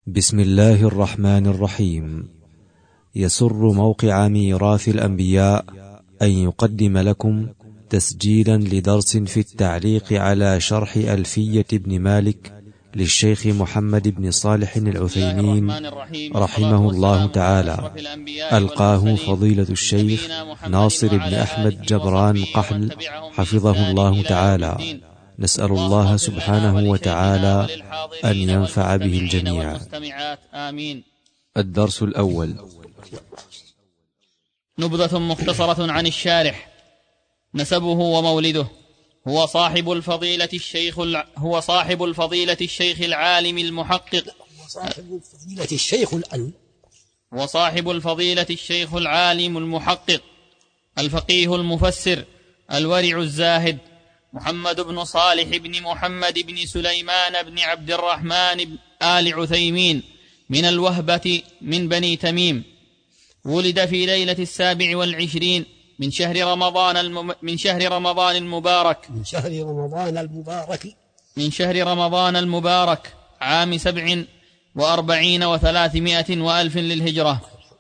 بسم الله الرحمن الرحيم. يسر موقع ميراث الأنبياء أن يقدم لكم تسجيلا لدرس في التعليق على شرح ألفية ابن مالك للشيخ محمد بن صالح العثيمين رحمه الله تعالى، ألقاه فضيلة الشيخ ناصر بن أحمد جبران قحل حفظه الله تعالى. نسأل الله سبحانه وتعالى أن ينفع به الجميع. الدرس الأول. نبذة مختصرة عن الشارح. نسبه ومولده. هو صاحب الفضيلة الشيخ العالم المحقق. وصاحب الفضيلة الشيخ العالم المحقق الفقيه المفسر الورع الزاهد محمد بن صالح بن محمد بن سليمان بن عبد الرحمن آل عثيمين من الوهبة من بني تميم. ولد في ليلة 27 من شهر رمضان المبارك عام 47 و300 وألف للهجرة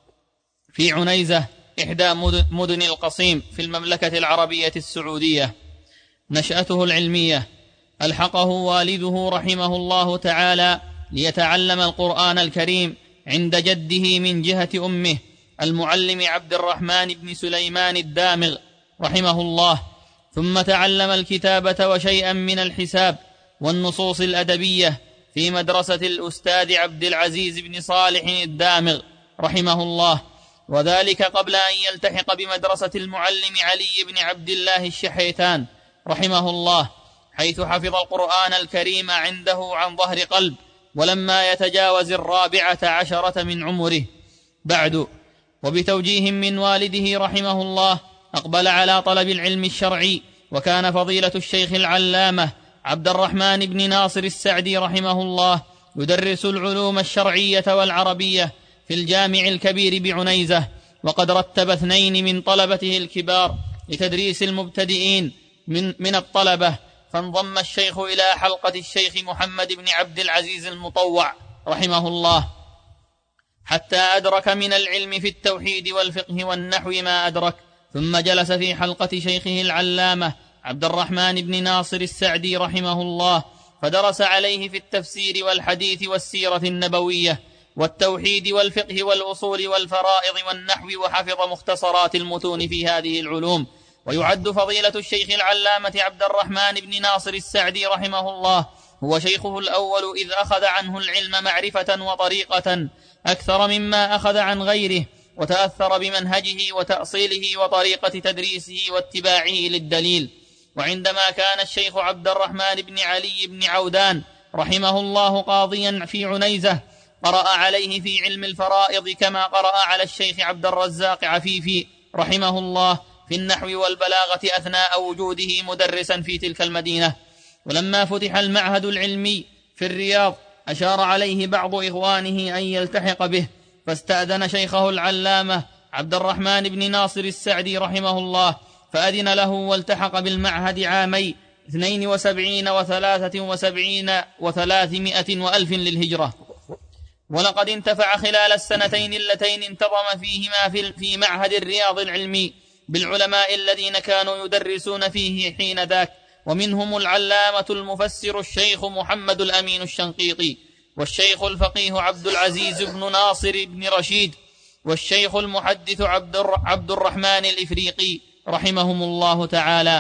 في عنيزة إحدى مدن القصيم في المملكة العربية السعودية. نشأته العلمية. ألحقه والده رحمه الله تعالى ليتعلم القرآن الكريم عند جده من جهة أمه المعلم عبد الرحمن بن سليمان الدامغ رحمه الله، ثم تعلم الكتابة وشيئا من الحساب والنصوص الأدبية في مدرسة الأستاذ عبد العزيز بن صالح الدامغ رحمه الله، وذلك قبل أن يلتحق بمدرسة المعلم علي بن عبد الله الشحيتان رحمه الله، حيث حفظ القرآن الكريم عنده عن ظهر قلب ولما يتجاوز 14 من عمره. بعد، وبتوجيه من والده رحمه الله أقبل على طلب العلم الشرعي، وكان فضيلة الشيخ العلامة عبد الرحمن بن ناصر السعدي رحمه الله يدرس العلوم الشرعية والعربية في الجامع الكبير بعنيزة، وقد رتب 2 من طلبته الكبار لتدريس المبتدئين من الطلبة، فانضم الشيخ إلى حلقة الشيخ محمد بن عبد العزيز المطوع رحمه الله، حتى أدرك من العلم في التوحيد والفقه والنحو ما أدرك، ثم جلس في حلقة شيخه العلامة عبد الرحمن بن ناصر السعدي رحمه الله، فدرس عليه في التفسير والحديث والسيرة النبوية والتوحيد والفقه والأصول والفرائض والنحو، وحفظ مختصرات المتون في هذه العلوم. ويعد فضيلة الشيخ العلامة عبد الرحمن بن ناصر السعدي رحمه الله هو شيخه الأول، إذ أخذ عنه العلم معرفة وطريقة أكثر مما أخذ عن غيره، وتأثر بمنهجه وتأصيله وطريقة تدريسه واتباعه للدليل. وعندما كان الشيخ عبد الرحمن بن علي بن عودان رحمه الله قاضيا في عنيزة، قرأ عليه في علم الفرائض كما قرأ على الشيخ عبد الرزاق عفيفي رحمه الله في النحو والبلاغة أثناء وجوده مدرسا في تلك المدينة. ولما فتح المعهد العلمي في الرياض أشار عليه بعض إخوانه أن يلتحق به، فاستأذن شيخه العلامة عبد الرحمن بن ناصر السعدي رحمه الله، فأذن له والتحق بالمعهد عامي 72 و73 و300 وألف للهجرة. ولقد انتفع خلال السنتين اللتين انتظم فيهما في معهد الرياض العلمي بالعلماء الذين كانوا يدرسون فيه حين ذاك، ومنهم العلامة المفسر الشيخ محمد الأمين الشنقيطي، والشيخ الفقيه عبد العزيز بن ناصر بن رشيد، والشيخ المحدث عبد الرحمن الإفريقي رحمهم الله تعالى.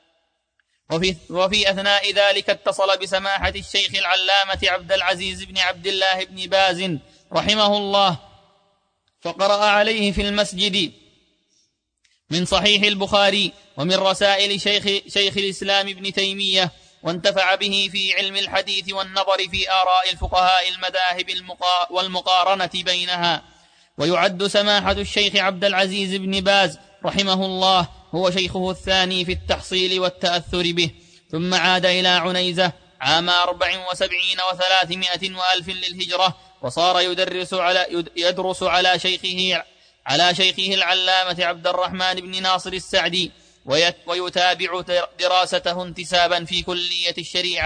وفي أثناء ذلك اتصل بسماحة الشيخ العلامة عبد العزيز بن عبد الله بن باز رحمه الله، فقرأ عليه في المسجد من صحيح البخاري ومن رسائل شيخ الإسلام ابن تيمية، وانتفع به في علم الحديث والنظر في آراء الفقهاء المذاهب والمقارنة بينها. ويعد سماحة الشيخ عبد العزيز بن باز رحمه الله هو شيخه الثاني في التحصيل والتأثر به، ثم عاد إلى عنيزة عام 74 و300 وألف للهجرة، وصار يدرس على شيخه العلامة عبد الرحمن بن ناصر السعدي، ويتابع دراسته انتسابا في كلية الشريعة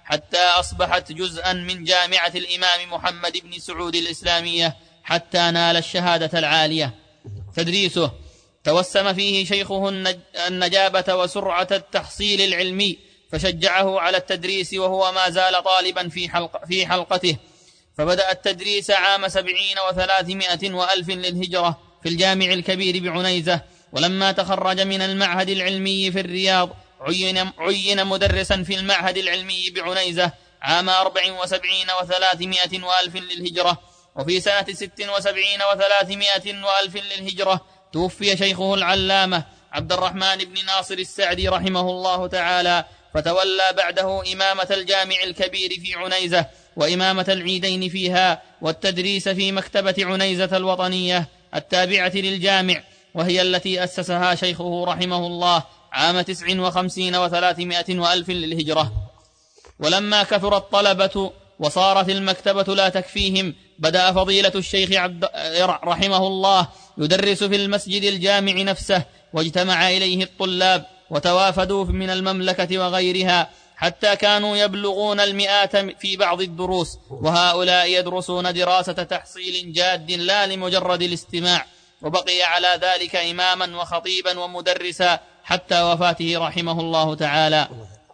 حتى أصبحت جزءا من جامعة الإمام محمد بن سعود الإسلامية حتى نال الشهادة العالية. تدريسه: توسم فيه شيخه النجابة وسرعة التحصيل العلمي، فشجعه على التدريس وهو ما زال طالبا في حلقته، فبدأ التدريس عام 70 و300 وألف للهجرة في الجامع الكبير بعنيزة. ولما تخرج من المعهد العلمي في الرياض عين مدرسا في المعهد العلمي بعنيزة عام 74 و300 وألف للهجرة. وفي سنة 76 و300 وألف للهجرة توفي شيخه العلامة عبد الرحمن بن ناصر السعدي رحمه الله تعالى، فتولى بعده إمامة الجامع الكبير في عنيزة وإمامة العيدين فيها، والتدريس في مكتبة عنيزة الوطنية التابعة للجامع، وهي التي أسسها شيخه رحمه الله عام 59 و300 وألف للهجرة. ولما كثر الطلبة وصارت المكتبة لا تكفيهم، بدأ فضيلة الشيخ رحمه الله يدرس في المسجد الجامع نفسه، واجتمع إليه الطلاب وتوافدوا من المملكة وغيرها، حتى كانوا يبلغون المئات في بعض الدروس، وهؤلاء يدرسون دراسة تحصيل جاد لا لمجرد الاستماع. وبقي على ذلك إماما وخطيبا ومدرسا حتى وفاته رحمه الله تعالى.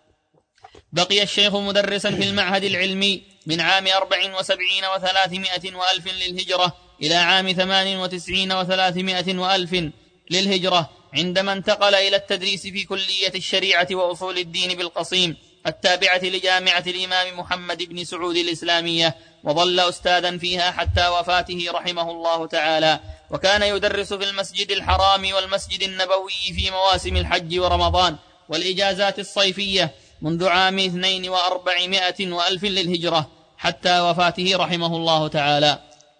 بقي الشيخ مدرسا في المعهد العلمي من عام 74 و300 وألف للهجرة إلى عام 98 و300 وألف للهجرة، عندما انتقل إلى التدريس في كلية الشريعة وأصول الدين بالقصيم التابعة لجامعة الإمام محمد بن سعود الإسلامية، وظل أستاذا فيها حتى وفاته رحمه الله تعالى. وكان يدرس في المسجد الحرام والمسجد النبوي في مواسم الحج ورمضان والإجازات الصيفية منذ عام 42 وألف للهجرة حتى وفاته رحمه الله تعالى.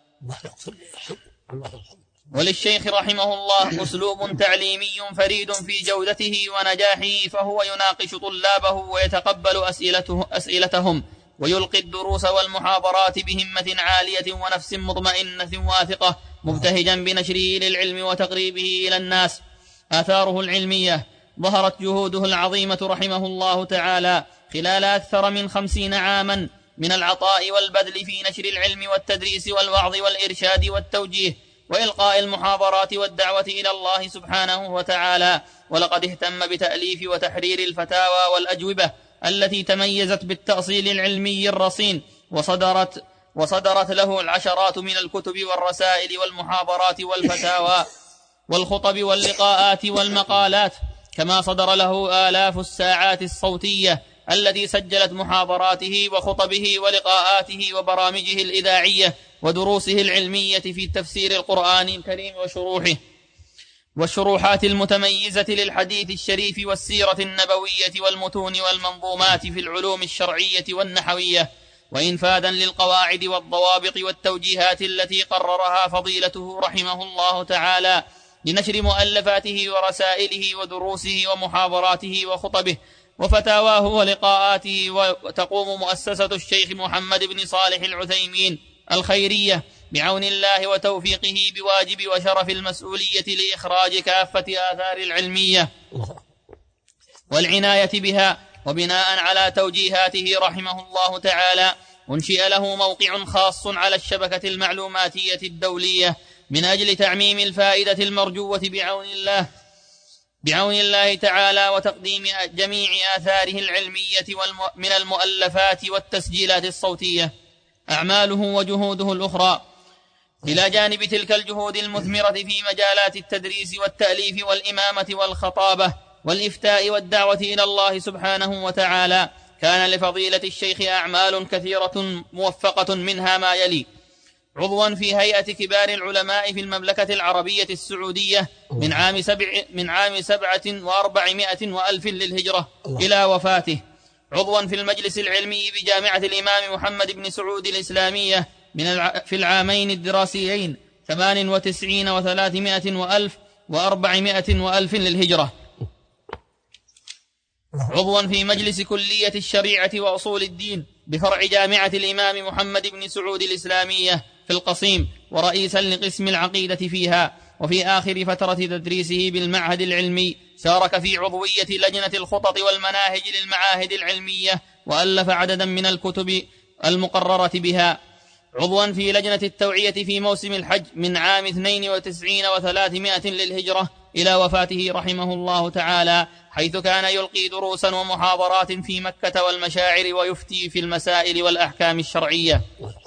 وللشيخ رحمه الله أسلوب تعليمي فريد في جودته ونجاحه، فهو يناقش طلابه ويتقبل أسئلتهم، ويلقي الدروس والمحاضرات بهمة عالية ونفس مطمئنة واثقة، مبتهجا بنشره للعلم وتقريبه إلى الناس. آثاره العلمية: ظهرت جهوده العظيمة رحمه الله تعالى خلال أكثر من 50 عاما من العطاء والبذل في نشر العلم والتدريس والوعظ والإرشاد والتوجيه وإلقاء المحاضرات والدعوة إلى الله سبحانه وتعالى. ولقد اهتم بتأليف وتحرير الفتاوى والأجوبة التي تميزت بالتأصيل العلمي الرصين، وصدرت له العشرات من الكتب والرسائل والمحاضرات والفتاوى والخطب واللقاءات والمقالات، كما صدر له آلاف الساعات الصوتية التي سجلت محاضراته وخطبه ولقاءاته وبرامجه الإذاعية ودروسه العلمية في تفسير القرآن الكريم والشروحات المتميزة للحديث الشريف والسيرة النبوية والمتون والمنظومات في العلوم الشرعية والنحوية، وإنفاذا للقواعد والضوابط والتوجيهات التي قررها فضيلته رحمه الله تعالى لنشر مؤلفاته ورسائله ودروسه ومحاضراته وخطبه وفتاواه ولقاءاته. وتقوم مؤسسة الشيخ محمد بن صالح العثيمين الخيرية بعون الله وتوفيقه بواجب وشرف المسؤولية لإخراج كافة آثار العلمية والعناية بها. وبناء على توجيهاته رحمه الله تعالى أنشئ له موقع خاص على الشبكة المعلوماتية الدولية من أجل تعميم الفائدة المرجوة بعون الله تعالى وتقديم جميع آثاره العلمية من المؤلفات والتسجيلات الصوتية. أعماله وجهوده الأخرى: إلى جانب تلك الجهود المثمرة في مجالات التدريس والتأليف والإمامة والخطابة والإفتاء والدعوة إلى الله سبحانه وتعالى، كان لفضيلة الشيخ أعمال كثيرة موفقة، منها ما يلي: عضوا في هيئة كبار العلماء في المملكة العربية السعودية من عام 47 وألف للهجرة إلى وفاته. عضوا في المجلس العلمي بجامعة الإمام محمد بن سعود الإسلامية في العامين الدراسيين 98 و300 وألف و400 وألف للهجرة. عضوا في مجلس كلية الشريعة وأصول الدين بفرع جامعة الإمام محمد بن سعود الإسلامية في القصيم، ورئيسا لقسم العقيدة فيها. وفي آخر فترة تدريسه بالمعهد العلمي شارك في عضوية لجنة الخطط والمناهج للمعاهد العلمية وألف عددا من الكتب المقررة بها. عضوا في لجنة التوعية في موسم الحج من عام 92 و300 للهجرة إلى وفاته رحمه الله تعالى، حيث كان يلقي دروسا ومحاضرات في مكة والمشاعر ويفتي في المسائل والأحكام الشرعية.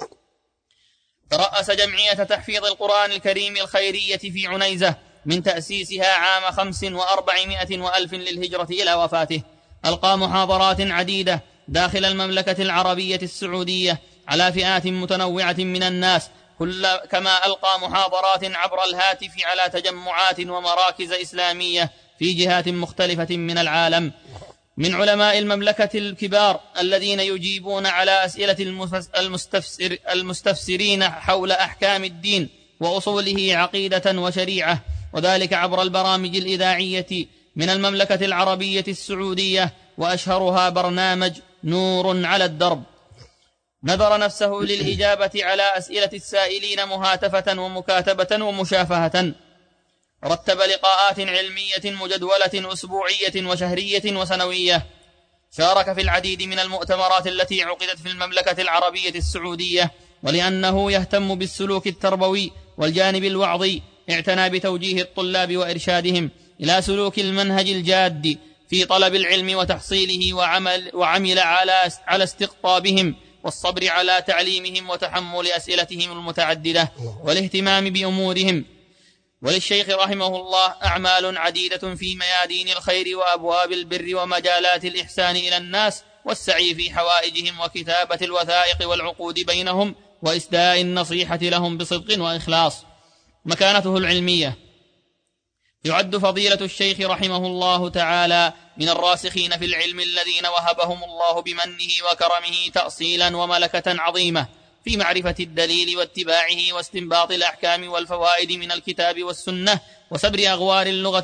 ترأس جمعية تحفيظ القرآن الكريم الخيرية في عنيزة من تأسيسها عام 400 وألف للهجرة إلى وفاته. ألقى محاضرات عديدة داخل المملكة العربية السعودية على فئات متنوعة من الناس، كما ألقى محاضرات عبر الهاتف على تجمعات ومراكز إسلامية في جهات مختلفة من العالم. من علماء المملكة الكبار الذين يجيبون على أسئلة المستفسرين حول أحكام الدين وأصوله عقيدة وشريعة، وذلك عبر البرامج الإذاعية من المملكة العربية السعودية، وأشهرها برنامج نور على الدرب. نذر نفسه للإجابة على أسئلة السائلين مهاتفة ومكاتبة ومشافهة. رتب لقاءات علمية مجدولة أسبوعية وشهرية وسنوية. شارك في العديد من المؤتمرات التي عقدت في المملكة العربية السعودية، ولأنه يهتم بالسلوك التربوي والجانب الوعظي اعتنى بتوجيه الطلاب وإرشادهم إلى سلوك المنهج الجاد في طلب العلم وتحصيله، وعمل على استقطابهم والصبر على تعليمهم وتحمل أسئلتهم المتعددة والاهتمام بأمورهم. وللشيخ رحمه الله أعمال عديدة في ميادين الخير وأبواب البر ومجالات الإحسان إلى الناس والسعي في حوائجهم وكتابة الوثائق والعقود بينهم وإسداء النصيحة لهم بصدق وإخلاص. مكانته العلمية: يعد فضيلة الشيخ رحمه الله تعالى من الراسخين في العلم الذين وهبهم الله بمنه وكرمه تأصيلا وملكة عظيمة في معرفة الدليل واتباعه واستنباط الأحكام والفوائد من الكتاب والسنة، وسبر أغوار اللغة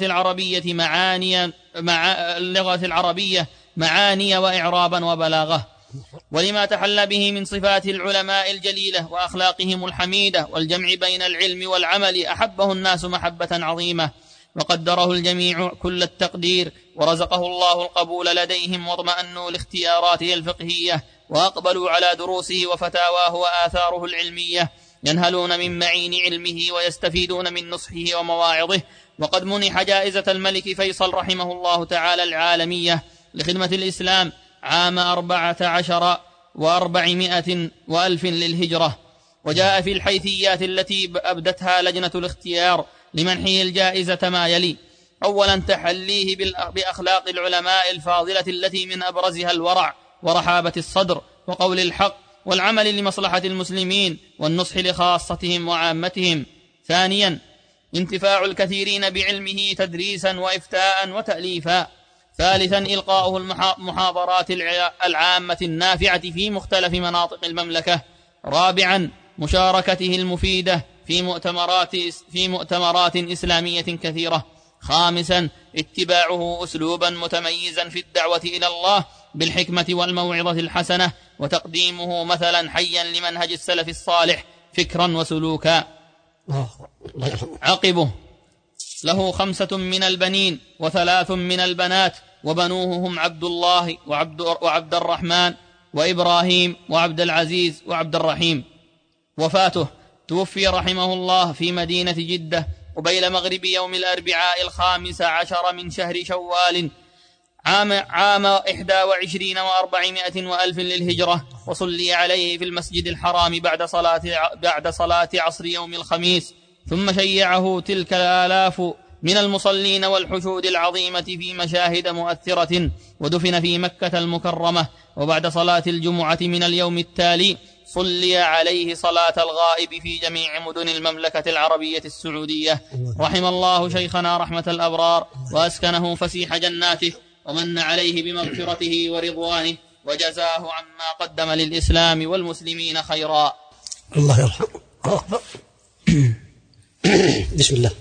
العربية معاني وإعرابا وبلاغة. ولما تحلى به من صفات العلماء الجليلة وأخلاقهم الحميدة والجمع بين العلم والعمل، أحبه الناس محبة عظيمة، وقدره الجميع كل التقدير، ورزقه الله القبول لديهم، واطمأنوا لاختياراته الفقهية، وأقبلوا على دروسه وفتاواه وآثاره العلمية، ينهلون من معين علمه ويستفيدون من نصحه ومواعظه. وقد منح جائزة الملك فيصل رحمه الله تعالى العالمية لخدمة الإسلام عام 14 و400 وألف للهجرة. وجاء في الحيثيات التي أبدتها لجنة الاختيار لمنحه الجائزة ما يلي: أولا، تحليه بأخلاق العلماء الفاضلة التي من أبرزها الورع ورحابة الصدر وقول الحق والعمل لمصلحة المسلمين والنصح لخاصتهم وعامتهم. ثانيا، انتفاع الكثيرين بعلمه تدريسا وإفتاء وتأليفا. ثالثا، إلقاؤه المحاضرات العامة النافعة في مختلف مناطق المملكة. رابعا، مشاركته المفيدة في مؤتمرات إسلامية كثيرة. خامسا، اتباعه أسلوبا متميزا في الدعوة إلى الله بالحكمة والموعظة الحسنة، وتقديمه مثلا حيا لمنهج السلف الصالح فكرا وسلوكا. عقبه: له 5 من البنين و3 من البنات، وبنوه هم عبد الله وعبد الرحمن وإبراهيم وعبد العزيز وعبد الرحيم. وفاته: توفي رحمه الله في مدينة جدة قبيل مغرب يوم الأربعاء 15 من شهر شوال عام 21 و400 وألف للهجرة، وصلي عليه في المسجد الحرام بعد صلاة عصر يوم الخميس، ثم شيعه تلك الآلاف من المصلين والحشود العظيمة في مشاهد مؤثرة، ودفن في مكة المكرمة. وبعد صلاة الجمعة من اليوم التالي صلي عليه صلاة الغائب في جميع مدن المملكة العربية السعودية. رحم الله شيخنا رحمة الأبرار، وأسكنه فسيح جناته، ومن عليه بمغفرته ورضوانه، وجزاه عما قدم للإسلام والمسلمين خيرا. الله يرحمه. بسم الله.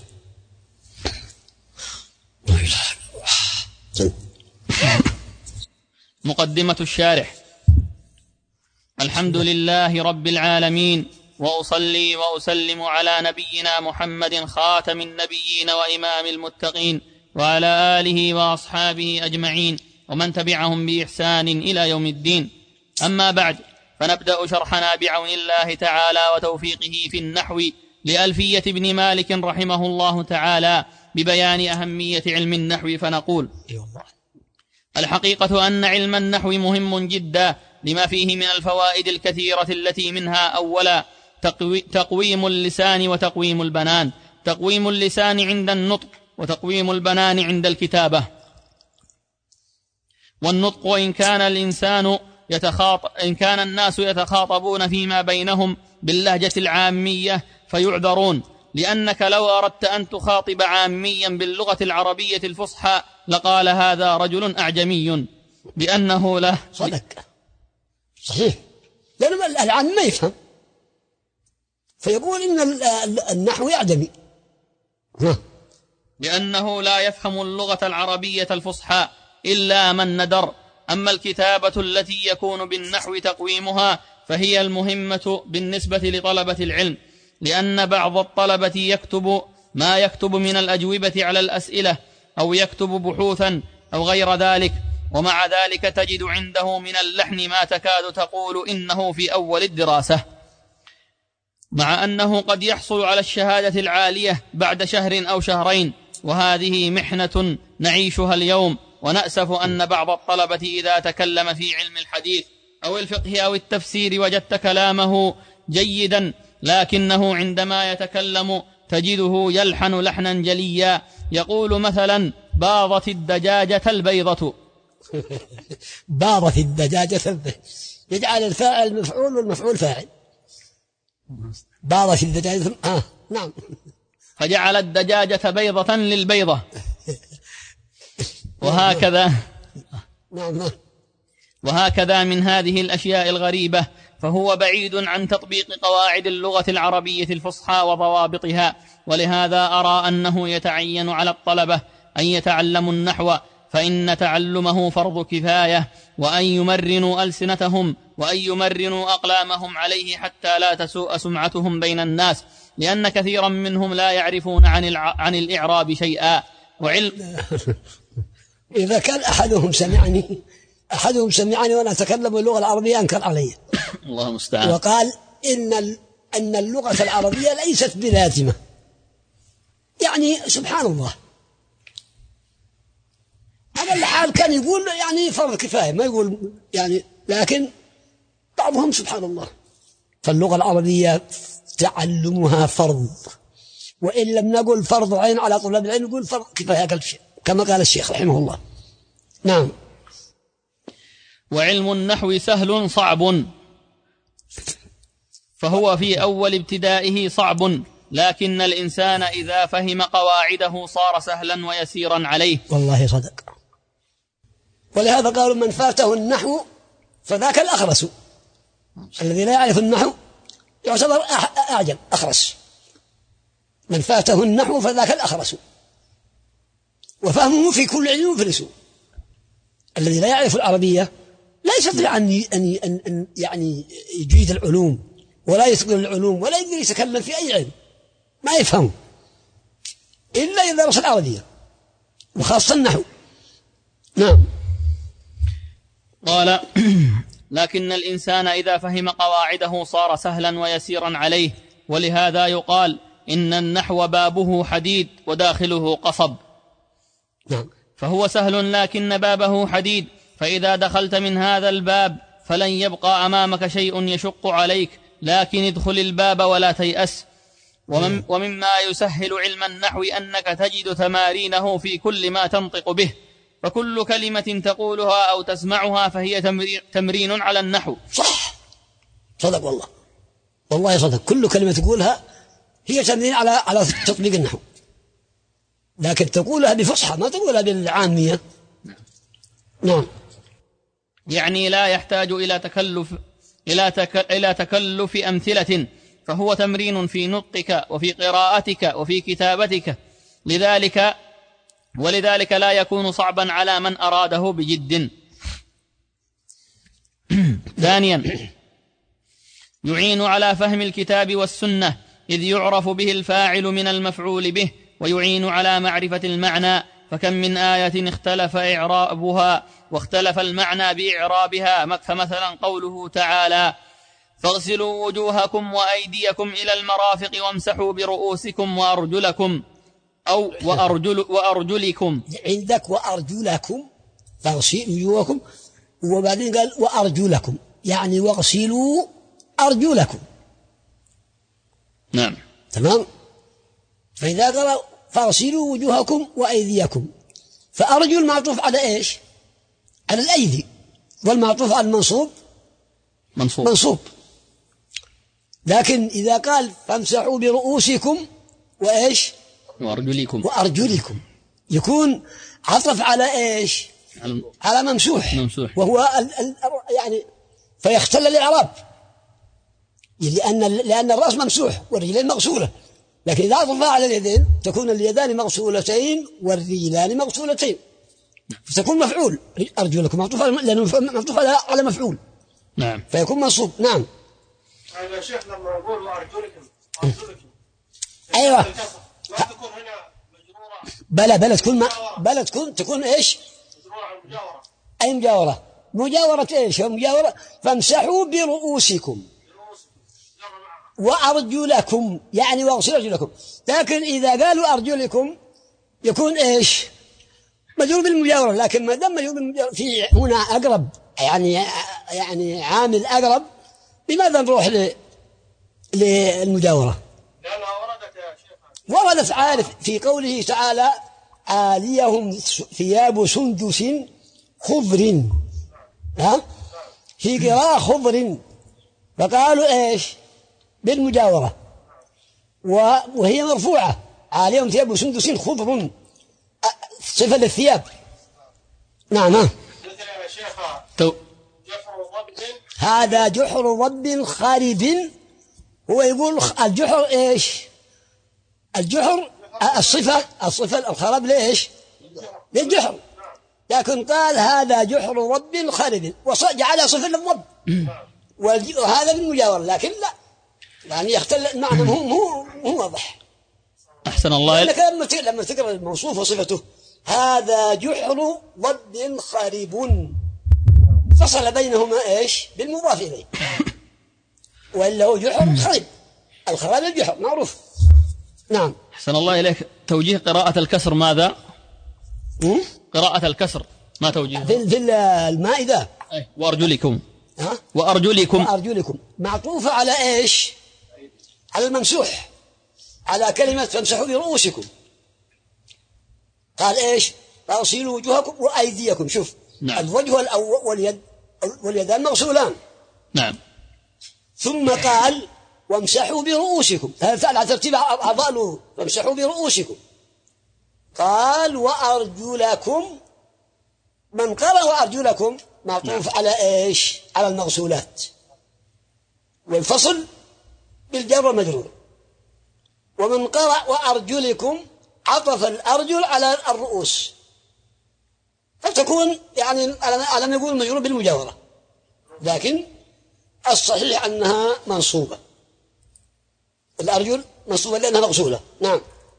مقدمة الشارح. الحمد لله رب العالمين، وأصلي وأسلم على نبينا محمد خاتم النبيين وإمام المتقين، وعلى آله وأصحابه أجمعين. ومن تبعهم بإحسان إلى يوم الدين. أما بعد، فنبدأ شرحنا بعون الله تعالى وتوفيقه في النحو لألفية ابن مالك رحمه الله تعالى ببيان أهمية علم النحو. فنقول: الحقيقة أن علم النحو مهم جدا لما فيه من الفوائد الكثيرة، التي منها: أولا، تقويم اللسان وتقويم البنان. تقويم اللسان عند النطق، وتقويم البنان عند الكتابة. والنطق إن كان الناس يتخاطبون فيما بينهم باللهجة العامية فيعذرون، لأنك لو أردت أن تخاطب عاميا باللغة العربية الفصحى لقال هذا رجل أعجمي، بأنه لا صدق صحيح، لأن العام ما يفهم، فيقول إن النحو أعجمي، لأنه لا يفهم اللغة العربية الفصحى إلا من ندر. أما الكتابة التي يكون بالنحو تقويمها فهي المهمة بالنسبة لطلبة العلم، لأن بعض الطلبة يكتب ما يكتب من الأجوبة على الأسئلة، أو يكتب بحوثا أو غير ذلك، ومع ذلك تجد عنده من اللحن ما تكاد تقول إنه في أول الدراسة، مع أنه قد يحصل على الشهادة العالية بعد شهر أو شهرين. وهذه محنة نعيشها اليوم، ونأسف أن بعض الطلبة إذا تكلم في علم الحديث أو الفقه أو التفسير وجدت كلامه جيدا، لكنه عندما يتكلم تجده يلحن لحنا جليا، يقول مثلا: باضت الدجاجة البيضة. باضت الدجاجة البيضة، يجعل الفاعل مفعول والمفعول فاعل. باضت الدجاجة نعم، فجعل الدجاجة بيضة للبيضة. وهكذا من هذه الأشياء الغريبة، فهو بعيد عن تطبيق قواعد اللغة العربية الفصحى وضوابطها. ولهذا أرى أنه يتعين على الطلبة أن يتعلموا النحو، فإن تعلمه فرض كفاية، وأن يمرنوا ألسنتهم وأن يمرنوا أقلامهم عليه حتى لا تسوء سمعتهم بين الناس، لأن كثيرا منهم لا يعرفون عن الإعراب شيئا. إذا كان أحدهم سمعني وأنا أتكلم اللغة العربية أنكر علي. الله المستعان. وقال أن اللغة العربية ليست بلازمة، يعني سبحان الله، على الحال كان يقول يعني فرض كفاية، ما يقول يعني، لكن بعضهم سبحان الله. فاللغة العربية تعلمها فرض، وإن لم نقل فرض عين على طلاب العلم نقول فرض كفاية كما قال الشيخ رحمه الله. نعم. وعلم النحو سهل صعب، فهو في أول ابتدائه صعب، لكن الإنسان إذا فهم قواعده صار سهلا ويسيرا عليه. والله صدق. ولهذا قالوا: من فاته النحو فذاك الأخرس. الذي لا يعرف النحو يعتبر أعجم أخرس. من فاته النحو فذاك الأخرس، وفهمه في كل علم مفلس. الذي لا يعرف العربية لا يستطيع أن يعني يجيد العلوم ولا يتقن العلوم ولا يقدر يتكلم في أي علم، ما يفهم إلا إذا درس العربية وخاصة النحو. نعم. قال: لكن الإنسان إذا فهم قواعده صار سهلا ويسيرا عليه، ولهذا يقال: إن النحو بابه حديد وداخله قصب. نعم. فهو سهل لكن بابه حديد، فإذا دخلت من هذا الباب فلن يبقى أمامك شيء يشق عليك، لكن ادخل الباب ولا تيأس. ومما يسهل علم النحو أنك تجد تمارينه في كل ما تنطق به، فكل كلمة تقولها أو تسمعها فهي تمرين على النحو. صح، صدق والله، والله صدق. كل كلمة تقولها هي تمرين على تطبيق النحو، لكن تقولها بفصحى ما تقولها بالعامية. نعم. يعني لا يحتاج إلى تكلف أمثلة، فهو تمرين في نطقك وفي قراءتك وفي كتابتك، ولذلك لا يكون صعبا على من أراده بجد. ثانيا، يعين على فهم الكتاب والسنة، إذ يعرف به الفاعل من المفعول به، ويعين على معرفة المعنى، فكم من آية اختلف إعرابها واختلف المعنى بإعرابها، فمثلا قوله تعالى: فاغسلوا وجوهكم وأيديكم إلى المرافق وامسحوا برؤوسكم وأرجلكم، أو وأرجلكم. عندك وأرجلكم، فاغسلوا وجوهكم، وبعدين قال وأرجلكم، يعني واغسلوا أرجلكم. نعم، تمام. فإذا قال فاغسلوا وجوهكم وأيديكم، فأرجل معطوف على إيش؟ على الأيدي، والمعطوف على المنصوب منصوب. لكن إذا قال فامسحوا برؤوسكم وإيش؟ وأرجلكم، يكون عطف على إيش؟ على ممسوح. وهو يعني فيختل الإعراب، لأن الرأس ممسوح والرجلين مغسولة. لكن إذا عطف على اليدين تكون اليدان مغسولتين والرجلان مغسولتين، فتكون مفعول. أرجلكم معطوف على مفعول. نعم، فيكون منصوب. نعم. يا شيخ لما نقول أرجلكم أيوة، لا تكون هنا مجرورة، بلى تكون إيش؟ مجرورة. أي مجاورة إيش؟ مجاورة. فامسحوا برؤوسكم وأرجلكم، يعني واغسلوا أرجلكم. لكن إذا قالوا أرجلكم يكون إيش؟ مجرور بالمجاورة. لكن ما دام مجرور بالمجاورة في هنا أقرب، يعني عامل أقرب، لماذا نروح للمجاورة؟ لأنها وردت يا شيخ، وردت عارف في قوله تعالى: عاليهم ثياب سندس خضر، في قراءة خضر، فقالوا إيش؟ بالمجاورة، وهي مرفوعة. عاليهم ثياب سندس خضر، صفة للثياب. نعم. مثل يا شيخ جحر ضب، هذا جحر ضب خارب. هو يقول الجحر إيش؟ الجحر الصفة الخراب ليش؟ للجحر. لكن قال هذا جحر ضب خارب وجعل صفة للضب، وهذا بالمجاورة. لكن لا، يعني يختل المعنى، مو واضح. أحسن الله. لما تقرأ الموصوف وصفته هذا جحر ضب خارب، فصل بينهما إيش؟ بالمضاف إليه. وإلا هو جحر خرب، الخراب الجحر معروف. نعم. أحسن الله إليك. توجيه قراءة الكسر ماذا؟ قراءة الكسر ما توجيه؟ في المائدة. وأرجلكم. وأرجلكم معطوفة على إيش؟ على الممسوح، على كلمة فامسحوا برؤوسكم. قال إيش؟ فاغسلوا وجوهكم وأيديكم. شوف. نعم. الوجه واليدان مغسولان. نعم. ثم قال وامسحوا برؤوسكم، هذا فعل على ترتيب أعضاء. وامسحوا برؤوسكم. قال وأرجلكم. من قرأ وأرجلكم معطوف على إيش؟ على المغسولات، والفصل بالجر والمجرور. ومن قرأ وأرجلكم عطف الأرجل على الرؤوس، فتكون يعني على ما يقول مجرور بالمجاورة، لكن الصحيح أنها منصوبة. الأرجل منصوبة لأنها مغسولة. نعم.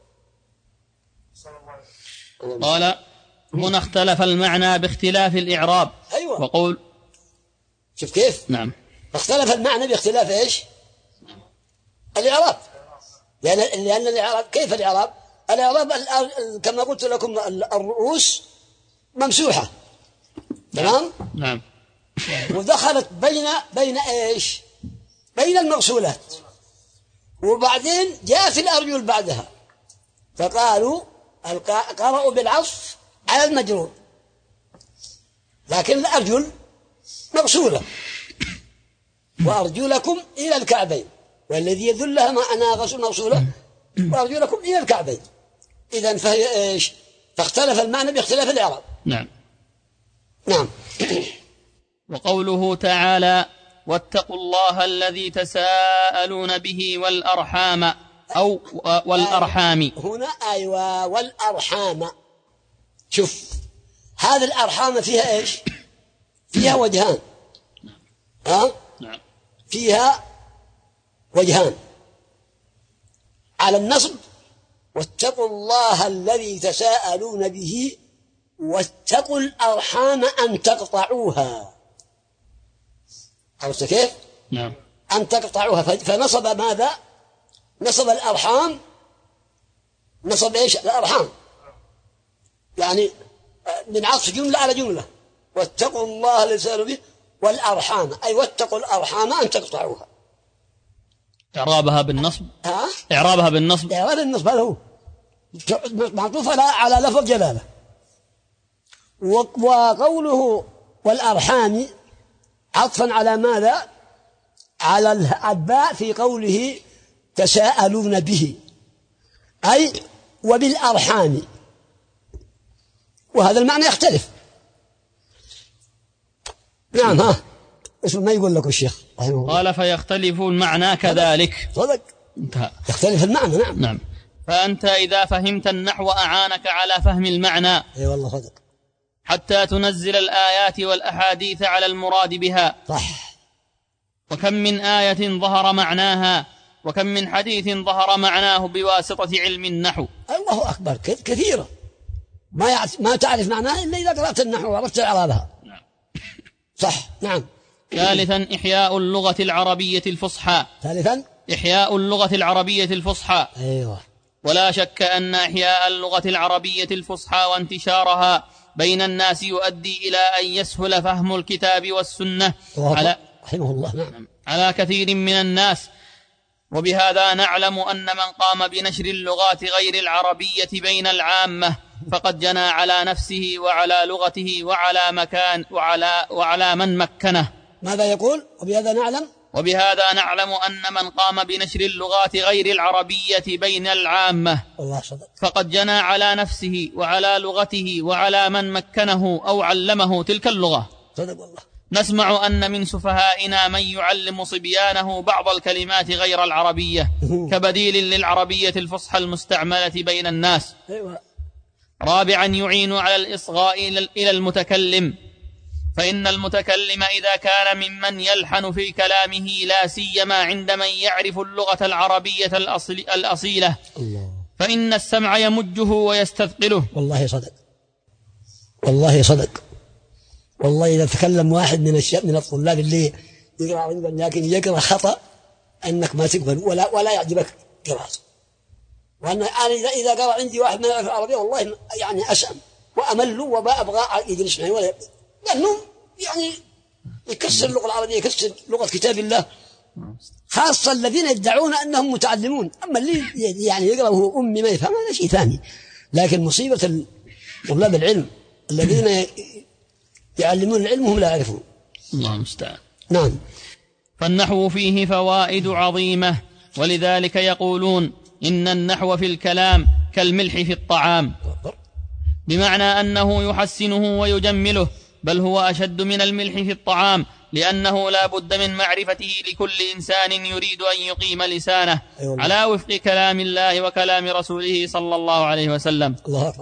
قال: هنا اختلف المعنى باختلاف الإعراب. أيوة. وقول شوف كيف. نعم. اختلف المعنى باختلاف إيش؟ الإعراب. لأن الإعراب، كيف الإعراب؟ الإعراب كما قلت لكم الرؤوس ممسوحة، تمام؟ نعم. ودخلت بين إيش؟ بين المغسولات، وبعدين جاءت الأرجل بعدها، فقالوا قرأوا بالعطف على المجرور، لكن الأرجل مغسولة. وأرجلكم إلى الكعبين، والذي يدلها معنى غسل مغسولة، وأرجلكم إلى الكعبين. إذن فهي إيش؟ فاختلف المعنى باختلاف الإعراب. نعم. نعم. وقوله تعالى: واتقوا الله الذي تساءلون به والأرحام، أو والأرحام. هنا أيوة، والأرحام. شوف، هذا الأرحام فيها إيش؟ فيها وجهان. نعم. فيها وجهان، على النصب واتقوا الله الذي تساءلون به واتقوا الأرحام أن تقطعوها. عرفت كيف؟ نعم. أن تقطعوها. فنصب ماذا؟ نصب الأرحام. نصب إيش؟ الأرحام، يعني من عطف جملة على جملة. واتقوا الله الذي تساءلون به والأرحام، أي واتقوا الأرحام أن تقطعوها. إعرابها بالنصب. إعراب النصب هذا هو معطوف على لفظ جلالة. وقوله والأرحام عطفا على ماذا؟ على الأباء في قوله تساءلون به، أي وبالأرحام، وهذا المعنى يختلف. نعم. اسمه ما يقول لك الشيخ قال فيختلف المعنى كذلك. صدق، انتهى. يختلف المعنى. نعم. فأنت إذا فهمت النحو أعانك على فهم المعنى. اي والله صدق. حتى تنزل الآيات والأحاديث على المراد بها. صح. وكم من آية ظهر معناها وكم من حديث ظهر معناه بواسطة علم النحو. الله أكبر، كثيرة ما تعرف معناها إلا إذا قرأت النحو وعرفت إعرابها. نعم. صح. نعم. ثالثا إحياء اللغة العربية الفصحى. إحياء اللغة العربية الفصحى. أيوة. ولا شك أن إحياء اللغة العربية الفصحى وانتشارها بين الناس يؤدي إلى أن يسهل فهم الكتاب والسنة رحمه الله. نعم. على كثير من الناس. وبهذا نعلم أن من قام بنشر اللغات غير العربية بين العامة فقد جنى على نفسه وعلى لغته وعلى من مكنه. ماذا يقول؟ وبهذا نعلم أن من قام بنشر اللغات غير العربية بين العامة فقد جنى على نفسه وعلى لغته وعلى من مكنه أو علمه تلك اللغة. صدق والله. نسمع أن من سفهائنا من يعلم صبيانه بعض الكلمات غير العربية كبديل للعربية الفصحى المستعملة بين الناس. رابعا يعين على الإصغاء إلى المتكلم، فإن المتكلم إذا كان ممن يلحن في كلامه لا سيما عند من يعرف اللغة العربية الأصيلة فإن السمع يمجه ويستثقله. والله صدق. والله إذا تكلم واحد من الطلاب اللي يقرأ لكن يقرأ خطأ أنك ما تقبل ولا يعجبك قراءته. وأنا إذا قرأ عندي واحد ما يعرف العربية والله يعني أسأم وأمل وما أبغى يجلس معي لأنه يعني يكسر اللغة العربية، يكسر لغة كتاب الله، خاصة الذين يدعون أنهم متعلمون. أما اللي يعني يقرأ وهو أمي ما يفهم هذا شيء ثاني. لكن مصيبة طلاب العلم الذين يعلمون العلم هم لا يعرفون. الله المستعان. نعم. فالنحو فيه فوائد عظيمة، ولذلك يقولون إن النحو في الكلام كالملح في الطعام، بمعنى أنه يحسنه ويجمله، بل هو أشد من الملح في الطعام، لأنه لا بد من معرفته لكل إنسان يريد أن يقيم لسانه على وفق كلام الله وكلام رسوله صلى الله عليه وسلم.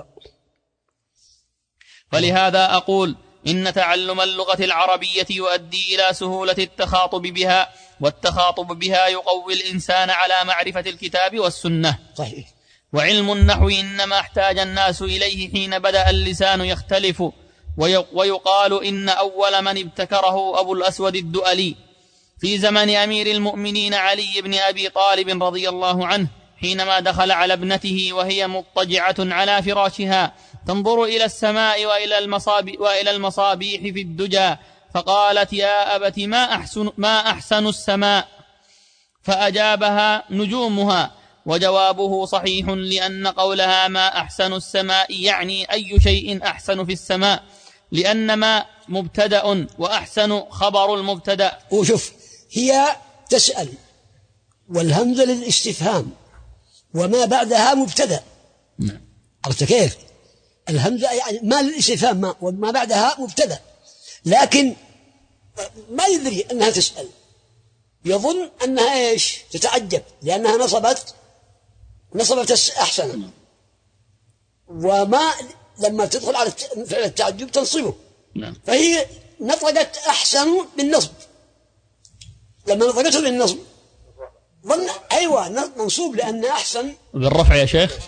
فلهذا أقول إن تعلم اللغة العربية يؤدي إلى سهولة التخاطب بها، والتخاطب بها يقوي الإنسان على معرفة الكتاب والسنة. صحيح. وعلم النحو إنما احتاج الناس إليه حين بدأ اللسان يختلف، ويقال إن أول من ابتكره أبو الأسود الدؤلي في زمن أمير المؤمنين علي بن أبي طالب رضي الله عنه، حينما دخل على ابنته وهي مضطجعة على فراشها تنظر إلى السماء وإلى المصابيح في الدجى، فقالت: يا أبت ما أحسن السماء؟ فأجابها: نجومها. وجوابه صحيح، لأن قولها ما أحسن السماء يعني أي شيء أحسن في السماء، لأن ما مبتدأ وأحسن خبر المبتدأ. وشوف، هي تسأل والهمزة للاستفهام وما بعدها مبتدأ. عرفت كيف؟ الهمزة يعني ما للاستفهام وما بعدها مبتدأ، لكن ما يدري أنها تسأل، يظن أنها إيش؟ تتعجب، لأنها نصبت أحسن، وما لما تدخل على فعل التعجب تنصبه. فهي نطقت أحسن بالنصب، لما نطقته بالنصب ظن أيوة منصوب، لأن أحسن بالرفع يا شيخ.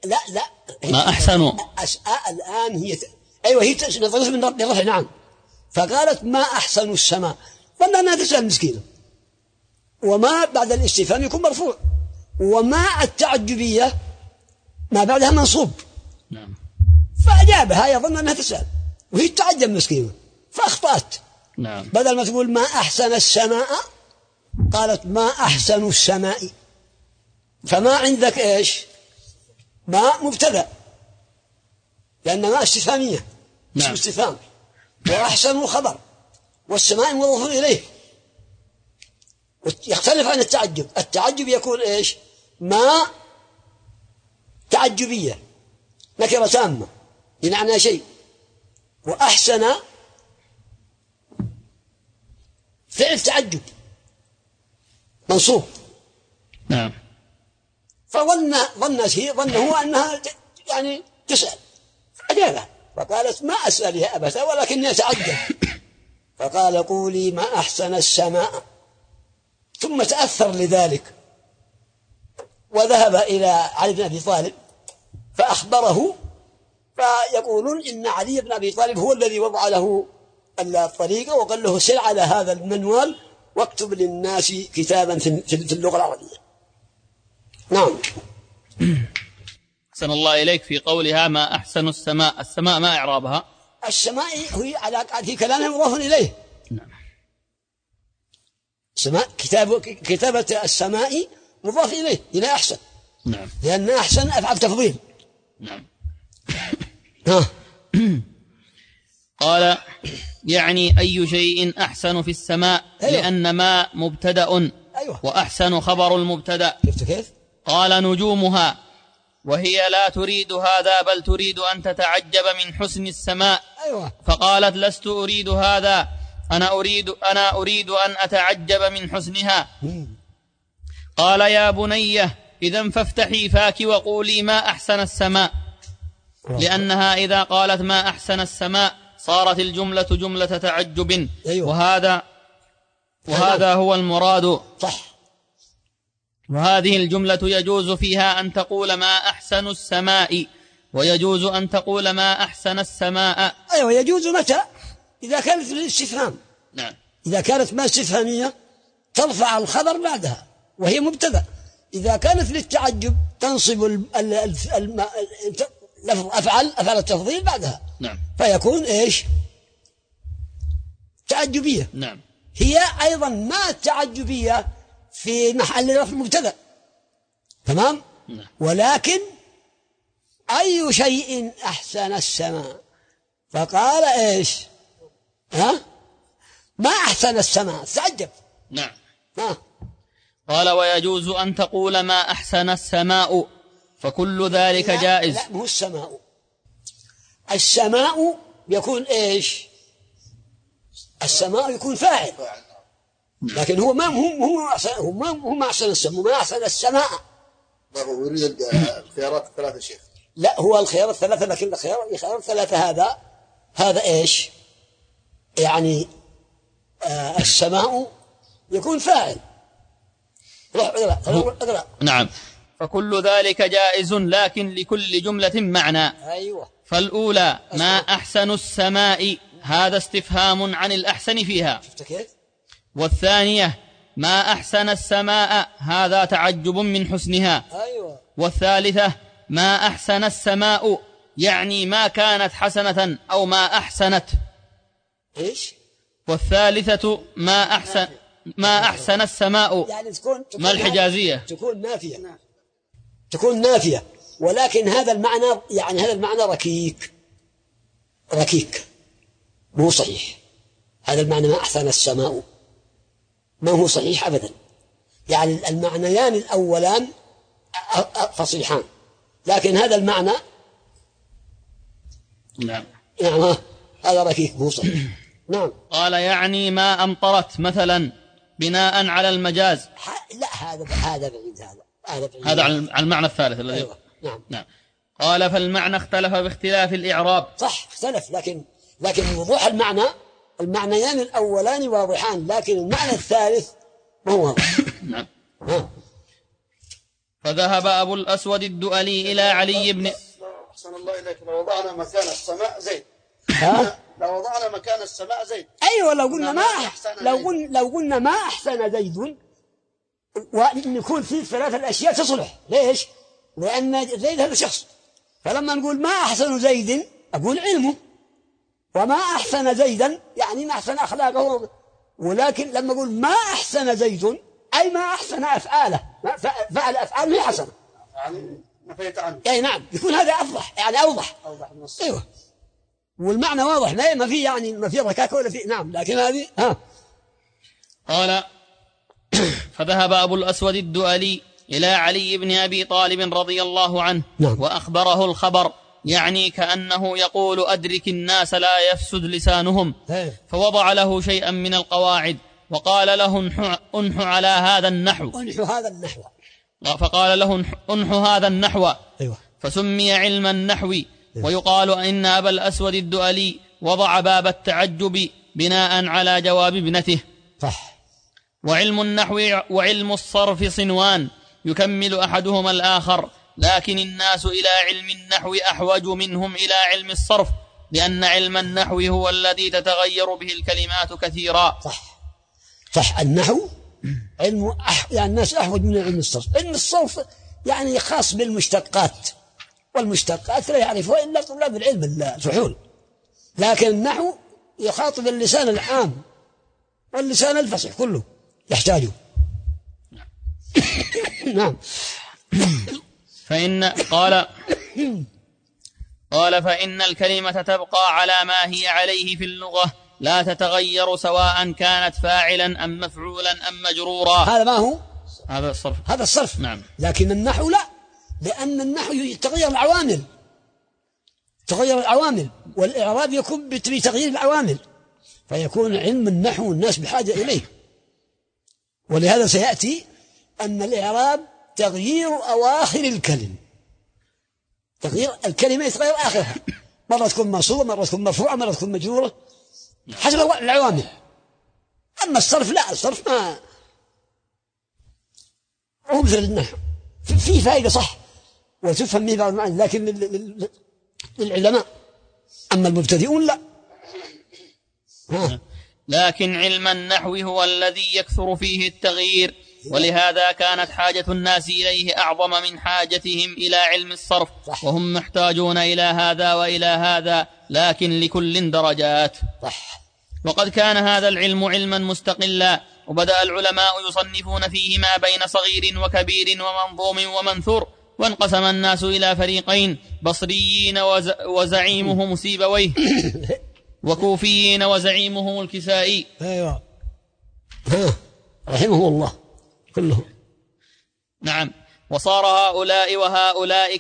لا ما أحسنوا الآن هي أيوة هي نظرت من الرفع نعم. فقالت ما أحسن السماء، ظن أنها تسأل مسكينة. وما بعد الاستفهام يكون مرفوع، وما التعجبية ما بعدها منصوب. نعم. فأجابها يظن أنها تسأل وهي تعجب مسكينة فأخطأت. نعم. بدل ما تقول ما أحسن السماء قالت ما أحسن السماء. فما عندك إيش؟ ما مبتدأ، لأن ما استفهامية اسم استفهام، وأحسن خبر، والسماء مضاف إليه. يختلف عن التعجب. التعجب يكون إيش؟ ما تعجبية نكرة تامة بمعنى شيء، وأحسن فعل تعجب منصوب. نعم. ظنه أنها يعني تسأل فأجابها فقالت ما أسألها أبدا ولكني أتعجب. فقال قولي ما أحسن السماء، ثم تأثر لذلك وذهب إلى علي بن أبي طالب فأخبره، فيقولون إن علي بن أبي طالب هو الذي وضع له الطريقة وقال له سر على هذا المنوال واكتب للناس كتابا في اللغة العربية. نعم. أحسن الله إليك في قولها ما أحسن السماء، السماء ما إعرابها؟ السماء هي على في كلامها مضاف إليه. نعم. سماء كتابة السماء مضاف إليه إلى أحسن. نعم. لأن أحسن أفعل تفضيل. نعم. ها. قال يعني أي شيء أحسن في السماء. أيوة. لأن ما مبتدأ. أيوة. وأحسن خبر المبتدأ. كيف؟ قال نجومها، وهي لا تريد هذا بل تريد أن تتعجب من حسن السماء. أيوة. فقالت لست أريد هذا، أنا أريد أن أتعجب من حسنها. قال يا بني إذن فافتحي فاك وقولي ما أحسن السماء، لأنها إذا قالت ما أحسن السماء صارت الجملة جملة تعجب. أيوة. وهذا هو المراد. صح. وهذه الجملة يجوز فيها أن تقول ما أحسن السماء، ويجوز أن تقول ما أحسن السماء. أيوة يجوز متى؟ إذا كانت للاستفهام. نعم. إذا كانت ما استفهامية ترفع الخبر بعدها وهي مبتدأ. إذا كانت للتعجب تنصب أفعل التفضيل بعدها. نعم. فيكون إيش؟ تعجبية. نعم. هي أيضا ما تعجبية في محل رفع مبتدأ. تمام. نعم. ولكن أي شيء أحسن السماء، فقال إيش؟ ما أحسن السماء، تعجب. نعم. قال ويجوز أن تقول ما أحسن السماء، فكل ذلك جائز. لا مو السماء. السماء يكون إيش؟ السماء يكون فاعل، لكن هو ما أحسن السماء، ما أحسن السماء. هو يريد الخيارات الثلاثة شيخ. لا هو الخيارات الثلاثة، لكن الخيارات الثلاثة هذا إيش؟ يعني السماء يكون فاعل. اقرأ. نعم. فكل ذلك جائز، لكن لكل جملة معنى. أيوة. فالأولى ما أحسن السماء، هذا استفهام عن الأحسن فيها. شفت كيف؟ والثانية ما أحسن السماء، هذا تعجب من حسنها. أيوة. والثالثة ما أحسن السماء، يعني ما كانت حسنة أو ما أحسنت. إيش؟ والثالثة ما أحسن السماء، يعني تكون ما الحجازية، تكون نافية، ولكن هذا المعنى يعني هذا المعنى ركيك مو صحيح. هذا المعنى ما أحسن السماء ما هو صحيح أبدا. يعني المعنيان الأولان فصيحان، لكن هذا المعنى نعم هذا ركيك مو صحيح. نعم. قال يعني ما أمطرت مثلا بناء على المجاز. لا هذا بعيد. هذا على المعنى الثالث الذي. أيوة. نعم. قال فالمعنى اختلف باختلاف الإعراب. صح اختلف، لكن وضوح المعنيان الأولان واضحان، لكن المعنى الثالث ما هو واضح. نعم. فذهب أبو الأسود الدؤلي إلى علي بن أحسن الله إليك. لو وضعنا مكان السماء زيد. لو وضعنا مكان السماء زيد. أيوة لو قلنا ما أحسن زيد، وأن يكون في ثلاث الأشياء تصلح. ليش؟ لأن زيد هذا شخص، فلما نقول ما أحسن زيد أقول علمه، وما أحسن زيدا يعني ما أحسن أخلاقه. ولكن لما أقول ما أحسن زيد أي ما أحسن أفعاله، فعل أفعال هي حسنة، يعني نفيت عنه. أي نعم، يكون هذا أفضح، يعني أوضح من الصوت. أيوة، والمعنى واضح، ما في يعني ما في ركاكة ولا في نعم. لكن هذه قال فذهب أبو الأسود الدؤلي إلى علي بن أبي طالب رضي الله عنه، نعم. وأخبره الخبر، يعني كأنه يقول أدرك الناس لا يفسد لسانهم. فوضع له شيئا من القواعد وقال له انح على هذا النحو. فقال له انح هذا النحو. أيوة. فسمي علم النحو. ويقال إن أبا الأسود الدؤلي وضع باب التعجب بناء على جواب ابنته. صح. وعلم النحو وعلم الصرف صنوان يكمل أحدهما الآخر، لكن الناس إلى علم النحو أحوج منهم إلى علم الصرف، لأن علم النحو هو الذي تتغير به الكلمات كثيرا. صح. النحو علم يعني الناس أحوج من علم الصرف. علم الصرف يعني خاص بالمشتقات، والمشتقات لا يعرفها إلا طلاب العلم الفحول، لكن النحو يخاطب اللسان العام واللسان الفصيح كله يحتاجه. نعم. قال فإن الكلمة تبقى على ما هي عليه في اللغة، لا تتغير سواء كانت فاعلا أم مفعولا أم مجرورا. هذا ما هو؟ هذا الصرف. نعم. لكن النحو لا، لأن النحو يتغير العوامل، والإعراب يكون بتغيير العوامل، فيكون علم النحو الناس بحاجة إليه. ولهذا سيأتي أن الإعراب تغيير أواخر الكلم، تغيير الكلمة يتغير آخرها، مرة تكون منصوبة، مرة تكون مرفوعة، مرة تكون مجرورة، حسب العوامل. أما الصرف لا، الصرف ما هو مثل النحو، في فائدة صح وتفهم به بعض المعاني، لكن للعلماء. أما المبتدئون لا. لكن علم النحو هو الذي يكثر فيه التغيير، ولهذا كانت حاجة الناس إليه أعظم من حاجتهم إلى علم الصرف. صح. وهم محتاجون إلى هذا وإلى هذا، لكن لكل درجات. صح. وقد كان هذا العلم علما مستقلا، وبدأ العلماء يصنفون فيه ما بين صغير وكبير ومنظوم ومنثور، وانقسم الناس إلى فريقين: بصريين وزعيمهم سيبويه، وكوفيين وزعيمهم الكسائي. أيوة. رحمه الله كلهم. نعم. وصار هؤلاء وهؤلاء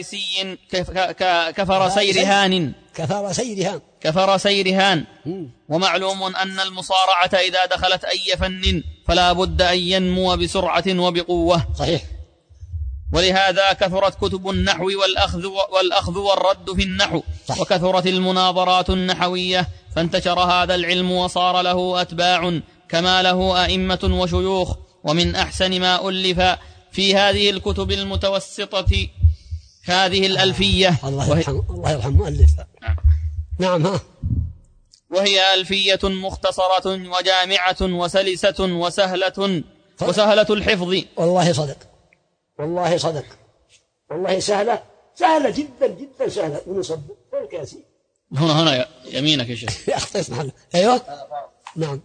كفر سيرهان. ومعلوم أن المصارعة إذا دخلت أي فن فلا بد أن ينمو بسرعة وبقوة. صحيح. ولهذا كثرت كتب النحو والأخذ والرد في النحو. صح. وكثرت المناظرات النحوية، فانتشر هذا العلم وصار له أتباع كما له أئمة وشيوخ. ومن أحسن ما ألف في هذه الكتب المتوسطة هذه الألفية. الله يرحم مؤلفها. نعم. وهي ألفية مختصرة وجامعة وسلسة وسهلة الحفظ. والله صدق. والله سهلة جدا سهلة. ونصب الكاسي هنا يمينك يا شيخ. أخطيت محله. أيوة. نعم.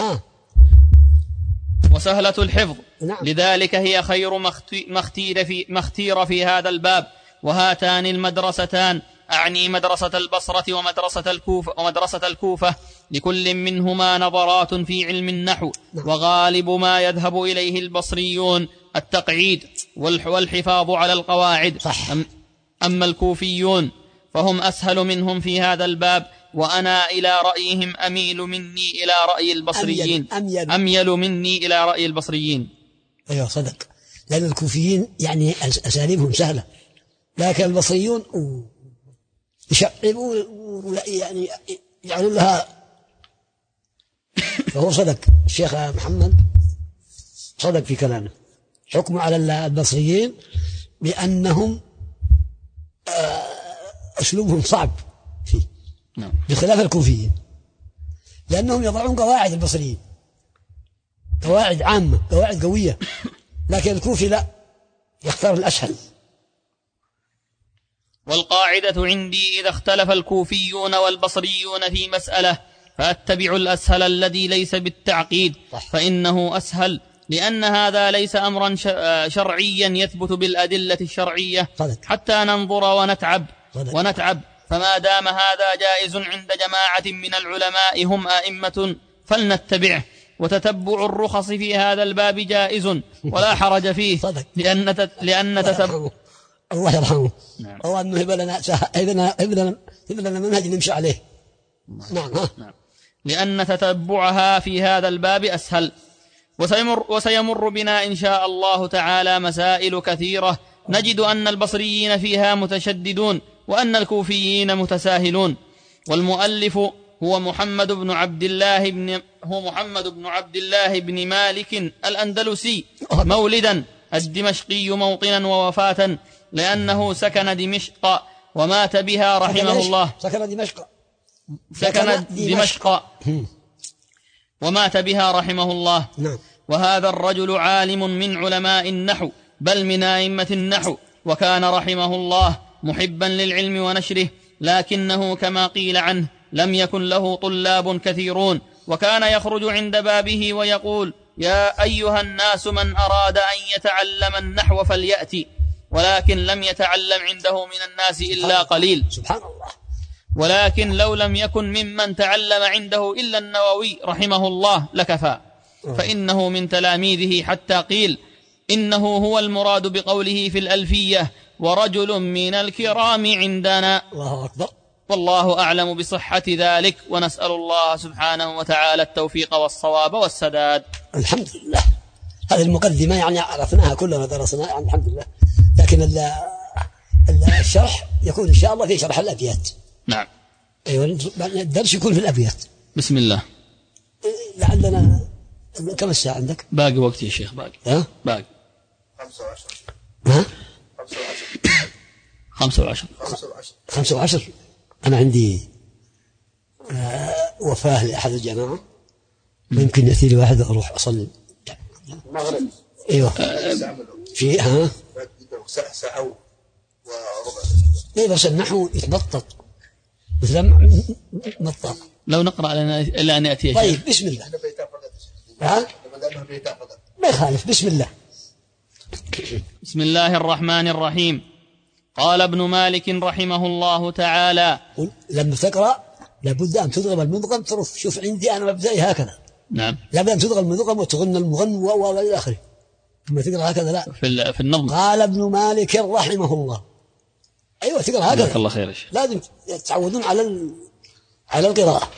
وسهلة الحفظ. نعم. لذلك هي خير مختير في هذا الباب. وهاتان المدرستان، أعني مدرسة البصرة ومدرسة الكوفة، لكل منهما نظرات في علم النحو. نعم. وغالب ما يذهب إليه البصريون التقعيد والحفاظ على القواعد. صح. أما الكوفيون فهم أسهل منهم في هذا الباب، وأنا إلى رأيهم أميل مني إلى رأي البصريين. أميل مني إلى رأي البصريين. أيوة صدق، لأن الكوفيين يعني أساليبهم سهلة، لكن البصريون يشعبون يعني يجعلون لها. فهو صدق الشيخ محمد، صدق في كلامه. حكم على البصريين بأنهم أسلوبهم صعب فيه بخلاف الكوفيين، لأنهم يضعون قواعد البصريين، قواعد عامة، قواعد قوية، لكن الكوفي لا، يختار الأسهل. والقاعدة عندي إذا اختلف الكوفيون والبصريون في مسألة فأتبع الأسهل الذي ليس بالتعقيد، فإنه أسهل، لأن هذا ليس أمرا شرعيا يثبت بالأدلة الشرعية حتى ننظر ونتعب، فما دام هذا جائز عند جماعة من العلماء هم أئمة فلنتبعه، وتتبع الرخص في هذا الباب جائز ولا حرج فيه، لأن تتبع الله يرحمه هو أنه هب لنا منهج نمشي عليه. نعم. لأن تتبعها في هذا الباب أسهل. وسيمر بنا إن شاء الله تعالى مسائل كثيرة نجد أن البصريين فيها متشددون وأن الكوفيين متساهلون. والمؤلف هو محمد بن عبد الله بن مالك الأندلسي مولدا، الدمشقي موطنا ووفاة، لأنه سكن دمشق ومات بها رحمه الله. سكن دمشق ومات بها رحمه الله. وهذا الرجل عالم من علماء النحو، بل من أئمة النحو، وكان رحمه الله محبا للعلم ونشره، لكنه كما قيل عنه لم يكن له طلاب كثيرون، وكان يخرج عند بابه ويقول: يا أيها الناس من أراد أن يتعلم النحو فليأتي، ولكن لم يتعلم عنده من الناس إلا قليل. سبحان الله. ولكن لو لم يكن ممن تعلم عنده إلا النووي رحمه الله لكفى، فإنه من تلاميذه، حتى قيل إنه هو المراد بقوله في الألفية: ورجل من الكرام عندنا. الله أكبر. والله أعلم بصحة ذلك، ونسأل الله سبحانه وتعالى التوفيق والصواب والسداد. الحمد لله. هذه المقدمة يعني عرفناها كلنا درسناها يعني الحمد لله، لكن الشرح يكون إن شاء الله في شرح الأبيات. نعم. أيوة، الدرس يكون في الأبيات. بسم الله. لعلنا كم الساعة عندك؟ باقي وقت يا شيخ. باقي 25. أنا عندي وفاة لأحد الجماعة، ويمكن يأتي لي واحد أروح أصلي المغرب. أيوة. في ساعة وربع. إيه بس النحو يتبطط مثل مطاط. لو نقرأ إلى أن يأتي. طيب بسم الله. ما يخالف. بسم الله. بسم الله الرحمن الرحيم. قال ابن مالك رحمه الله تعالى: لما تقرأ لابد أن تضرب المدغم ترف. شوف عندي أنا مبدئي هكذا. نعم. لابد أن تضرب المدغم وتغن المغن وإلى آخره. ثم تقرأ هكذا. لا في النظم. قال ابن مالك رحمه الله. أيوة تقرأ هكذا. جزاك الله خير. لازم تعودون على القراءة.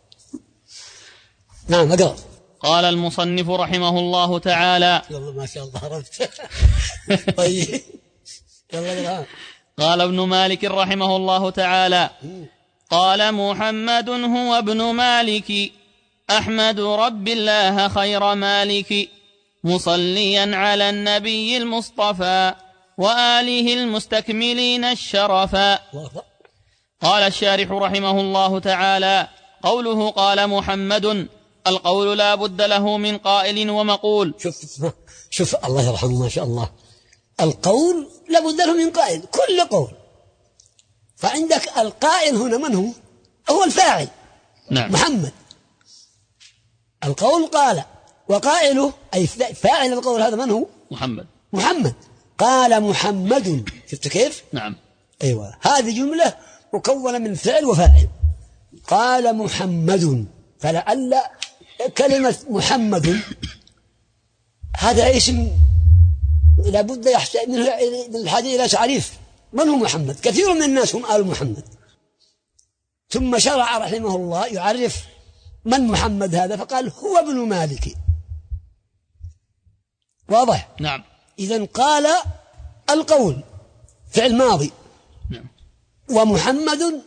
نعم اقرأ. قال المصنف رحمه الله تعالى: يلا ما شاء الله ربط. طيب يلا. قال ابن مالك رحمه الله تعالى: قال محمد هو ابن مالك أحمد رب الله خير مالك، مصليا على النبي المصطفى وآله المستكملين الشرفا. قال الشارح رحمه الله تعالى: قوله قال محمد، القول لا بد له من قائل ومقول. شوف الله يرحمه ما شاء الله، القول لا بد له من قائل، كل قول. فعندك القائل هنا من هو الفاعل. نعم. محمد. القول قال، وقائله أي فاعل القول هذا من هو؟ محمد. قال محمد. شفت كيف؟ نعم. أيوة، هذه جملة مكونة من فعل وفاعل. قال محمد، فلعل كلمة محمد هذا اسم لابد يحتاج من الحاجة إلى تعريف. من هو محمد؟ كثير من الناس هم آل محمد. ثم شرع رحمه الله يعرف من محمد هذا، فقال هو ابن مالك. واضح؟ نعم. إذن قال القول فعل ماضي. نعم. ومحمد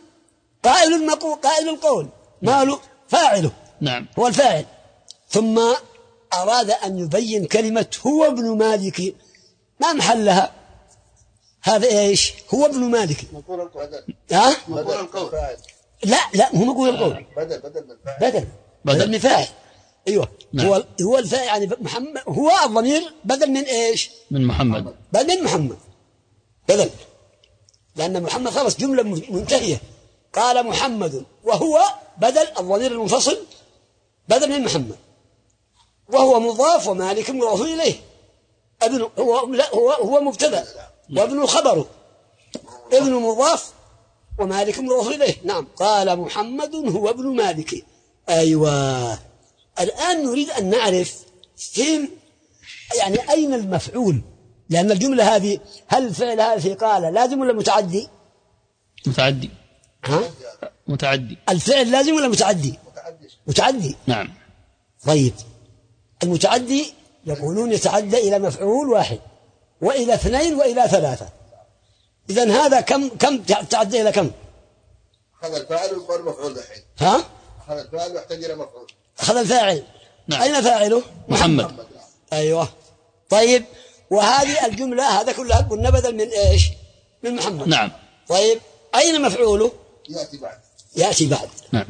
قائل القول، ماله فاعله. نعم. هو الفاعل. ثم أراد أن يبين كلمة هو ابن مالك ما محلها. هذا إيش؟ هو ابن مالك. مقول القول. ها؟ مقول القول. لا هو مقول القول. بدل من فاعل. أيوه. نعم. هو الفاعل يعني محمد، هو الضمير بدل من إيش؟ من محمد. بدل من محمد. بدل، لأن محمد خلص جملة منتهية. قال محمد وهو بدل الضمير المنفصل بدل من محمد، وهو مضاف ومالك مضاف إليه. ابن هو مبتدأ وابن خبره، ابن مضاف ومالك مضاف إليه. نعم. قال محمد هو ابن مالك. أيوة. الآن نريد أن نعرف فين يعني أين المفعول، لأن الجملة هذه هل الفعل هذا في قال لازم ولا متعدي؟ متعدي. ها؟ متعدي. الفعل لازم ولا متعدي؟ متعدي. نعم. طيب المتعدي يقولون يتعدى إلى مفعول واحد وإلى اثنين وإلى ثلاثة. إذن هذا كم تعدى إلى كم؟ هذا الفاعل ويقول مفعول الحين. ها؟ هذا الفاعل يحتاج إلى مفعول. هذا الفاعل. نعم. أين فاعله؟ محمد. أيوة. طيب وهذه الجملة هذا كلها قلنا بدل من إيش؟ من محمد. نعم. طيب أين مفعوله؟ يأتي بعد. نعم.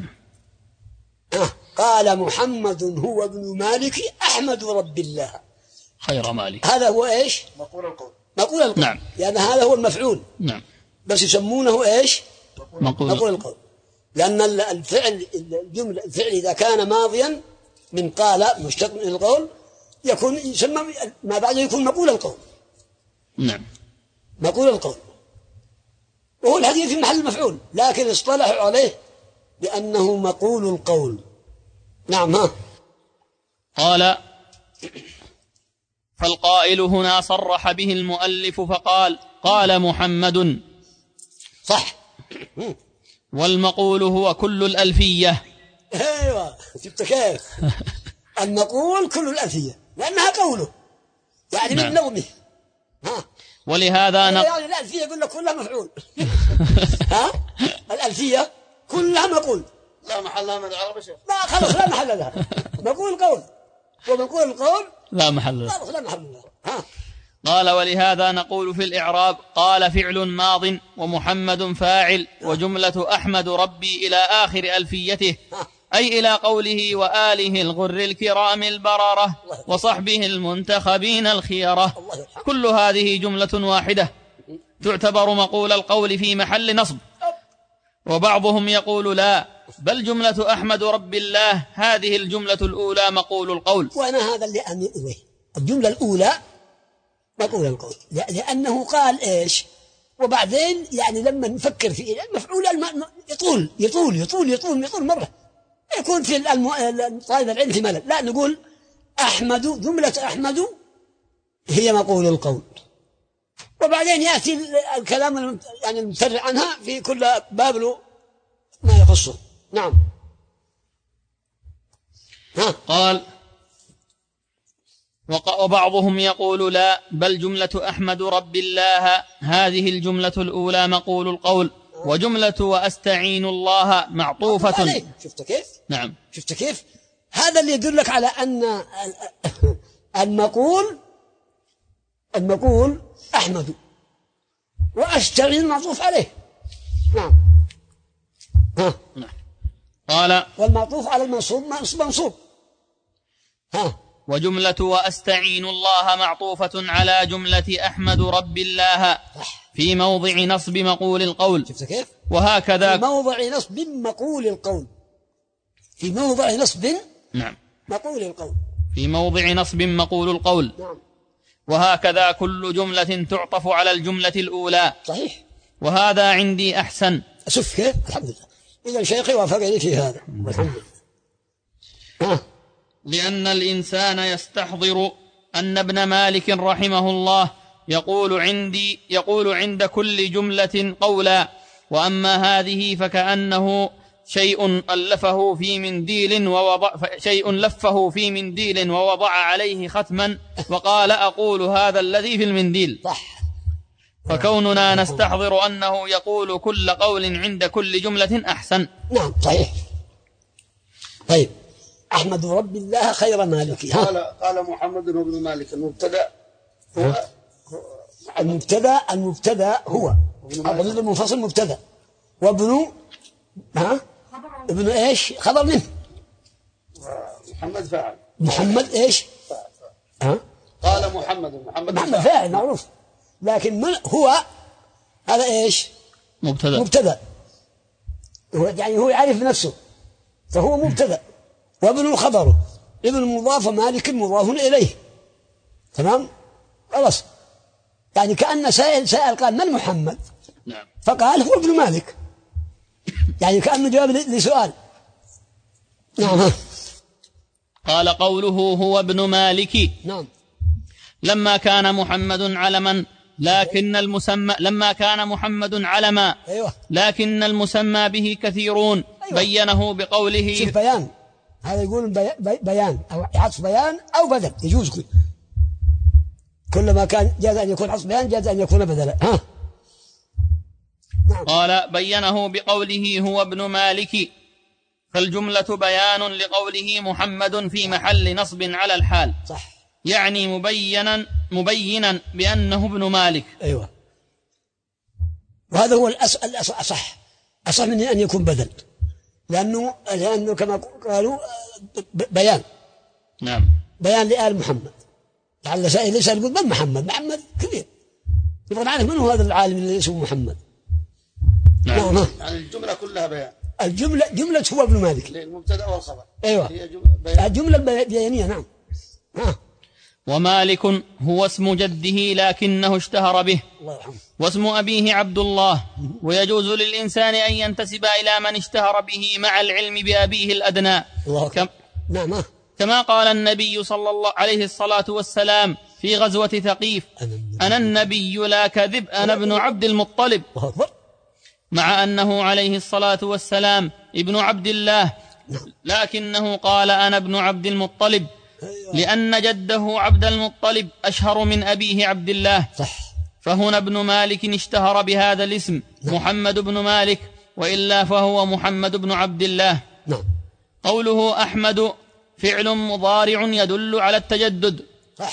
قال محمد هو ابن مالك أحمد رب الله خير مالك. هذا هو إيش؟ مقول القول. نعم. لأن هذا هو المفعول. نعم. بس يسمونه إيش؟ مقول القول. لأن الفعل إذا كان ماضيا من قال مشتق من القول يكون يسمى ما بعده يكون مقول القول. نعم. مقول القول، وهو الحديث في محل مفعول، لكن اصطلحوا عليه لأنه مقول القول. نعم. ها. قال فالقائل هنا صرح به المؤلف فقال قال محمد. صح. والمقول هو كل الألفية. ايوه شفت كيف؟ المقول كل الألفية لأنها قوله يعني من نومه. ها. ولهذا يعني الألفية يقول لك كلها مفعول. ها. الألفية كلها مقول لا محل لها من العرب شيخ. ما خلص لا محل لها. مقول قول ومقول القول لا محل لها. خلص لا محل لها. ها. قال ولهذا نقول في الإعراب قال فعل ماض ومحمد فاعل وجملة أحمد ربي إلى آخر ألفيته، أي إلى قوله وآله الغر الكرام البررة وصحبه المنتخبين الخيرة. كل هذه جملة واحدة تعتبر مقول القول في محل نصب. وبعضهم يقول لا، بل جملة أحمد رب الله هذه الجملة الأولى مقول القول. وأنا هذا اللي أميل إليه، الجملة الأولى مقول القول، لأنه قال إيش وبعدين يعني لما نفكر في المفعول يطول يطول يطول يطول يطول مرة يكون في طالب العلم في ملل. لا نقول أحمد، جملة أحمد هي مقول القول، وبعدين يأتي الكلام يعني المتفرع عنها في كل باب له ما يخصه. نعم. قال وبعضهم يقول لا، بل جملة أحمد رب الله هذه الجملة الأولى مقول القول، وجملة وأستعين الله معطوفة. شفت كيف؟ نعم. شفت كيف؟ هذا اللي يدلك على أن المقول أحمد وأستعين معطوف عليه. نعم. قال والمعطوف على المنصوب منصوب. وجملة وأستعين الله معطوفة على جملة أحمد رب الله في موضع نصب مقول القول. شفت كيف؟ وهكذا في موضع نصب مقول القول. في موضع نصب نعم مقول القول. في موضع نصب مقول القول. نعم. وهكذا كل جملة تعطف على الجملة الأولى. صحيح. وهذا عندي أحسن. شوف كيف؟ الحمد لله. إذا شيخي وافقني في هذا. الحمد لله. لأن الإنسان يستحضر أن ابن مالك رحمه الله يقول عند كل جملة قولا، وأما هذه فكأنه شيء لفه في منديل ووضع عليه ختما وقال أقول هذا الذي في المنديل. صح. فكوننا نستحضر أنه يقول كل قول عند كل جملة أحسن. نعم صحيح. طيب أحمد رب الله خير مالك. قال محمد بن مالك المبتدأ هو المبتدأ هو الضمير المنفصل مبتدأ، وابن ابن ايش خبر منه، محمد فاعل. محمد ايش قال محمد فاعل معروف، لكن من هو هذا ايش مبتدأ هو يعني هو يعرف نفسه فهو مبتدأ، وابن خبره، ابن مضاف مالك مضاف إليه. تمام خلاص، يعني كأن سائل قال من محمد؟ نعم. فقال هو ابن مالك، يعني كأنه جواب لسؤال. نعم. قال قوله هو ابن مالك. نعم. لما كان محمد علما لما كان محمد علما أيوة. لكن المسمى به كثيرون. أيوة. بينه بقوله شوف بيان، هذا يقول بيان أو عطف بيان أو بدل، يجوز كل ما كان جاز أن يكون عطف بيان جاز أن يكون بدلا. نعم. قال بينه بقوله هو ابن مالك، فالجملة بيان لقوله محمد في محل نصب على الحال. صح. يعني مبينا بأنه ابن مالك. أيوة. وهذا هو الأصح من أن يكون بدل، لأنه كما قالوا بيان. نعم. بيان لآل محمد، لعل سائل يسأل يقول من محمد كبير، يبغى نعرف من هو هذا العالم اللي اسمه محمد. نعم. يعني الجملة كلها بيان. جملة هو ابن مالك للمبتدأ والخبر. أيوة. هي الجملة بيانية. نعم. ومالك هو اسم جده لكنه اشتهر به، الله يرحمه. واسم أبيه عبد الله، ويجوز للإنسان أن ينتسب إلى من اشتهر به مع العلم بأبيه الأدنى. نعم. كما قال النبي صلى الله عليه الصلاة والسلام في غزوة ثقيف: أنا النبي لا كذب، أنا ابن عبد المطلب، مع أنه عليه الصلاة والسلام ابن عبد الله، لكنه قال أنا ابن عبد المطلب لأن جده عبد المطلب أشهر من أبيه عبد الله. صح. فهنا ابن مالك اشتهر بهذا الاسم محمد بن مالك، وإلا فهو محمد بن عبد الله. نعم. قوله أحمد فعل مضارع يدل على التجدد،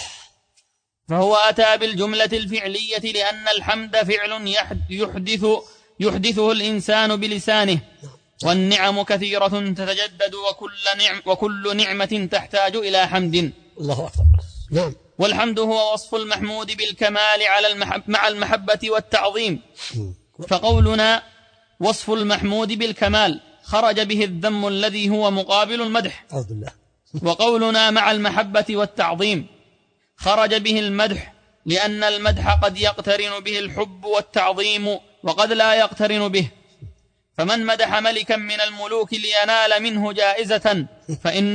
فهو أتى بالجملة الفعلية لأن الحمد فعل يحدثه الإنسان بلسانه، والنعم كثيرة تتجدد وكل نعمة تحتاج إلى حمد. الله أكبر. نعم. والحمد هو وصف المحمود بالكمال مع المحبة والتعظيم، فقولنا وصف المحمود بالكمال خرج به الذم الذي هو مقابل المدح، وقولنا مع المحبة والتعظيم خرج به المدح، لأن المدح قد يقترن به الحب والتعظيم وقد لا يقترن به. فمن مدح ملكا من الملوك لينال منه جائزة فإن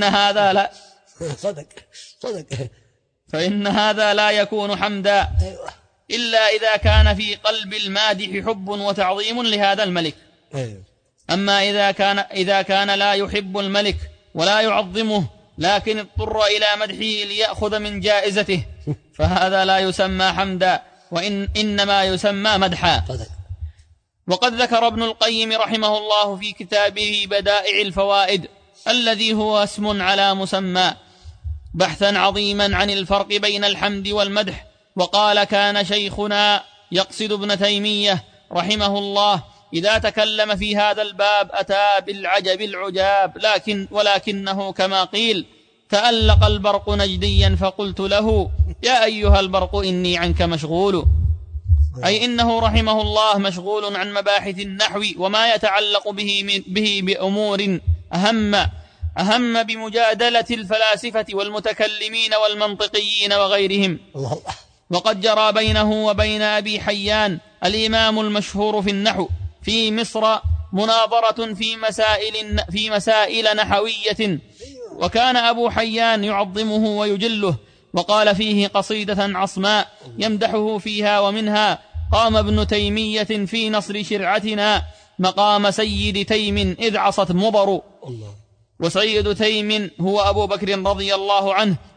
هذا لا يكون حمدا، إلا إذا كان في قلب المادح حب وتعظيم لهذا الملك. أما إذا كان لا يحب الملك ولا يعظمه لكن اضطر إلى مدحه ليأخذ من جائزته، فهذا لا يسمى حمدا، وإنما يسمى مدحا. وقد ذكر ابن القيم رحمه الله في كتابه بدائع الفوائد الذي هو اسم على مسمى بحثا عظيما عن الفرق بين الحمد والمدح، وقال: كان شيخنا يقصد ابن تيمية رحمه الله إذا تكلم في هذا الباب أتى بالعجب العجاب، ولكنه كما قيل: تألق البرق نجديا فقلت له يا أيها البرق إني عنك مشغول، أي إنه رحمه الله مشغول عن مباحث النحو وما يتعلق به بأمور أهم بمجادلة الفلاسفة والمتكلمين والمنطقيين وغيرهم. وقد جرى بينه وبين أبي حيان الإمام المشهور في النحو في مصر مناظرة في مسائل نحوية، وكان أبو حيان يعظمه ويجله، وقال فيه قصيدة عصماء يمدحه فيها، ومنها: قام ابن تيمية في نصر شرعتنا مقام سيد تيم إذ عصت مضر. وسيد تيم هو أبو بكر رضي الله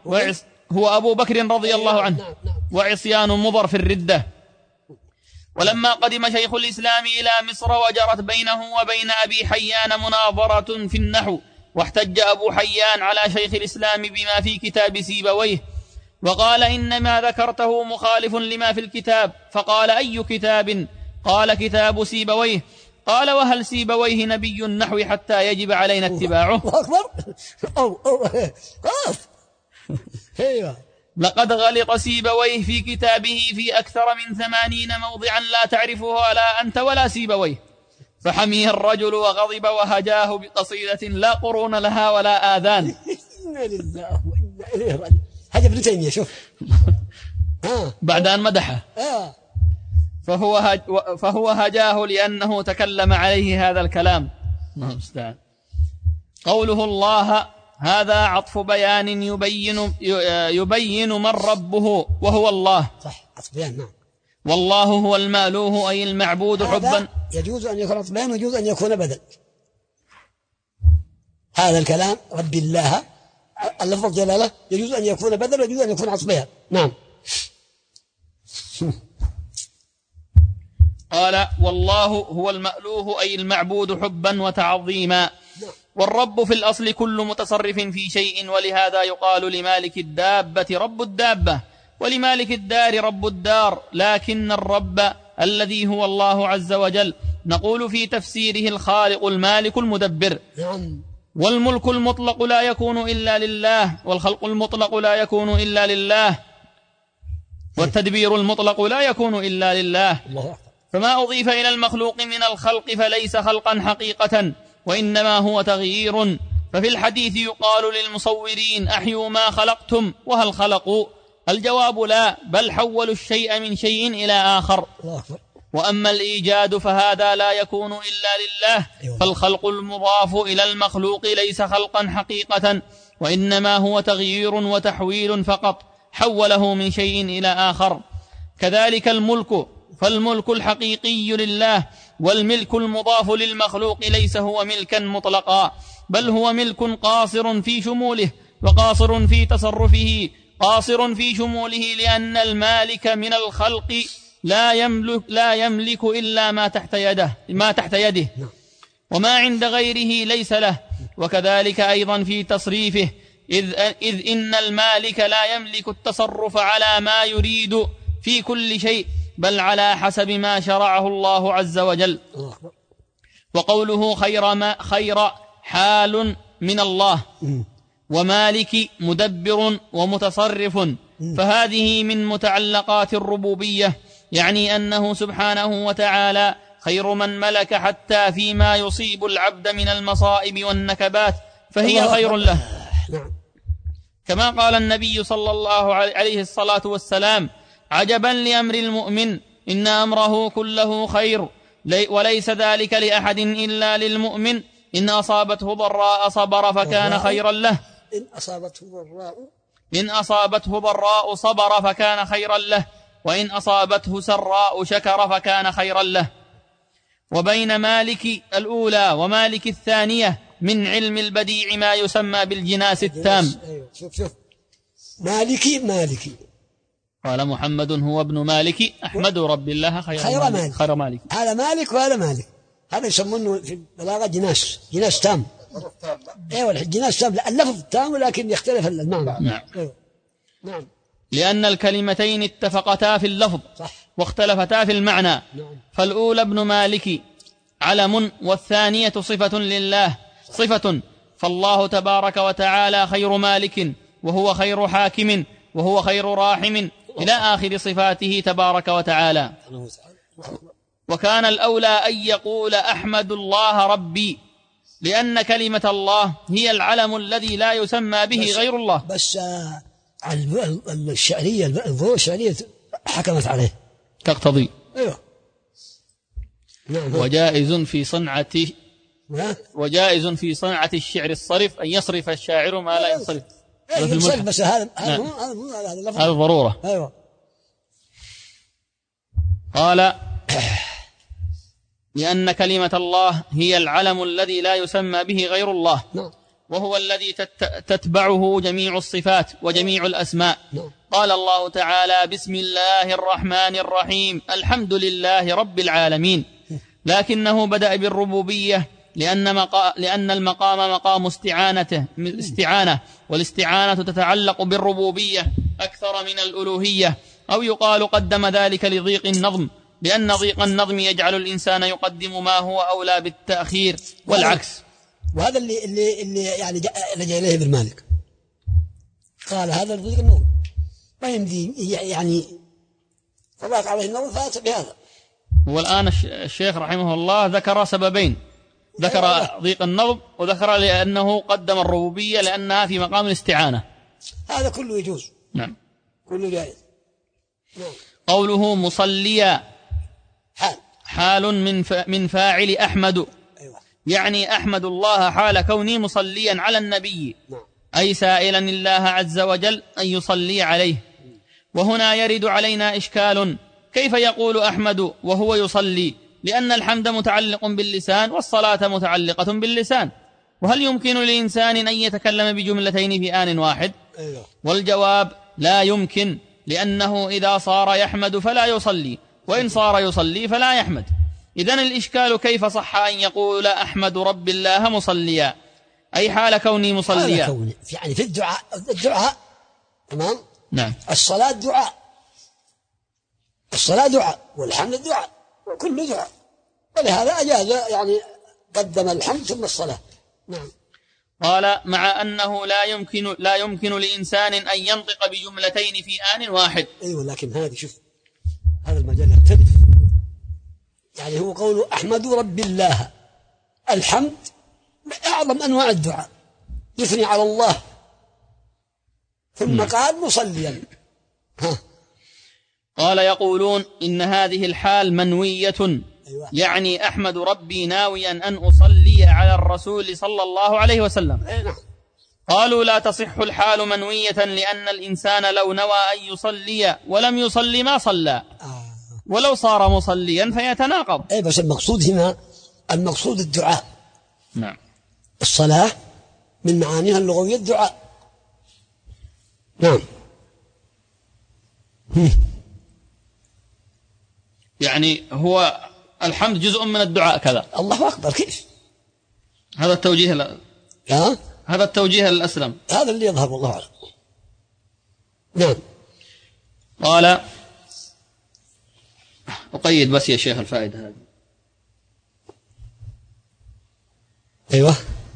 عنه وعصيان مضر في الردة. ولما قدم شيخ الإسلام إلى مصر وجرت بينه وبين أبي حيان مناظرة في النحو، واحتج أبو حيان على شيخ الإسلام بما في كتاب سيبويه وقال إنما ذكرته مخالف لما في الكتاب. فقال أي كتاب؟ قال كتاب سيبويه. قال وهل سيبويه نبي النحو حتى يجب علينا اتباعه؟ لقد غلط سيبويه في كتابه في أكثر من 80 موضعا لا تعرفها لا أنت ولا سيبويه. فحمي الرجل وغضب وهجاه بقصيدة لا قرون لها ولا آذان. إنا لله وإنا إليه راجعون. هذا ابن تيمية شوف. بعد أن مدحه فهو هجاه لأنه تكلم عليه هذا الكلام. قوله الله هذا عطف بيان يبين من ربه وهو الله. صح، عطف بيان. نعم. والله هو المألوه أي المعبود حبا. يجوز أن يكون عطف بيان ويجوز أن يكون بدل. هذا الكلام رب الله اللفظ جلاله يجوز أن يكون بدل ويجوز أن يكون عطف بيان. نعم. قال والله هو المألوه أي المعبود حبا وتعظيما. والرب في الأصل كل متصرف في شيء، ولهذا يقال لمالك الدابة رب الدابة ولمالك الدار رب الدار، لكن الرب الذي هو الله عز وجل نقول في تفسيره الخالق المالك المدبر. والملك المطلق لا يكون إلا لله، والخلق المطلق لا يكون إلا لله، والتدبير المطلق لا يكون إلا لله. فما أضيف إلى المخلوق من الخلق فليس خلقا حقيقة وإنما هو تغيير. ففي الحديث يقال للمصورين أحيوا ما خلقتم وهل خلقوا؟ الجواب لا، بل حولوا الشيء من شيء إلى آخر. وأما الإيجاد فهذا لا يكون إلا لله، فالخلق المضاف إلى المخلوق ليس خلقا حقيقة وإنما هو تغيير وتحويل فقط، حوله من شيء إلى آخر. كذلك الملك، فالملك الحقيقي لله، والملك المضاف للمخلوق ليس هو ملكا مطلقا، بل هو ملك قاصر في شموله وقاصر في تصرفه. قاصر في شموله لأن المالك من الخلق لا يملك إلا ما تحت يده وما عند غيره ليس له. وكذلك أيضا في تصريفه، إذ إن المالك لا يملك التصرف على ما يريد في كل شيء، بل على حسب ما شرعه الله عز وجل. وقوله خير حال من الله، ومالك مدبر ومتصرف، فهذه من متعلقات الربوبية، يعني أنه سبحانه وتعالى خير من ملك حتى فيما يصيب العبد من المصائب والنكبات فهي خير له. كما قال النبي صلى الله عليه الصلاة والسلام: عجبا لأمر المؤمن إن أمره كله خير وليس ذلك لأحد إلا للمؤمن، إن أصابته ضراء صبر فكان خيرا له، إن أصابته ضراء صبر فكان خيرا له، وإن أصابته سراء شكر فكان خيرا له. وبين مالك الأولى ومالك الثانية من علم البديع ما يسمى بالجناس التام. شوف مالكي قال محمد هو ابن مالك أحمد رب الله خير مالك. هذا مالك وهذا مالك، هذا يسمونه في البلاغة جناس تام. ايوه الجناس تام، اللفظ تام ولكن يختلف المعنى. نعم. أيوة. نعم. لأن الكلمتين اتفقتا في اللفظ واختلفتا في المعنى. نعم. فالأولى ابن مالك علم، والثانية صفة لله صفة، فالله تبارك وتعالى خير مالك، وهو خير حاكم، وهو خير راحم، إلى آخر صفاته تبارك وتعالى. وكان الأولى أن يقول أحمد الله ربي، لأن كلمة الله هي العلم الذي لا يسمى به غير الله. بس الشعرية الظروف الشعرية حكمت عليه تقتضي. أيوه. نعم. وجائز في صنعة الشعر الصرف أن يصرف الشاعر ما لا ينصرف. بس هذا ضرورة. أيوه. قال لأن كلمة الله هي العلم الذي لا يسمى به غير الله. نعم. وهو الذي تتبعه جميع الصفات وجميع الأسماء. نعم. قال الله تعالى: بسم الله الرحمن الرحيم الحمد لله رب العالمين، لكنه بدأ بالربوبية لأن المقام مقام استعانة، والاستعانة تتعلق بالربوبية أكثر من الألوهية. أو يقال قدم ذلك لضيق النظم، لأن ضيق النظم يجعل الإنسان يقدم ما هو أولى بالتأخير والعكس. وهذا اللي يعني لجأ إليه ابن مالك، قال هذا ضيق النظم ما يمدي يعني فضاق عليه النظم فأتى بهذا. والآن الشيخ رحمه الله ذكر سببين، ذكر ضيق النظم وذكر لأنه قدم الربوبية لأنها في مقام الاستعانة. هذا كله يجوز. نعم كله جائز. نعم. قوله مصليا حال من فاعل أحمد. أيوة. يعني أحمد الله حال كوني مصليا على النبي. نعم. أي سائلا الله عز وجل أن يصلي عليه. وهنا يرد علينا إشكال، كيف يقول أحمد وهو يصلي؟ لأن الحمد متعلق باللسان والصلاة متعلقة باللسان، وهل يمكن لإنسان أن يتكلم بجملتين في آن واحد؟ أيوة. والجواب لا يمكن، لأنه إذا صار يحمد فلا يصلي، وإن صار يصلي فلا يحمد. إذن الإشكال كيف صح أن يقول أحمد رب الله مصليا، أي حال كوني مصليا؟ حال كوني يعني في الدعاء تمام. نعم. الصلاة دعاء والحمد دعاء وكل دعاء، ولهذا أجاز يعني قدم الحمد ثم الصلاة. نعم. قال مع أنه لا يمكن لإنسان أن ينطق بجملتين في آن واحد. أيوة، لكن هذه شوف هذا المجال يختلف. يعني هو قول أحمد رب الله، الحمد أعظم أنواع الدعاء، يثني على الله، ثم قال مصليا. قال يقولون إن هذه الحال منوية. أيوة. يعني أحمد ربي ناويا أن أصلي على الرسول صلى الله عليه وسلم. نعم. قالوا لا تصح الحال منوية، لأن الإنسان لو نوى أن يصلي ولم يصلي ما صلى، ولو صار مصليا فيتناقض. أي بس المقصود هنا المقصود الدعاء. نعم. الصلاة من معانيها اللغوية الدعاء. نعم. يعني هو الحمد جزء من الدعاء كذا. الله أكبر. كيف هذا التوجيه هذا التوجيه الأسلم، هذا اللي يظهر والله أعلم. نعم. قال أقيد بس يا شيخ الفائدة هذه. أيوة.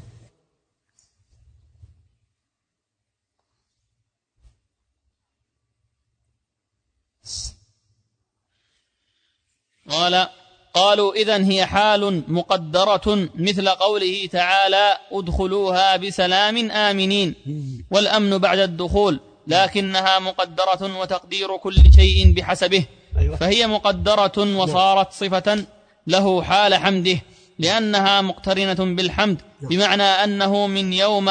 قالوا إذن هي حال مقدرة، مثل قوله تعالى ادخلوها بسلام آمنين، والأمن بعد الدخول، لكنها مقدرة وتقدير كل شيء بحسبه. أيوة. فهي مقدرة وصارت صفة له حال حمده، لأنها مقترنة بالحمد، بمعنى أنه من يوم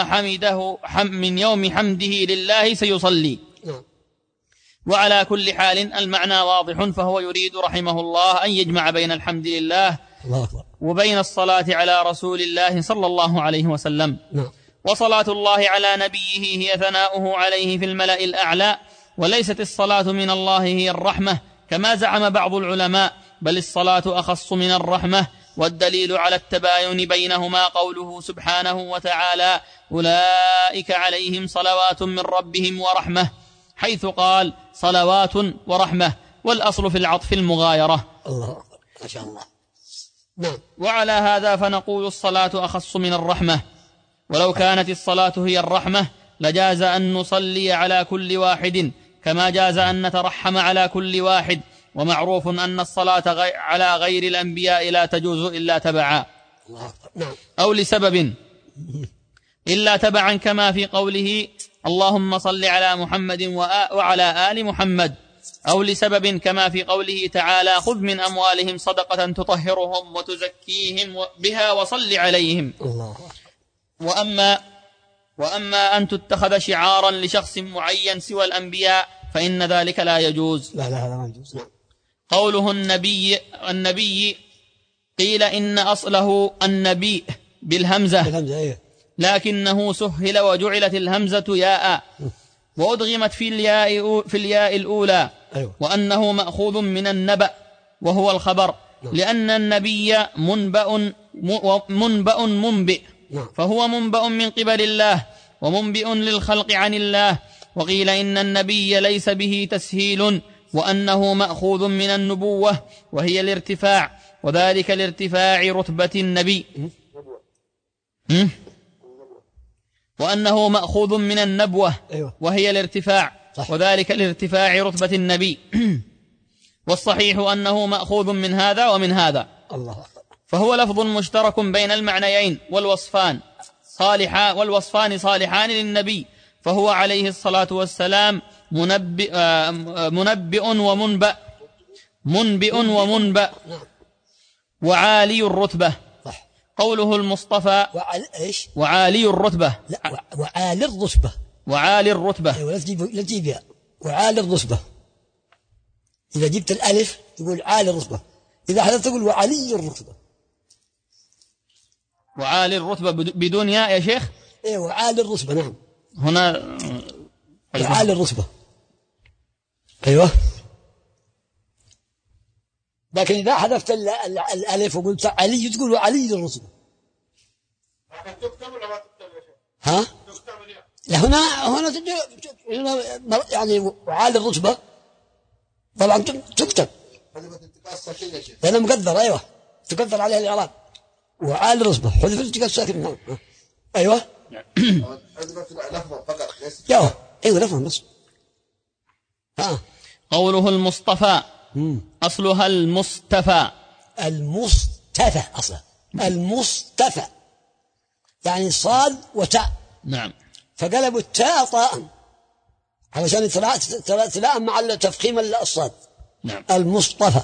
حمده لله سيصلي. وعلى كل حال المعنى واضح، فهو يريد رحمه الله أن يجمع بين الحمد لله وبين الصلاة على رسول الله صلى الله عليه وسلم. وصلاة الله على نبيه هي ثناؤه عليه في الملأ الأعلى، وليست الصلاة من الله هي الرحمة كما زعم بعض العلماء، بل الصلاة أخص من الرحمة. والدليل على التباين بينهما قوله سبحانه وتعالى أولئك عليهم صلوات من ربهم ورحمة، حيث قال صلوات ورحمة، والأصل في العطف المغايرة. الله ما شاء الله. نعم. وعلى هذا فنقول الصلاة أخص من الرحمة، ولو كانت الصلاة هي الرحمة لجاز أن نصلي على كل واحد، كما جاز أن نترحم على كل واحد. ومعروف أن الصلاة على غير الأنبياء لا تجوز إلا تبعا أو لسبب، إلا تبعا، كما في قوله اللهم صل على محمد وعلى آل محمد، أو لسبب كما في قوله تعالى خذ من أموالهم صدقة تطهرهم وتزكيهم بها وصل عليهم. وأما أن تتخذ شعارا لشخص معين سوى الأنبياء فإن ذلك لا يجوز. لا ما يجوز. قوله النبي قيل إن أصله النبي بالهمزة، لكنه سهل وجعلت الهمزة ياء وأدغمت في الياء الأولى، وأنه مأخوذ من النبأ وهو الخبر، لأن النبي منبأ منبأ منبئ، نعم. فهو منبأ من قبل الله ومنبئ للخلق عن الله. وقيل إن النبي ليس به تسهيل، وأنه مأخوذ من النبوة وهي الارتفاع، وذلك لارتفاع رتبة النبي. وأنه مأخوذ من النبوة وهي الارتفاع، وذلك لارتفاع رتبة النبي. والصحيح أنه مأخوذ من هذا ومن هذا. فهو لفظ مشترك بين المعنيين والوصفان صالحان للنبي، فهو عليه الصلاة والسلام منبئ ومنبأ وعالي الرتبة. قوله المصطفى وعالي الرتبة، لا وعالي الرتبة، وعالي الرتبة. أيوة لا تجيبها وعالي الرتبة. إذا جبت الألف تقول عالي الرتبة، إذا حدث تقول وعلي الرتبة. وعالي الرتبة بدون ياء يا شيخ؟ إيه وعالي الرتبة. نعم هنا وعالي الرتبة. أيوة. لكن إذا حذفت الألف وقلت علي تقول وعلي الرتبة. تكتب ولا ما تكتب يا شيخ؟ ها؟ تكتب الياء. لا هنا يعني وعالي الرتبة طبعا تكتب لأنها مقدر. أيوة تقدر عليها الإعراب وعالي الرتبة حذف التقاء الساكن. أيوة حذف لفظة فقط. أيوة لفظة بس. قوله المصطفى أصلها المصطفى. المصطفى أصلا المصطفى يعني صاد وتاء. نعم. فقلبوا التاء طاء علشان تلائم مع تفخيم الصاد. نعم. المصطفى.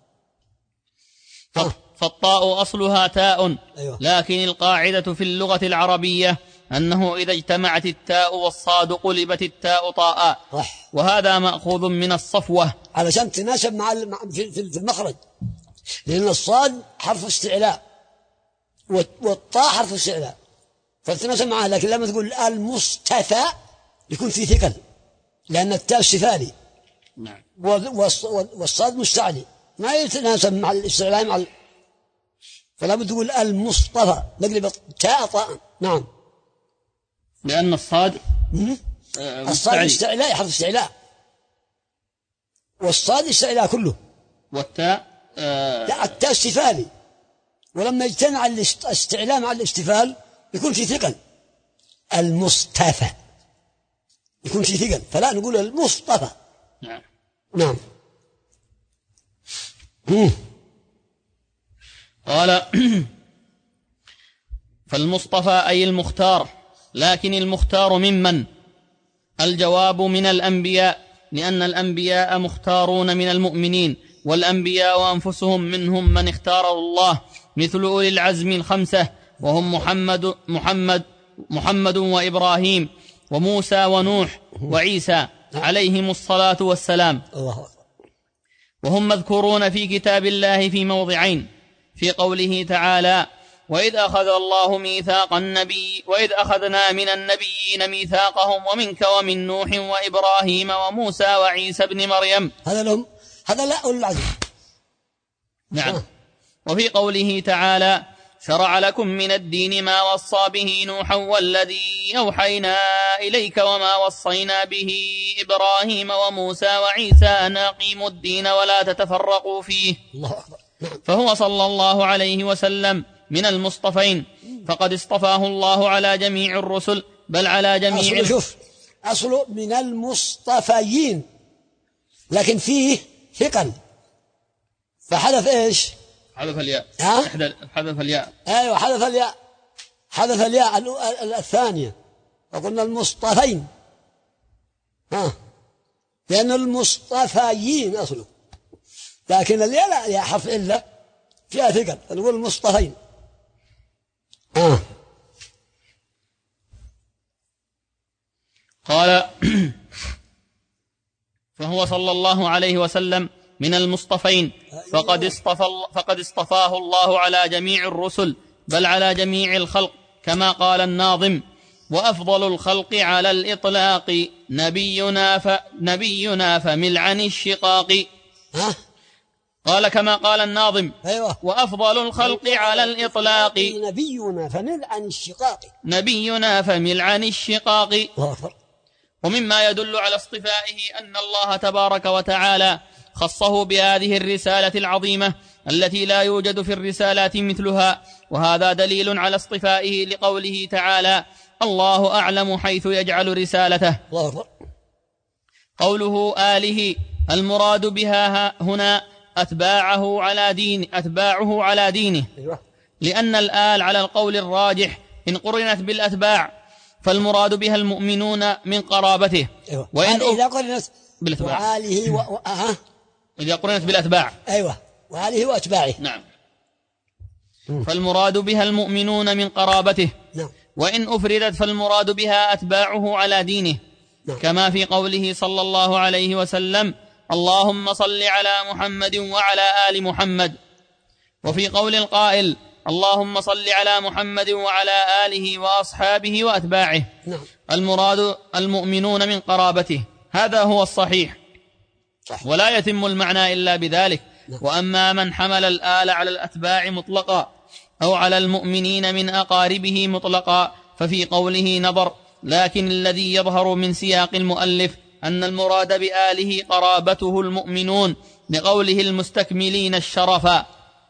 فالطاء أصلها تاء. أيوة. لكن القاعدة في اللغة العربية أنه إذا اجتمعت التاء والصاد قلبت التاء طاء. وهذا مأخوذ من الصفوة علشان تناسب مع في المخرج، لأن الصاد حرف استعلاء والطاء حرف استعلاء فتناسب معها. لكن لما تقول المصطفى يكون في ثقل لأن التاء استفالي. نعم. والصاد مستعلي ما يتناسب مع الاستعلاء مع فلا بد تقول المصطفى نقلب التاء طاء. نعم. لأن الصاد الصاد استعلاء حرف استعلاء والصاد استعلاء كله. والتاء لا التاء استفالي، ولما يجتمع الاستعلاء مع الاستفال يكون في ثقل. المصطفى يكون في ثقل فلا نقول المصطفى. نعم. نعم. قال فالمصطفى أي المختار، لكن المختار ممن؟ الجواب من الأنبياء، لأن الأنبياء مختارون من المؤمنين، والأنبياء أنفسهم منهم من اختاره الله، مثل أولي العزم الخمسة وهم محمد وإبراهيم وموسى ونوح وعيسى عليهم الصلاة والسلام. وهم مذكورون في كتاب الله في موضعين، في قوله تعالى وإذ أخذنا من النبيين ميثاقهم ومنك ومن نوح وإبراهيم وموسى وعيسى ابن مريم. هذا لا أولي العزم. نعم. وفي قوله تعالى شرع لكم من الدين ما وصى به نوحا والذي أوحينا إليك وما وصينا به إبراهيم وموسى وعيسى أن أقيموا الدين ولا تتفرقوا فيه. فهو صلى الله عليه وسلم من المصطفين، فقد اصطفاه الله على جميع الرسل، بل على جميع أصله من المصطفيين، لكن فيه ثقل فحذف إيش؟ حذف الياء. حذف الياء. أيوة حذف الياء الثانية وقلنا المصطفين. لأن المصطفيين أصله، لكن الياء لا يا حرف إلا فيها ثقل فنقول المصطفين. قال فهو صلى الله عليه وسلم من المصطفين، فقد اصطفاه الله على جميع الرسل، بل على جميع الخلق، كما قال الناظم وأفضل الخلق على الإطلاق نبينا فمل عن الشقاق. قال كما قال الناظم: أيوة. وأفضل الخلق على الإطلاق نبينا فمل عن الشقاق. الله أكبر. ومما يدل على اصطفائه أن الله تبارك وتعالى خصه بهذه الرسالة العظيمة التي لا يوجد في الرسالات مثلها، وهذا دليل على اصطفائه لقوله تعالى: الله أعلم حيث يجعل رسالته. الله أكبر. قوله آله المراد بها هنا أتباعه على دينه، لأن الآل على القول الراجح إن قرنت بالأتباع فالمراد بها المؤمنون من قرابته. وإن إذا قرنت بالأتباع إذا قرنت بالأتباع وآله وأتباعه. نعم. فالمراد بها المؤمنون من قرابته. نعم. وإن أفردت فالمراد بها أتباعه على دينه. نعم. كما في قوله صلى الله عليه وسلم: اللهم صل على محمد وعلى آل محمد. وفي قول القائل: اللهم صل على محمد وعلى آله وأصحابه وأتباعه. نعم. المراد المؤمنون من قرابته، هذا هو الصحيح. صح. ولا يتم المعنى إلا بذلك. نعم. وأما من حمل الآل على الأتباع مطلقا أو على المؤمنين من أقاربه مطلقا ففي قوله نظر، لكن الذي يظهر من سياق المؤلف أن المراد بآله قرابته المؤمنون لقوله المستكملين الشرفا.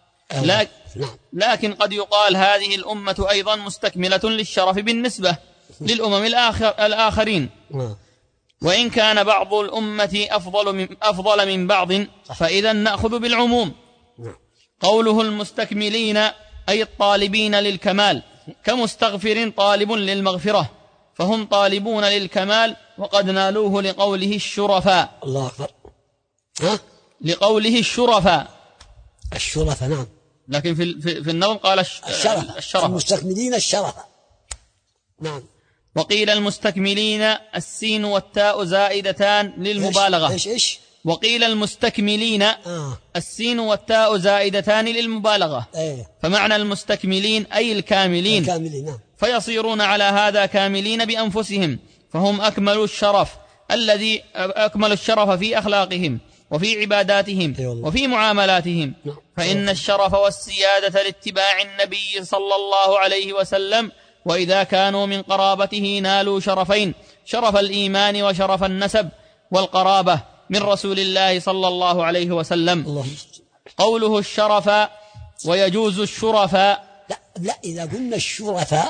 لكن قد يقال هذه الأمة أيضا مستكملة للشرف بالنسبة للأمم الآخرين، وإن كان بعض الأمة أفضل من بعض فإذا نأخذ بالعموم. قوله المستكملين أي الطالبين للكمال، كمستغفر طالب للمغفرة، فهم طالبون للكمال وقد نالوه لقوله الشرفاء. الله أكبر. لقوله الشرفاء. نعم. لكن في النظم قال الشرف. المستكملين الشرف. نعم. وقيل المستكملين السين والتاء زائدتان للمبالغة. إيش؟ وقيل المستكملين السين والتاء زائدتان للمبالغة. فمعنى المستكملين أي الكاملين. نعم. فيصيرون على هذا كاملين بأنفسهم، فهم أكمل الشرف في أخلاقهم وفي عباداتهم وفي معاملاتهم. فإن الشرف والسيادة لاتباع النبي صلى الله عليه وسلم، وإذا كانوا من قرابته نالوا شرفين: شرف الإيمان وشرف النسب والقرابة من رسول الله صلى الله عليه وسلم. قوله الشرف ويجوز الشرفاء. لا إذا قلنا الشرفاء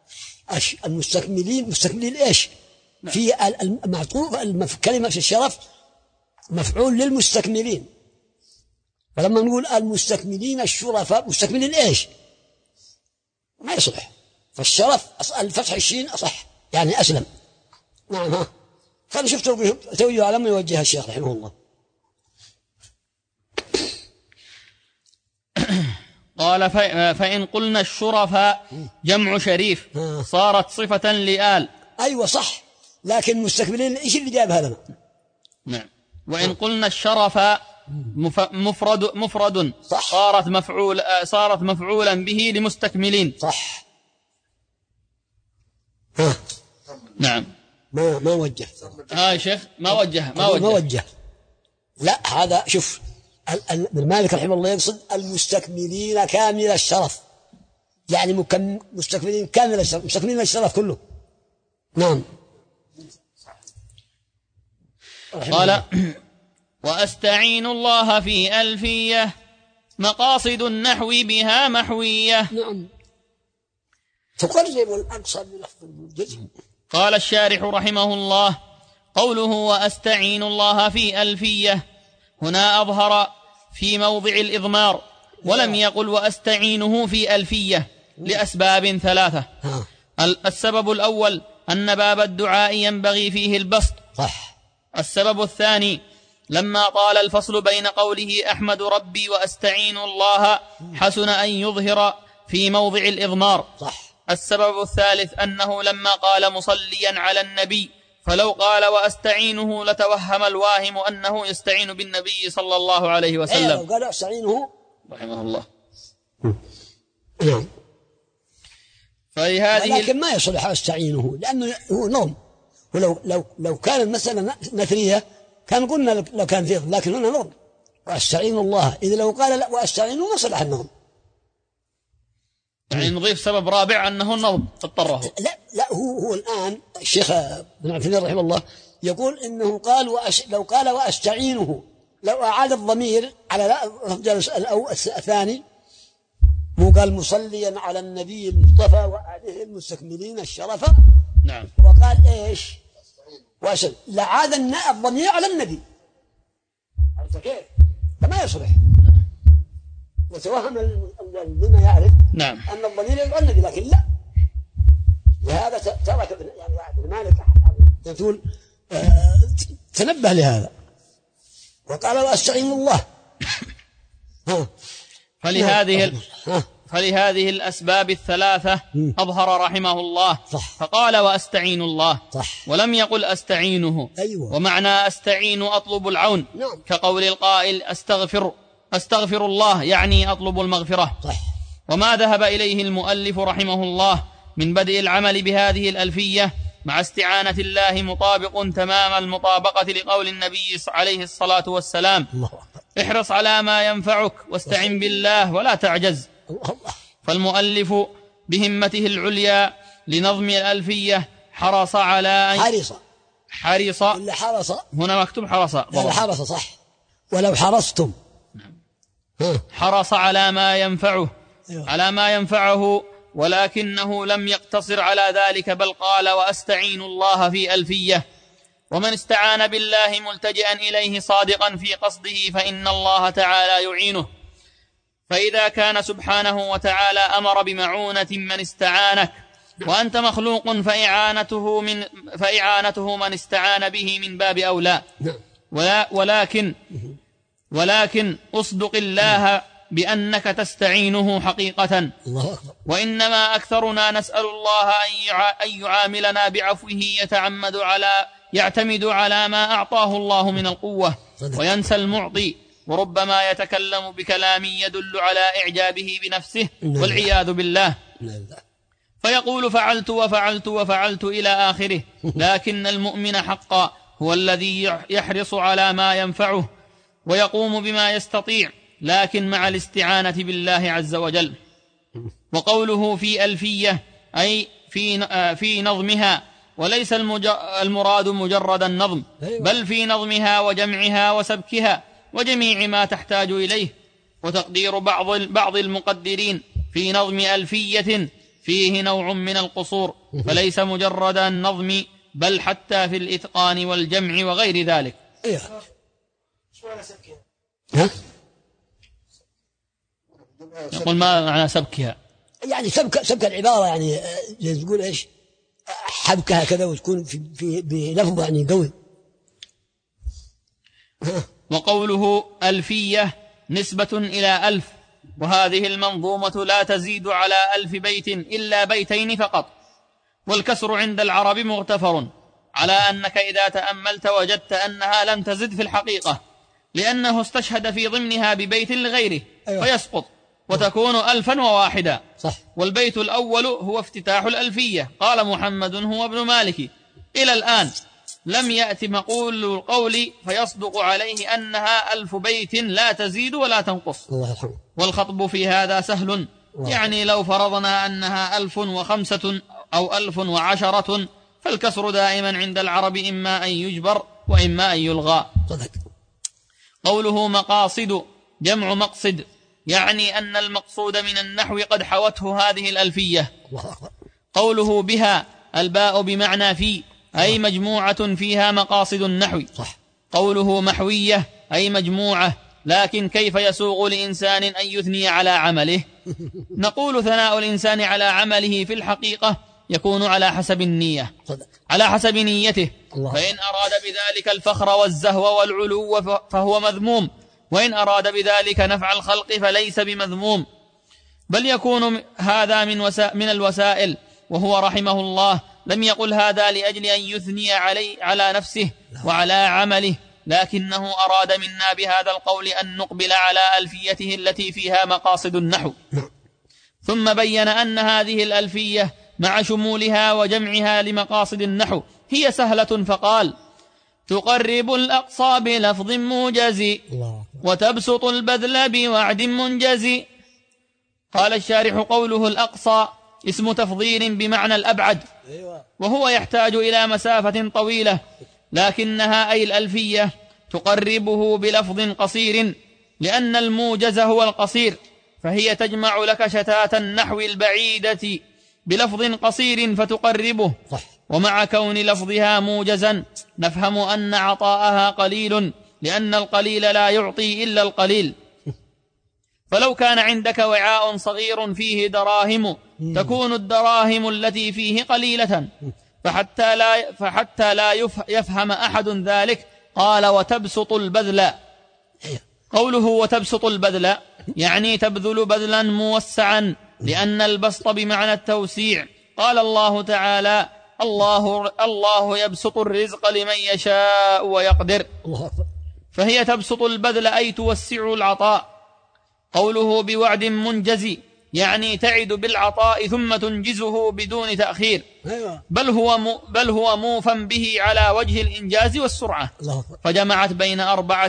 مستكملين إيش؟ في المعطوف كلمة الشرف مفعول للمستكملين، ولما نقول المستكملين الشرفاء مستكملين إيش؟ ما يصلح. فالشرف الفتح الشين أصح يعني أسلم. نعم. خلينا نشوف توجيه على ما يوجه الشيخ رحمه الله. قال: فإن قلنا الشرفاء جمع شريف صارت صفة لآل. أيوة صح، لكن مستكملين إيش اللي جابها لنا؟ نعم. وإن قلنا الشرف مفرد صح. صارت مفعولا به لمستكملين. صح. نعم. ما وجه. يا شيخ ما وجه. لا هذا شوف ابن مالك رحمه الله يقصد المستكملين كامل الشرف، يعني مستكملين كامل الشرف، مستكملين الشرف كله. نعم. قال: وأستعين الله في ألفية مقاصد النحو بها محوية. نعم. تقرب الأقصى بلفظ الجزم. قال الشارح رحمه الله: قوله وأستعين الله في ألفية هنا أظهر في موضع الإضمار، ولم يقل وأستعينه في ألفية لأسباب ثلاثة. السبب الأول أن باب الدعاء ينبغي فيه البسط. صح. السبب الثاني لما طال الفصل بين قوله أحمد ربي وأستعين الله حسن أن يظهر في موضع الإضمار. صح. السبب الثالث أنه لما قال مصليا على النبي فلو قال وأستعينه لتوهم الواهم أنه يستعين بالنبي صلى الله عليه وسلم. لو قال أستعينه رحمه الله. نعم. فلهذه لكن ما يصلح أستعينه لأنه هو نوم، ولو كانت مثلا نثرية كان قلنا لو كان فيه، لكن هنا نوم وأستعين الله، إذا لو قال لا وأستعين ما صلح النظم. يعني نضيف سبب رابع أنه النظم اضطره. لا هو الآن الشيخ ابن عثيمين رحمه الله يقول إنه قال لو قال وأستعينه، لو أعاد الضمير على الثاني، مو قال مصليا على النبي المصطفى وآله المستكملين الشرف. نعم. وقال إيش؟ لعاد الضمير على النبي. عرفت كيف؟ فما يصلح. وتوهم بما يعرف نعم أن الضمير يدعو النبي، لكن لا. لهذا ترك يعني ابن مالك يقول تنبه لهذا وقال وأستعين الله. فلهذه الأسباب الثلاثة أظهر رحمه الله فقال وأستعين الله، ولم يقل أستعينه. ومعنى أستعين أطلب العون، كقول القائل أستغفر الله يعني أطلب المغفرة. وما ذهب إليه المؤلف رحمه الله من بدء العمل بهذه الألفية مع استعانة الله مطابق تمام المطابقة لقول النبي عليه الصلاة والسلام: احرص على ما ينفعك واستعن بالله ولا تعجز. فالمؤلف بهمته العليا لنظم الألفية حرص على حرص هنا مكتوب حرص، حرص صح، ولو حرصتم حرص على ما ينفعه، ولكنه لم يقتصر على ذلك، بل قال وأستعين الله في ألفية. ومن استعان بالله ملتجئا إليه صادقا في قصده فإن الله تعالى يعينه. فإذا كان سبحانه وتعالى أمر بمعونة من استعانك وأنت مخلوق فإعانته من استعان به من باب أولى. ولكن أصدق الله بأنك تستعينه حقيقة. وإنما أكثرنا نسأل الله أن يعاملنا بعفوه يعتمد على ما أعطاه الله من القوة وينسى المعطي، وربما يتكلم بكلام يدل على إعجابه بنفسه والعياذ بالله، فيقول فعلت وفعلت وفعلت إلى آخره. لكن المؤمن حقا هو الذي يحرص على ما ينفعه ويقوم بما يستطيع، لكن مع الاستعانة بالله عز وجل. وقوله في ألفية أي في نظمها، وليس المراد مجرد النظم، بل في نظمها وجمعها وسبكها وجميع ما تحتاج إليه. وتقدير بعض المقدرين في نظم ألفية فيه نوع من القصور، فليس مجرد النظم بل حتى في الإتقان والجمع وغير ذلك. يقول ما معنى سبكها؟ يعني سبك العبارة، يعني تقول إيش حبكها كذا وتكون في بلفظ يعني قوي. وقوله ألفية نسبة إلى 1000، وهذه المنظومة لا تزيد على 1000 بيت إلا بيتين فقط. والكسر عند العرب مغتفر، على أنك إذا تأملت وجدت أنها لم تزد في الحقيقة، لأنه استشهد في ضمنها ببيت لغيره فيسقط وتكون 1001. والبيت الأول هو افتتاح الألفية، قال محمد هو ابن مالك. إلى الآن لم يأتي مقول القول فيصدق عليه أنها 1000 بيت لا تزيد ولا تنقص. والخطب في هذا سهل، يعني لو فرضنا أنها 1005 أو 1010، فالكسر دائما عند العرب إما أن يجبر وإما أن يلغى. قوله مقاصد جمع مقصد، يعني أن المقصود من النحو قد حوته هذه الألفية. قوله بها الباء بمعنى في، أي مجموعة فيها مقاصد النحو. قوله محوية أي مجموعة، لكن كيف يسوغ لإنسان أن يثني على عمله؟ نقول ثناء الإنسان على عمله في الحقيقة يكون على حسب النية، على حسب نيته. فإن أراد بذلك الفخر والزهو والعلو فهو مذموم، وإن أراد بذلك نفع الخلق فليس بمذموم، بل يكون هذا من الوسائل. وهو رحمه الله لم يقل هذا لأجل أن يثني على نفسه وعلى عمله، لكنه أراد منا بهذا القول أن نقبل على ألفيته التي فيها مقاصد النحو. ثم بين أن هذه الألفية مع شمولها وجمعها لمقاصد النحو هي سهلة، فقال: تقرب الأقصى بلفظ موجز وتبسط البذل بوعد منجز. قال الشارح: قوله الأقصى اسم تفضيل بمعنى الأبعد، وهو يحتاج إلى مسافة طويلة، لكنها أي الألفية تقربه بلفظ قصير، لأن الموجز هو القصير، فهي تجمع لك شتات النحو البعيدة بلفظ قصير فتقربه. ومع كون لفظها موجزا نفهم أن عطاءها قليل، لأن القليل لا يعطي إلا القليل. فلو كان عندك وعاء صغير فيه دراهم تكون الدراهم التي فيه قليلة، فحتى لا يفهم أحد ذلك قال: وتبسط البذل. قوله وتبسط البذل يعني تبذل بذلا موسعا، لأن البسط بمعنى التوسيع. قال الله تعالى: الله يبسط الرزق لمن يشاء ويقدر، فهي تبسط البذل أي توسع العطاء. قوله بوعد منجز يعني تعد بالعطاء ثم تنجزه بدون تأخير، بل هو موفى به على وجه الإنجاز والسرعة. فجمعت بين أربع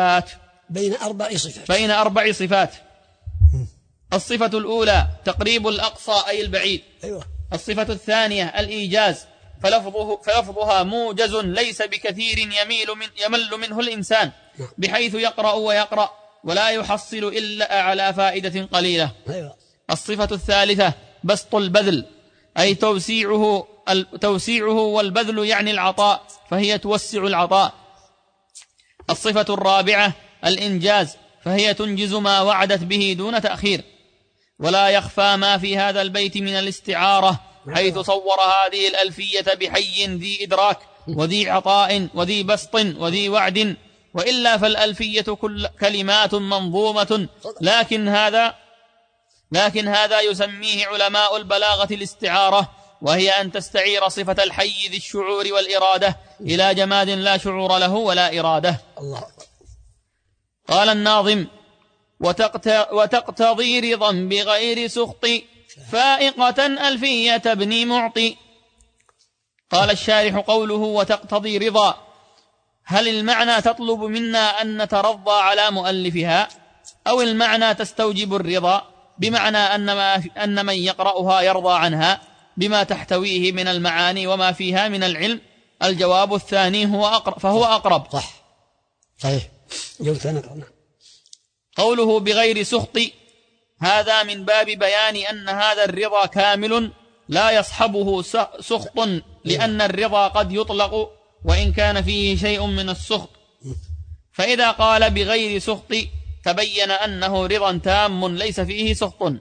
صفات. الصفة الأولى تقريب الأقصى أي البعيد. الصفة الثانية الإيجاز، فلفظها موجز ليس بكثير يمل منه الإنسان، بحيث يقرأ ولا يحصل إلا على فائدة قليلة. الصفة الثالثة بسط البذل أي توسيعه، والبذل يعني العطاء، فهي توسع العطاء. الصفة الرابعة الإنجاز، فهي تنجز ما وعدت به دون تأخير. ولا يخفى ما في هذا البيت من الاستعارة، حيث صور هذه الألفية بحي ذي إدراك وذي عطاء وذي بسط وذي وعد، وإلا فالألفية كلمات منظومة، لكن هذا يسميه علماء البلاغة الاستعارة، وهي أن تستعير صفة الحي ذي الشعور والإرادة إلى جماد لا شعور له ولا إرادة. قال الناظم: وتقتضي رضا بغير سخط، فائقة ألفية ابن معطي. قال الشارح: قوله وتقتضي رضا، هل المعنى تطلب منا أن نترضى على مؤلفها، أو المعنى تستوجب الرضا بمعنى أن من يقرأها يرضى عنها بما تحتويه من المعاني وما فيها من العلم؟ الجواب الثاني فهو أقرب. صحيح. قوله بغير سخط، هذا من باب بيان أن هذا الرضا كامل لا يصحبه سخط، لأن الرضا قد يطلق وإن كان فيه شيء من السخط، فإذا قال بغير سخط تبين أنه رضا تام ليس فيه سخط.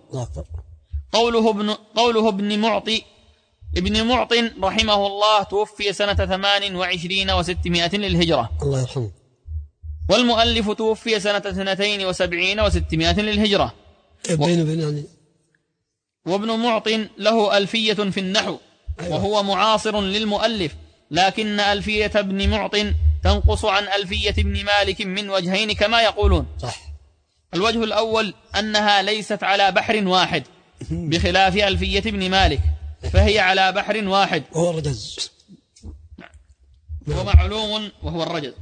قوله ابن معط رحمه الله توفي سنة 28 و600 للهجرة، الله يرحمه، والمؤلف توفي سنة 72 و600 للهجرة. وابن معط له ألفية في النحو، وهو معاصر للمؤلف، لكن ألفية ابن معط تنقص عن ألفية ابن مالك من وجهين كما يقولون. الوجه الأول أنها ليست على بحر واحد، بخلاف ألفية ابن مالك فهي على بحر واحد وهو الرجز، ومعلوم وهو الرجز.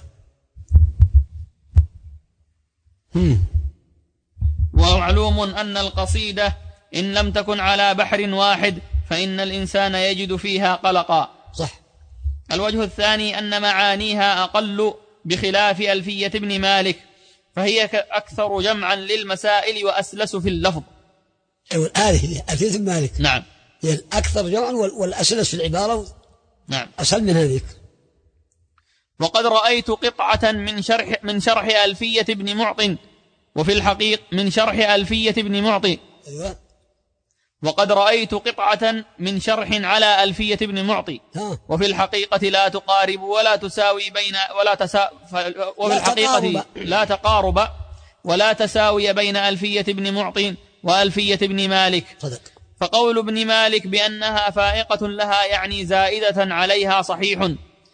ومعلوم أن القصيدة إن لم تكن على بحر واحد فإن الإنسان يجد فيها قلقا. الوجه الثاني أن معانيها أقل بخلاف ألفية ابن مالك، فهي أكثر جمعا للمسائل وأسلس في اللفظ. هذه ألفية ابن مالك نعم هي الأكثر جمعا والأسلس في العبارة، نعم، أسهل من هذيك. وقد رأيت قطعة من شرح ألفية ابن معط، وفي الحقيقة من شرح ألفية ابن معطي. وقد رأيت قطعة من شرح على ألفية ابن معطي، وفي الحقيقة لا تقارب ولا تساوي وفي الحقيقة لا تقارب ولا تساوي بين ألفية ابن معطي وألفية ابن مالك. فقول ابن مالك بأنها فائقة لها يعني زائدة عليها صحيح،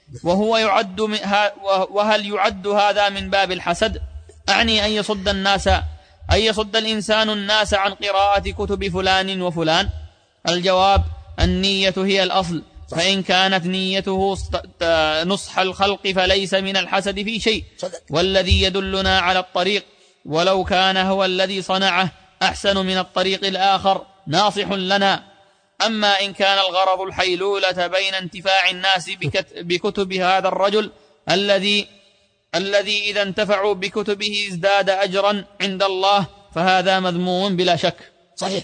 وهل يعد هذا من باب الحسد؟ أعني أن يصد الإنسان الناس عن قراءة كتب فلان وفلان. الجواب: النية هي الأصل، فإن كانت نيته نصح الخلق فليس من الحسد في شيء، والذي يدلنا على الطريق ولو كان هو الذي صنعه أحسن من الطريق الآخر ناصح لنا. أما إن كان الغرض الحيلولة بين انتفاع الناس بكتب هذا الرجل الذي إذا انتفعوا بكتبه ازداد أجرا عند الله، فهذا مذموم بلا شك. صحيح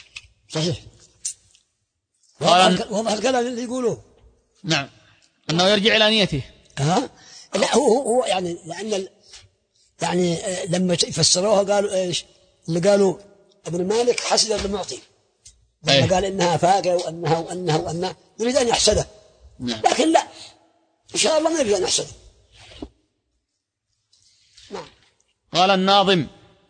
واضح الكلام اللي يقولوه. نعم، أنه يرجع إلى نيته. لا هو يعني لأن يعني لما يفسروها قالوا إيش اللي قالوا ابن مالك حسد المعطي لما قال إنها فاقة وأنها يريد أن يحسده. لكن لا، إن شاء الله ما يريد أن يحسده. نعم. قال الناظم: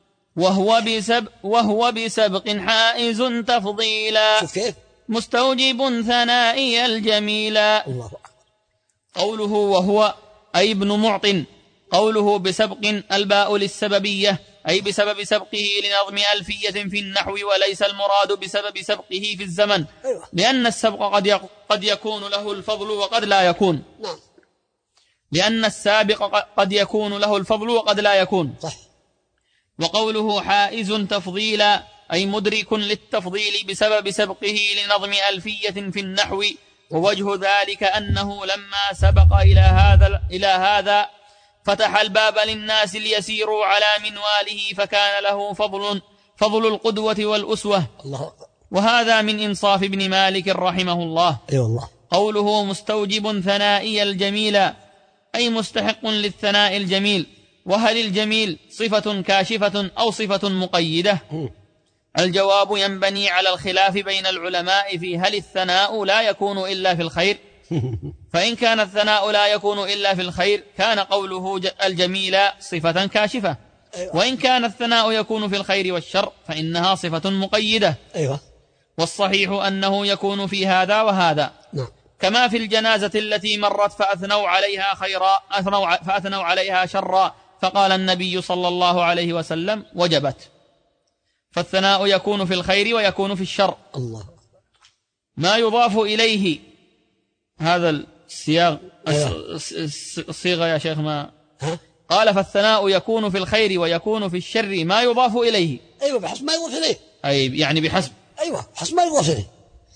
وهو بسبق حائز تفضيلا، شوف كيف مستوجب ثنائي الجميلا. الله أكبر. قوله وهو أي ابن معط، قوله بسبق الباء للسببية، أي بسبب سبقه لنظم ألفية في النحو، وليس المراد بسبب سبقه في الزمن. لأن السبق قد يكون له الفضل وقد لا يكون. نعم. لأن السابق قد يكون له الفضل وقد لا يكون. صح. وقوله حائز تفضيلا أي مدرك للتفضيل بسبب سبقه لنظم ألفية في النحو. ووجه ذلك أنه لما سبق إلى هذا فتح الباب للناس ليسيروا على منواله، فكان له فضل القدوة والأسوة. الله. وهذا من إنصاف ابن مالك رحمه الله. والله. قوله مستوجب ثنائي الجميل أي مستحق للثناء الجميل. وهل الجميل صفة كاشفة أو صفة مقيدة؟ الجواب ينبني على الخلاف بين العلماء في هل الثناء لا يكون إلا في الخير. فإن كان الثناء لا يكون إلا في الخير كان قوله الجميل صفة كاشفة. وإن كان الثناء يكون في الخير والشر فإنها صفة مقيدة. والصحيح أنه يكون في هذا وهذا. كما في الجنازة التي مرت فأثنوا عليها خيرا فأثنوا عليها شرا، فقال النبي صلى الله عليه وسلم وجبت. فالثناء يكون في الخير ويكون في الشر. الله. ما يضاف إليه هذا السياق الصيغة يا شيخ ما قال فالثناء يكون في الخير ويكون في الشر ما يضاف إليه. بحسب ما يضاف إليه. أي يعني بحسب. بحسب ما يضاف إليه.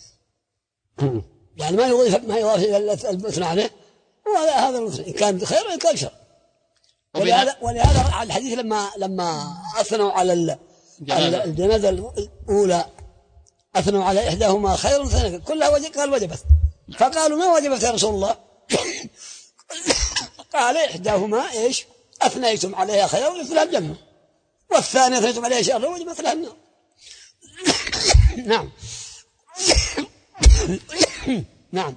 يعني ما يضاف إلى الأثناء عليه هذا المثنى إن كان خير وإن كان شر. ولهذا الحديث لما أثنوا على الجنازة الأولى أثنوا على إحداهما خير ثانية كلها قال وجبت. فقالوا ما وجبت يا رسول الله؟ قال إحداهما إيش أثنيتم عليها خير مثلها الجنة، والثانية أثنيتم عليها شر وجبت لها النار. نعم. نعم.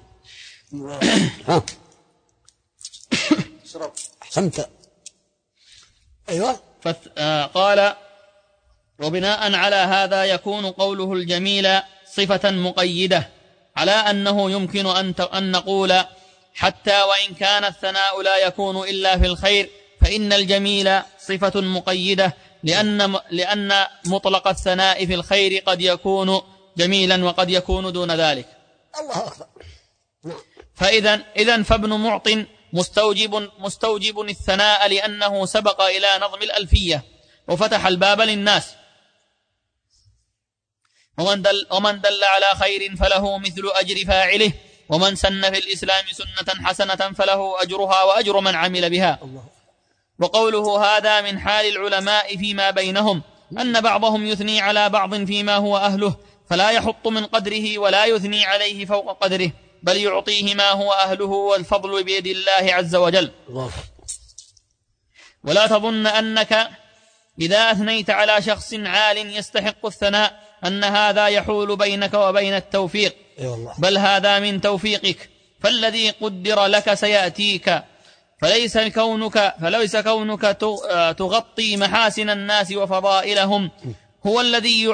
أحسنت. أيوة. قال وبناء على هذا يكون قوله الجميل صفة مقيدة، على أنه يمكن أن نقول حتى وإن كان الثناء لا يكون إلا في الخير فإن الجميل صفة مقيدة، لأن مطلق الثناء في الخير قد يكون جميلا وقد يكون دون ذلك. الله أكبر. فإذا فابن معط مستوجب الثناء لأنه سبق إلى نظم الألفية وفتح الباب للناس. ومن دل على خير فله مثل أجر فاعله، ومن سن في الإسلام سنة حسنة فله أجرها وأجر من عمل بها. وقوله هذا من حال العلماء فيما بينهم أن بعضهم يثني على بعض فيما هو أهله، فلا يحط من قدره ولا يثني عليه فوق قدره، بل يعطيه ما هو أهله، والفضل بيد الله عز وجل. ولا تظن أنك إذا أثنيت على شخص عال يستحق الثناء أن هذا يحول بينك وبين التوفيق، بل هذا من توفيقك، فالذي قدر لك سيأتيك، فليس كونك تغطي محاسن الناس وفضائلهم هو الذي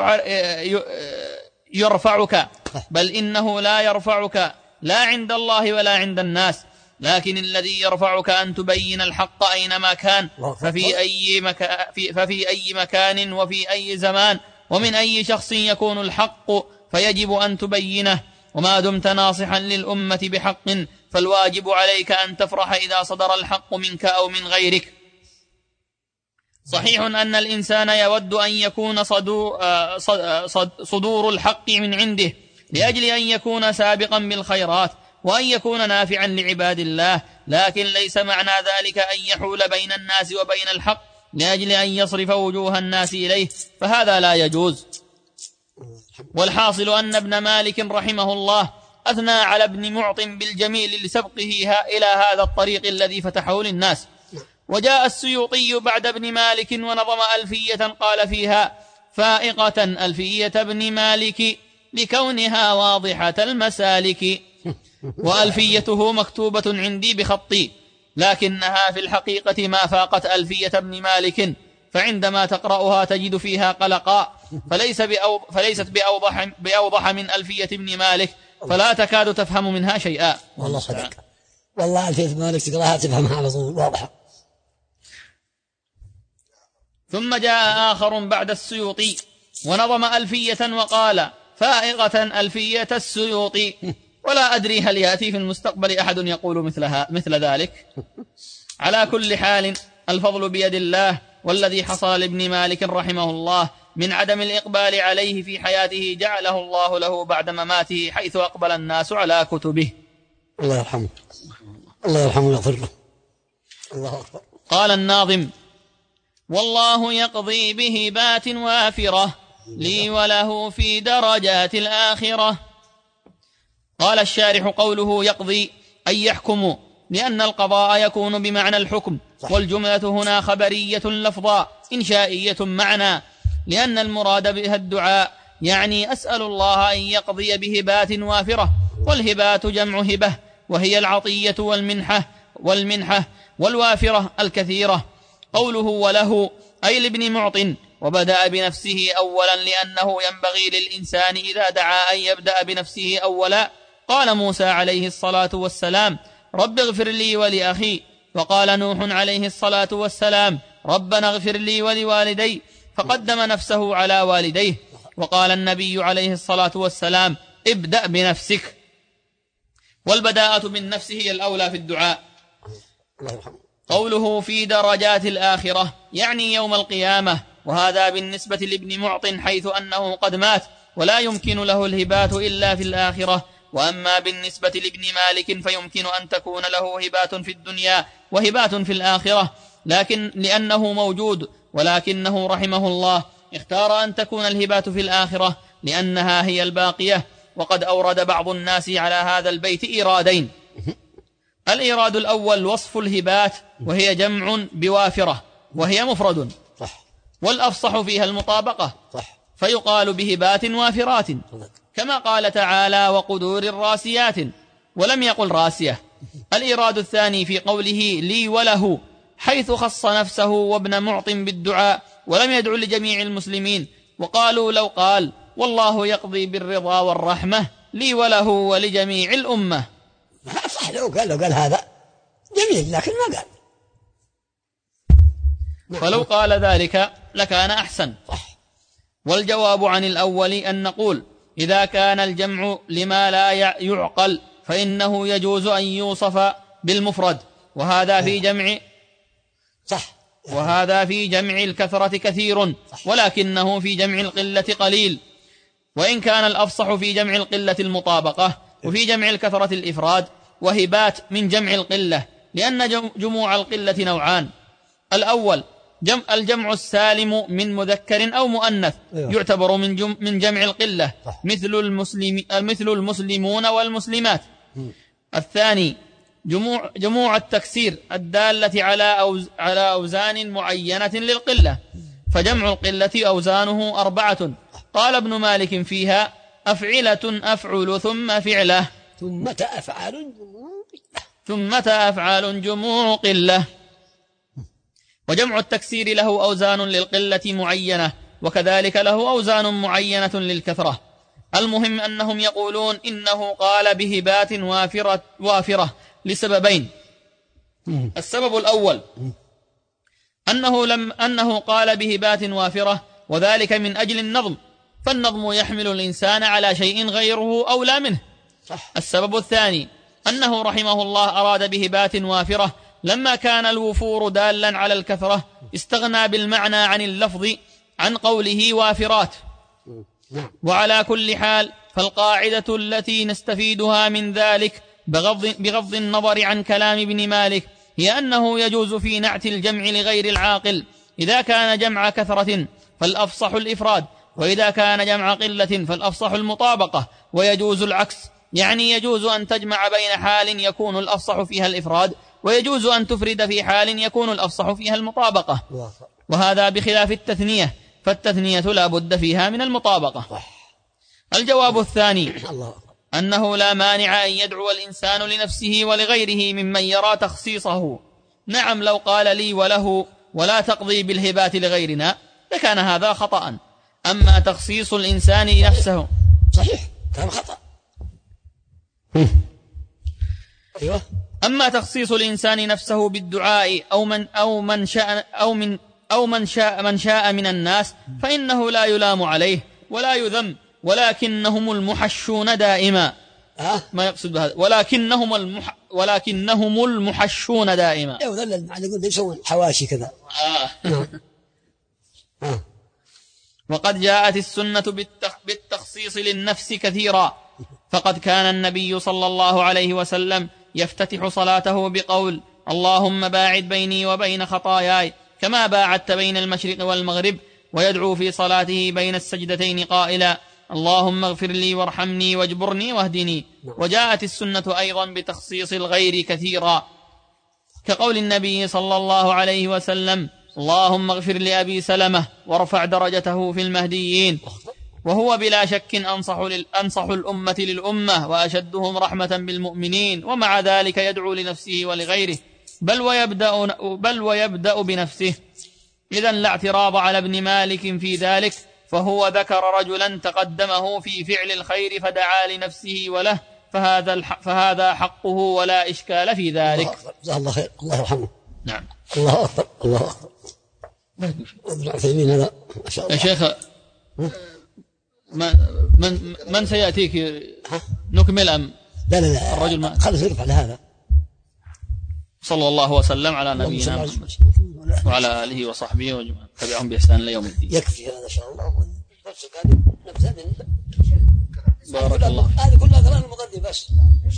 يرفعك، بل إنه لا يرفعك لا عند الله ولا عند الناس، لكن الذي يرفعك أن تبين الحق أينما كان، ففي أي مكان وفي أي زمان ومن أي شخص يكون الحق، فيجب أن تبينه وما دمت ناصحا للأمة بحق فالواجب عليك أن تفرح إذا صدر الحق منك أو من غيرك. صحيح أن الإنسان يود أن يكون صدور الحق من عنده لأجل أن يكون سابقا بالخيرات وأن يكون نافعا لعباد الله، لكن ليس معنى ذلك أن يحول بين الناس وبين الحق لأجل أن يصرف وجوه الناس إليه، فهذا لا يجوز. والحاصل أن ابن مالك رحمه الله أثنى على ابن معط بالجميل لسبقه إلى هذا الطريق الذي فتحه للناس. وجاء السيوطي بعد ابن مالك ونظم ألفية قال فيها: فائقة ألفية ابن مالك لكونها واضحة المسالك، وألفيته مكتوبة عندي بخطي، لكنها في الحقيقة ما فاقت ألفية ابن مالك، فعندما تقرأها تجد فيها قلقا، فليست بأوضح من ألفية ابن مالك، فلا تكاد تفهم منها شيئا. والله صدق، والله ألفية ابن مالك تقرأها تفهمها على طول واضحة. ثم جاء آخر بعد السيوطي ونظم ألفية وقال: فائقة ألفية السيوطي، ولا أدري هل يأتي في المستقبل أحد يقول مثل ذلك. على كل حال الفضل بيد الله، والذي حصل لابن مالك رحمه الله من عدم الإقبال عليه في حياته جعله الله له بعد مماته، حيث أقبل الناس على كتبه. الله يرحمه، الله يرحمه ويغفر له. الله أكبر. قال الناظم: والله يقضي بهبات وافرة لي وله في درجات الآخرة. قال الشارح: قوله يقضي أي يحكم، لأن القضاء يكون بمعنى الحكم، والجملة هنا خبرية لفظا إنشائية معنى، لأن المراد بها الدعاء، يعني أسأل الله أن يقضي بهبات وافرة، والهبات جمع هبة، وهي العطية والمنحة والوافرة الكثيرة. قوله وله أي لابن معط، وبدأ بنفسه أولا لأنه ينبغي للإنسان إذا دعا أن يبدأ بنفسه أولا. قال موسى عليه الصلاة والسلام: رب اغفر لي ولأخي، وقال نوح عليه الصلاة والسلام: ربنا اغفر لي ولوالدي، فقدم نفسه على والديه. وقال النبي عليه الصلاة والسلام: ابدأ بنفسك. والبداءة بالنفس هي الأولى في الدعاء. قوله في درجات الآخرة يعني يوم القيامة، وهذا بالنسبة لابن معط حيث أنه قد مات ولا يمكن له الهبات إلا في الآخرة. وأما بالنسبة لابن مالك فيمكن أن تكون له هبات في الدنيا وهبات في الآخرة، لكن لأنه موجود، ولكنه رحمه الله اختار أن تكون الهبات في الآخرة لأنها هي الباقية. وقد أورد بعض الناس على هذا البيت إيرادين: الإيراد الأول وصف الهبات، وهي جمع بوافرة، وهي مفرد، والأفصح فيها المطابقة، فيقال بهبات وافرات، كما قال تعالى: وقدور الراسيات، ولم يقل راسية. الإيراد الثاني في قوله لي وله، حيث خص نفسه وابن معط بالدعاء ولم يدعو لجميع المسلمين. وقالوا لو قال والله يقضي بالرضا والرحمة لي وله ولجميع الأمة. صح، لو قال هذا جميل، لكن ما قال. فلو قال ذلك لكان أحسن. والجواب عن الأول أن نقول: إذا كان الجمع لما لا يعقل فإنه يجوز أن يوصف بالمفرد، وهذا في جمع الكثرة كثير، ولكنه في جمع القلة قليل. وإن كان الأفصح في جمع القلة المطابقة، وفي جمع الكثرة الإفراد، وهبات من جمع القلة، لأن جموع القلة نوعان: الأول الجمع السالم من مذكر أو مؤنث يعتبر من جمع القلة، مثل المسلمون والمسلمات. الثاني جموع التكسير الدالة على أوزان معينة للقلة، فجمع القلة أوزانه 4. قال ابن مالك فيها: أفعلة أفعل ثم فعلة ثم أفعال جموع قلة. وجمع التكسير له أوزان للقلة معينة، وكذلك له أوزان معينة للكثرة. المهم أنهم يقولون إنه قال بهبات وافرة لسببين: السبب الأول أنه قال بهبات وافرة، وذلك من أجل النظم، فالنظم يحمل الإنسان على شيء غيره أولى منه، السبب الثاني أنه رحمه الله أراد بهبات وافرة، لما كان الوفور دالا على الكثرة استغنى بالمعنى عن اللفظ عن قوله وافرات. وعلى كل حال فالقاعدة التي نستفيدها من ذلك بغض النظر عن كلام ابن مالك هي أنه يجوز في نعت الجمع لغير العاقل إذا كان جمع كثرة فالأفصح الإفراد، وإذا كان جمع قلة فالأفصح المطابقة، ويجوز العكس، يعني يجوز أن تجمع بين حال يكون الأفصح فيها الإفراد، ويجوز أن تفرد في حال يكون الأفصح فيها المطابقة، وهذا بخلاف التثنية، فالتثنية لا بد فيها من المطابقة. الجواب الثاني أنه لا مانع أن يدعو الإنسان لنفسه ولغيره ممن يرى تخصيصه. نعم، لو قال لي وله ولا تقضي بالهبات لغيرنا لكان هذا خطأ. أما تخصيص الإنسان نفسه صحيح كان خطأ. أيوة. أما تخصيص الإنسان نفسه بالدعاء أو من شاء من الناس فإنه لا يلام عليه ولا يذم، ولكنهم المحشون دائما. ما يقصد بهذا ولكنهم المحشون دائما. ايوه ذل المعنى يسوون حواشي كذا. وقد جاءت السنة بالتخصيص للنفس كثيرا، فقد كان النبي صلى الله عليه وسلم يفتتح صلاته بقول اللهم باعد بيني وبين خطاياي كما باعدت بين المشرق والمغرب، ويدعو في صلاته بين السجدتين قائلا اللهم اغفر لي وارحمني واجبرني واهدني. وجاءت السنة أيضا بتخصيص الغير كثيرا، كقول النبي صلى الله عليه وسلم اللهم اغفر لأبي سلمة وارفع درجته في المهديين، وهو بلا شك أنصح الأمة للأمة وأشدهم رحمة بالمؤمنين، ومع ذلك يدعو لنفسه ولغيره بل ويبدأ بنفسه. إذن لا اعتراض على ابن مالك في ذلك، فهو ذكر رجلا تقدمه في فعل الخير فدعا لنفسه وله، فهذا حقه ولا إشكال في ذلك. الله خير، الله يرحمه. نعم. الله أكبر، الله أكبر. ابن عثيمين هذا ما شاء الله. يا شيخ من سيأتيك نكمل أم؟ لا الرجل ما خلص نرفع لهذا. صلى الله وسلم على نبينا محمد وعلى آله وصحبه ومن تبعهم بإحسان إلى يوم الدين. يكفي هذا إن شاء الله. بارك الله. هذه كلها كلام المقدم بس.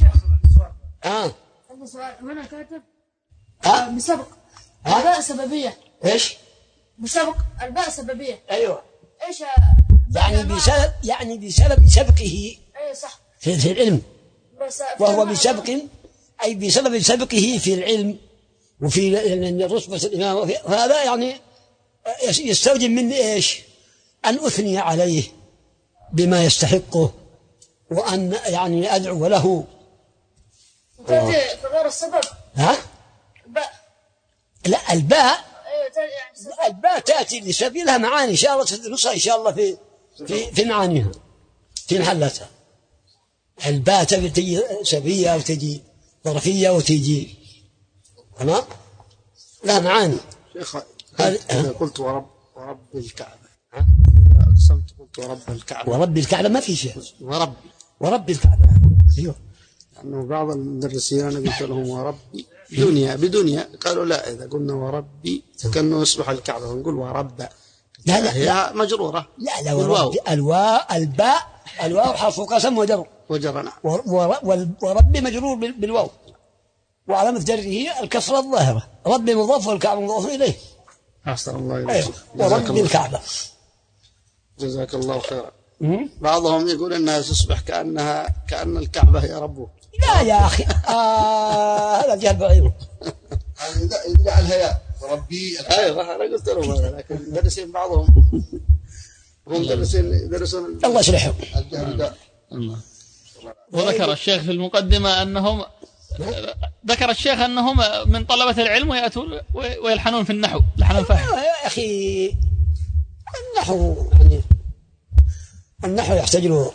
هنا كاتب بسبق الباء سببية. إيش؟ بسبق الباء سببية. أيوة. إيش؟ يعني بسبب سبقه. أيوة صح. في العلم. وهو بسبق أي بسبب سبقه في العلم وفي رتبة الإمام، فهذا يعني يستوجب مني إيش؟ أن أثني عليه بما يستحقه، وأن يعني أدعو له. تأتي في غير السبب. الباء. لا الباء. أيوة يعني الباء تأتي لسبيلها معاني إن شاء الله تدرسها إن شاء الله في معانيها في محلتها. الباء تجي سبية وتجي ظرفية وتجي تمام لها معاني. شيخ قلت ورب الكعبة، أقسمت قلت ورب الكعبة. ورب الكعبة ما في شيء. ورب الكعبة. أيوه. لأنه بعض المدرسين أنا قلت لهم وربي بدنيا قالوا لا، إذا قلنا وربي كأنه يصبح الكعبة ونقول ورب. لا هي مجرورة. لا ورب الواو حرف قسم وجر. نعم. ورب مجرور بالواو، وعلامة جره الكسرة الظاهرة. رب مضاف والكعبة مضاف إليه. أحسن الله إليك. أيوه. ورب الكعبة. جزاك الله خيرا. بعضهم يقول أنها تصبح كأن الكعبة هي ربه. لا يا أخي هذا جهل بعيره. يدل على الهياء وربي. أيوه أنا قلت لهم هذا، لكن المدرسين بعضهم هم يدرسون الله يصلحهم. وذكر الشيخ في المقدمة أنهم من طلبة العلم ويأتون ويلحنون في النحو لحنا فاهم. يا أخي النحو يحتاج له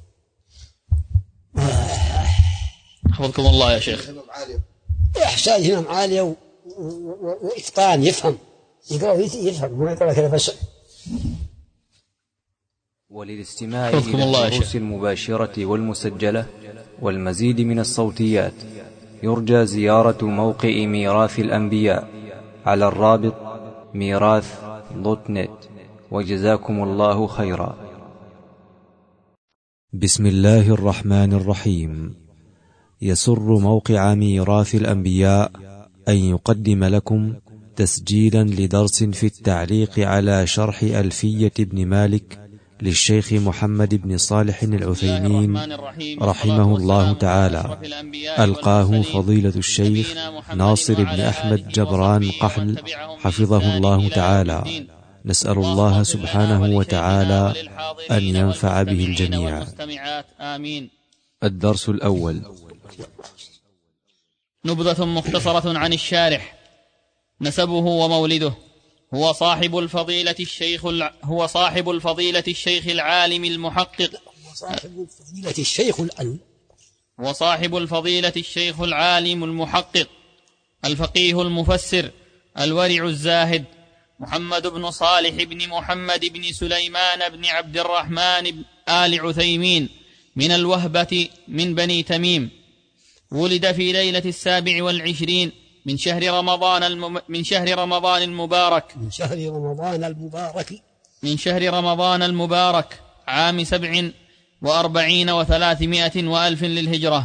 حفظكم الله يا شيخ. يحتاج همم عالية وإتقان، يفهم يقرأ يفهم، مو يقرأ كذا بس. وللاستماع إلى الدروس المباشرة والمسجلة والمزيد من الصوتيات يرجى زيارة موقع ميراث الأنبياء على الرابط ميراث.net. وجزاكم الله خيرا. بسم الله الرحمن الرحيم. يسر موقع ميراث الأنبياء أن يقدم لكم تسجيلا لدرس في التعليق على شرح ألفية ابن مالك للشيخ محمد بن صالح العثيمين رحمه الله تعالى، ألقاه فضيلة الشيخ ناصر بن أحمد جبران قحل حفظه الله تعالى. نسأل الله سبحانه وتعالى أن ينفع به الجميع. الدرس الأول: نبذة مختصرة عن الشارح. نسبه ومولده. هو صاحب الفضيلة الشيخ العالم المحقق. وصاحب الفضيلة الشيخ العالم المحقق الفقيه المفسر الورع الزاهد محمد بن صالح بن محمد بن سليمان بن عبد الرحمن آل عثيمين من الوهبة من بني تميم. ولد في ليلة 27 من شهر رمضان المبارك عام 47 و300 وألف للهجرة،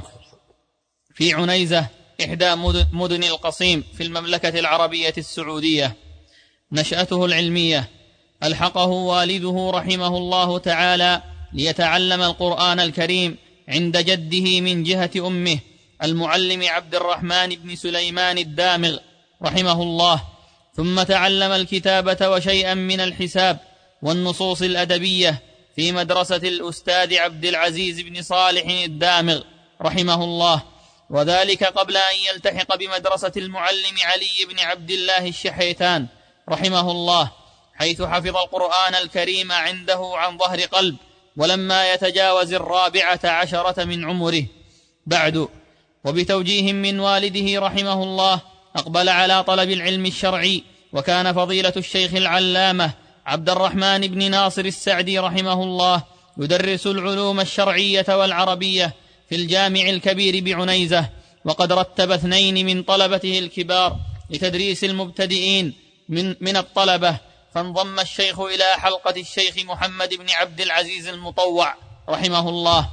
في عنيزة إحدى مدن القصيم في المملكة العربية السعودية. نشأته العلمية: ألحقه والده رحمه الله تعالى ليتعلم القرآن الكريم عند جده من جهة أمه المعلم عبد الرحمن بن سليمان الدامغ رحمه الله، ثم تعلم الكتابة وشيئا من الحساب والنصوص الأدبية في مدرسة الأستاذ عبد العزيز بن صالح الدامغ رحمه الله، وذلك قبل أن يلتحق بمدرسة المعلم علي بن عبد الله الشحيتان رحمه الله، حيث حفظ القرآن الكريم عنده عن ظهر قلب ولما يتجاوز 14 من عمره. بعد، وبتوجيه من والده رحمه الله أقبل على طلب العلم الشرعي، وكان فضيلة الشيخ العلامة عبد الرحمن بن ناصر السعدي رحمه الله يدرس العلوم الشرعية والعربية في الجامع الكبير بعنيزة، وقد رتب 2 من طلبته الكبار لتدريس المبتدئين من الطلبة، فانضم الشيخ إلى حلقة الشيخ محمد بن عبد العزيز المطوع رحمه الله،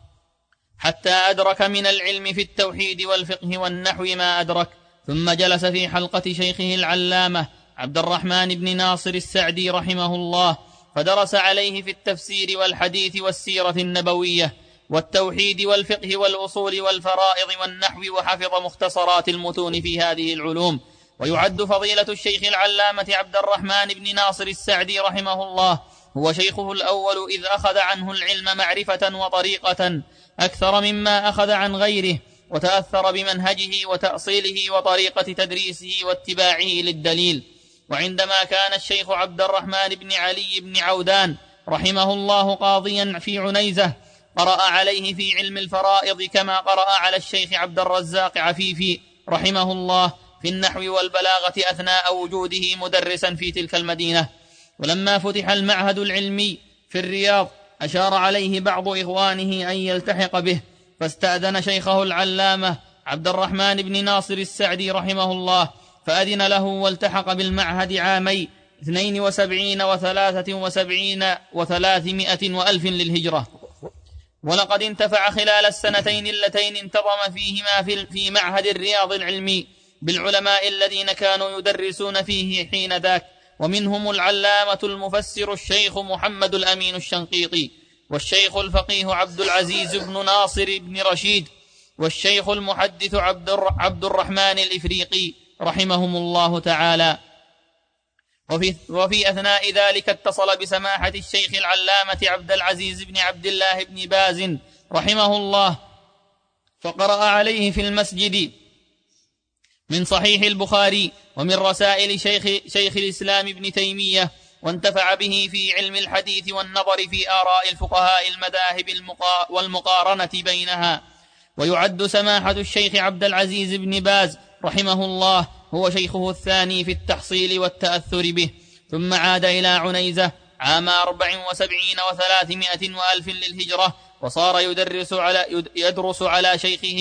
حتى أدرك من العلم في التوحيد والفقه والنحو ما أدرك، ثم جلس في حلقة شيخه العلامة عبد الرحمن بن ناصر السعدي رحمه الله، فدرس عليه في التفسير والحديث والسيرة النبوية والتوحيد والفقه والأصول والفرائض والنحو، وحفظ مختصرات المتون في هذه العلوم. ويعد فضيلة الشيخ العلامة عبد الرحمن بن ناصر السعدي رحمه الله هو شيخه الأول، إذ أخذ عنه العلم معرفة وطريقة أكثر مما أخذ عن غيره، وتأثر بمنهجه وتأصيله وطريقة تدريسه واتباعه للدليل. وعندما كان الشيخ عبد الرحمن بن علي بن عودان رحمه الله قاضيا في عنيزة، قرأ عليه في علم الفرائض كما قرأ على الشيخ عبد الرزاق عفيفي رحمه الله في النحو والبلاغة أثناء وجوده مدرسا في تلك المدينة. ولما فتح المعهد العلمي في الرياض أشار عليه بعض إخوانه أن يلتحق به، فاستأذن شيخه العلامة عبد الرحمن بن ناصر السعدي رحمه الله، فأذن له والتحق بالمعهد عامي 72 و73 و300 وألف للهجرة. ولقد انتفع خلال السنتين اللتين انتظم فيهما في معهد الرياض العلمي بالعلماء الذين كانوا يدرسون فيه حين ذاك، ومنهم العلامة المفسر الشيخ محمد الأمين الشنقيطي، والشيخ الفقيه عبد العزيز بن ناصر بن رشيد، والشيخ المحدث عبد الرحمن الإفريقي رحمهم الله تعالى. وفي أثناء ذلك اتصل بسماحة الشيخ العلامة عبد العزيز بن عبد الله بن باز رحمه الله، فقرأ عليه في المسجد من صحيح البخاري ومن رسائل شيخ الإسلام ابن تيمية، وانتفع به في علم الحديث والنظر في آراء الفقهاء المذاهب والمقارنة بينها. ويعد سماحة الشيخ عبد العزيز بن باز رحمه الله هو شيخه الثاني في التحصيل والتأثر به، ثم عاد إلى عنيزة عام 74 و300 وألف للهجرة، وصار يدرس على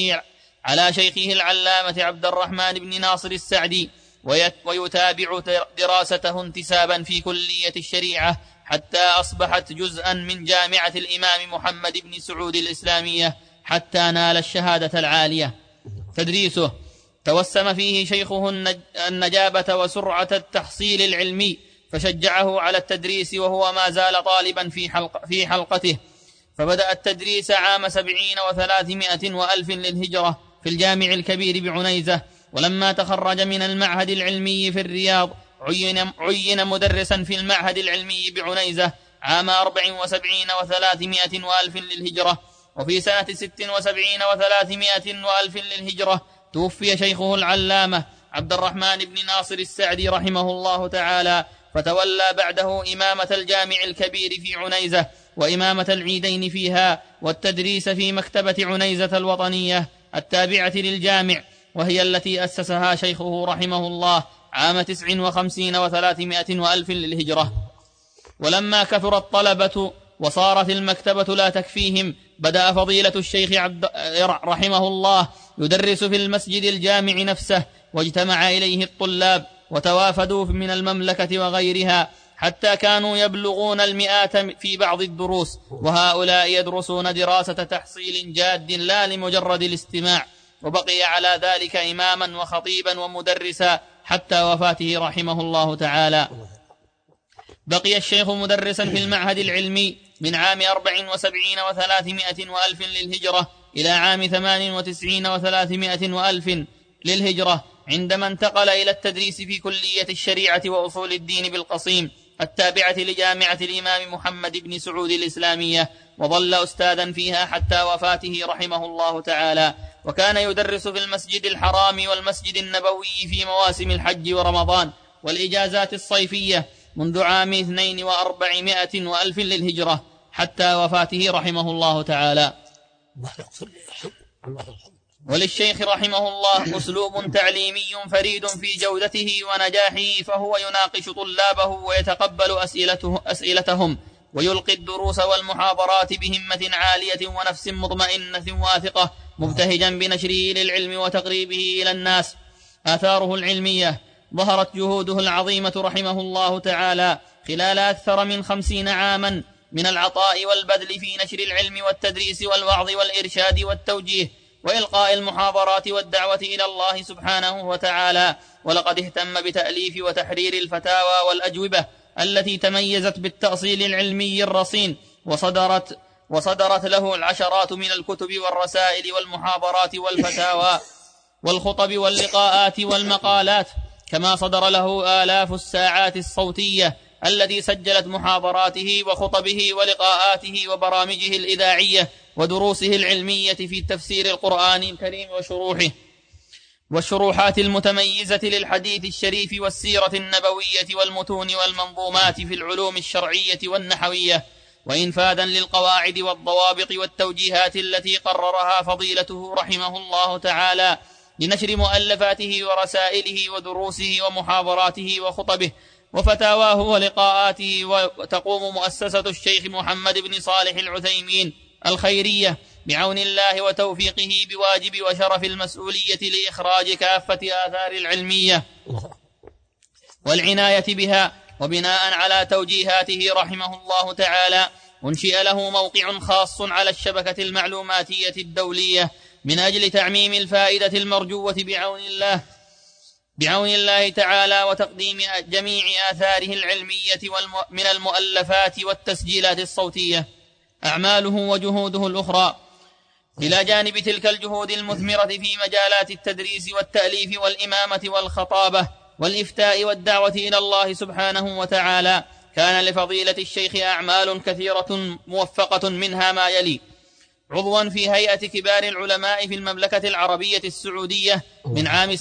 شيخه العلامة عبد الرحمن بن ناصر السعدي، ويتابع دراسته انتسابا في كلية الشريعة، حتى أصبحت جزءا من جامعة الإمام محمد بن سعود الإسلامية، حتى نال الشهادة العالية. تدريسه: توسم فيه شيخه النجابة وسرعة التحصيل العلمي، فشجعه على التدريس وهو ما زال طالبا في حلقته، فبدأ التدريس عام 70 و300 وألف للهجرة في الجامع الكبير بعنيزة. ولما تخرج من المعهد العلمي في الرياض عين مدرسا في المعهد العلمي بعنيزة عام 74 و300 وألف للهجرة. وفي سنة 76 و300 وألف للهجرة توفي شيخه العلامة عبد الرحمن بن ناصر السعدي رحمه الله تعالى، فتولى بعده إمامة الجامع الكبير في عنيزة، وإمامة العيدين فيها، والتدريس في مكتبة عنيزة الوطنية التابعة للجامع، وهي التي أسسها شيخه رحمه الله عام 59 و300 وألف للهجرة. ولما كثر الطلبة وصارت المكتبة لا تكفيهم، بدأ فضيلة الشيخ رحمه الله يدرس في المسجد الجامع نفسه، واجتمع إليه الطلاب وتوافدوا من المملكة وغيرها، حتى كانوا يبلغون المئات في بعض الدروس، وهؤلاء يدرسون دراسة تحصيل جاد لا لمجرد الاستماع. وبقي على ذلك إماما وخطيبا ومدرسا حتى وفاته رحمه الله تعالى. بقي الشيخ مدرسا في المعهد العلمي من عام 74 و300 وألف للهجرة إلى عام 98 و300 وألف للهجرة، عندما انتقل إلى التدريس في كلية الشريعة وأصول الدين بالقصيم التابعة لجامعة الإمام محمد بن سعود الإسلامية، وظل أستاذا فيها حتى وفاته رحمه الله تعالى. وكان يدرس في المسجد الحرام والمسجد النبوي في مواسم الحج ورمضان والإجازات الصيفية منذ عام 42 وألف للهجرة حتى وفاته رحمه الله تعالى. وللشيخ رحمه الله أسلوب تعليمي فريد في جودته ونجاحه، فهو يناقش طلابه ويتقبل أسئلتهم، ويلقي الدروس والمحاضرات بهمة عالية ونفس مطمئنة واثقة، مبتهجا بنشره للعلم وتقريبه إلى الناس. آثاره العلمية: ظهرت جهوده العظيمة رحمه الله تعالى خلال أكثر من 50 عاما من العطاء والبذل في نشر العلم والتدريس والوعظ والإرشاد والتوجيه وإلقاء المحاضرات والدعوة إلى الله سبحانه وتعالى. ولقد اهتم بتأليف وتحرير الفتاوى والأجوبة التي تميزت بالتأصيل العلمي الرصين، وصدرت له العشرات من الكتب والرسائل والمحاضرات والفتاوى والخطب واللقاءات والمقالات، كما صدر له آلاف الساعات الصوتية التي سجلت محاضراته وخطبه ولقاءاته وبرامجه الإذاعية ودروسه العلمية في تفسير القرآن الكريم والشروحات المتميزة للحديث الشريف والسيرة النبوية والمتون والمنظومات في العلوم الشرعية والنحوية، وإنفاذا للقواعد والضوابط والتوجيهات التي قررها فضيلته رحمه الله تعالى لنشر مؤلفاته ورسائله ودروسه ومحاضراته وخطبه وفتاواه ولقاءاته. وتقوم مؤسسة الشيخ محمد بن صالح العثيمين الخيرية بعون الله وتوفيقه بواجب وشرف المسؤولية لإخراج كافة آثار العلمية والعناية بها. وبناء على توجيهاته رحمه الله تعالى أنشئ له موقع خاص على الشبكة المعلوماتية الدولية من أجل تعميم الفائدة المرجوة بعون الله تعالى وتقديم جميع آثاره العلمية من المؤلفات والتسجيلات الصوتية. أعماله وجهوده الأخرى: إلى جانب تلك الجهود المثمرة في مجالات التدريس والتأليف والإمامة والخطابة والإفتاء والدعوة إلى الله سبحانه وتعالى، كان لفضيلة الشيخ أعمال كثيرة موفقة، منها ما يلي: عضوا في هيئة كبار العلماء في المملكة العربية السعودية من عام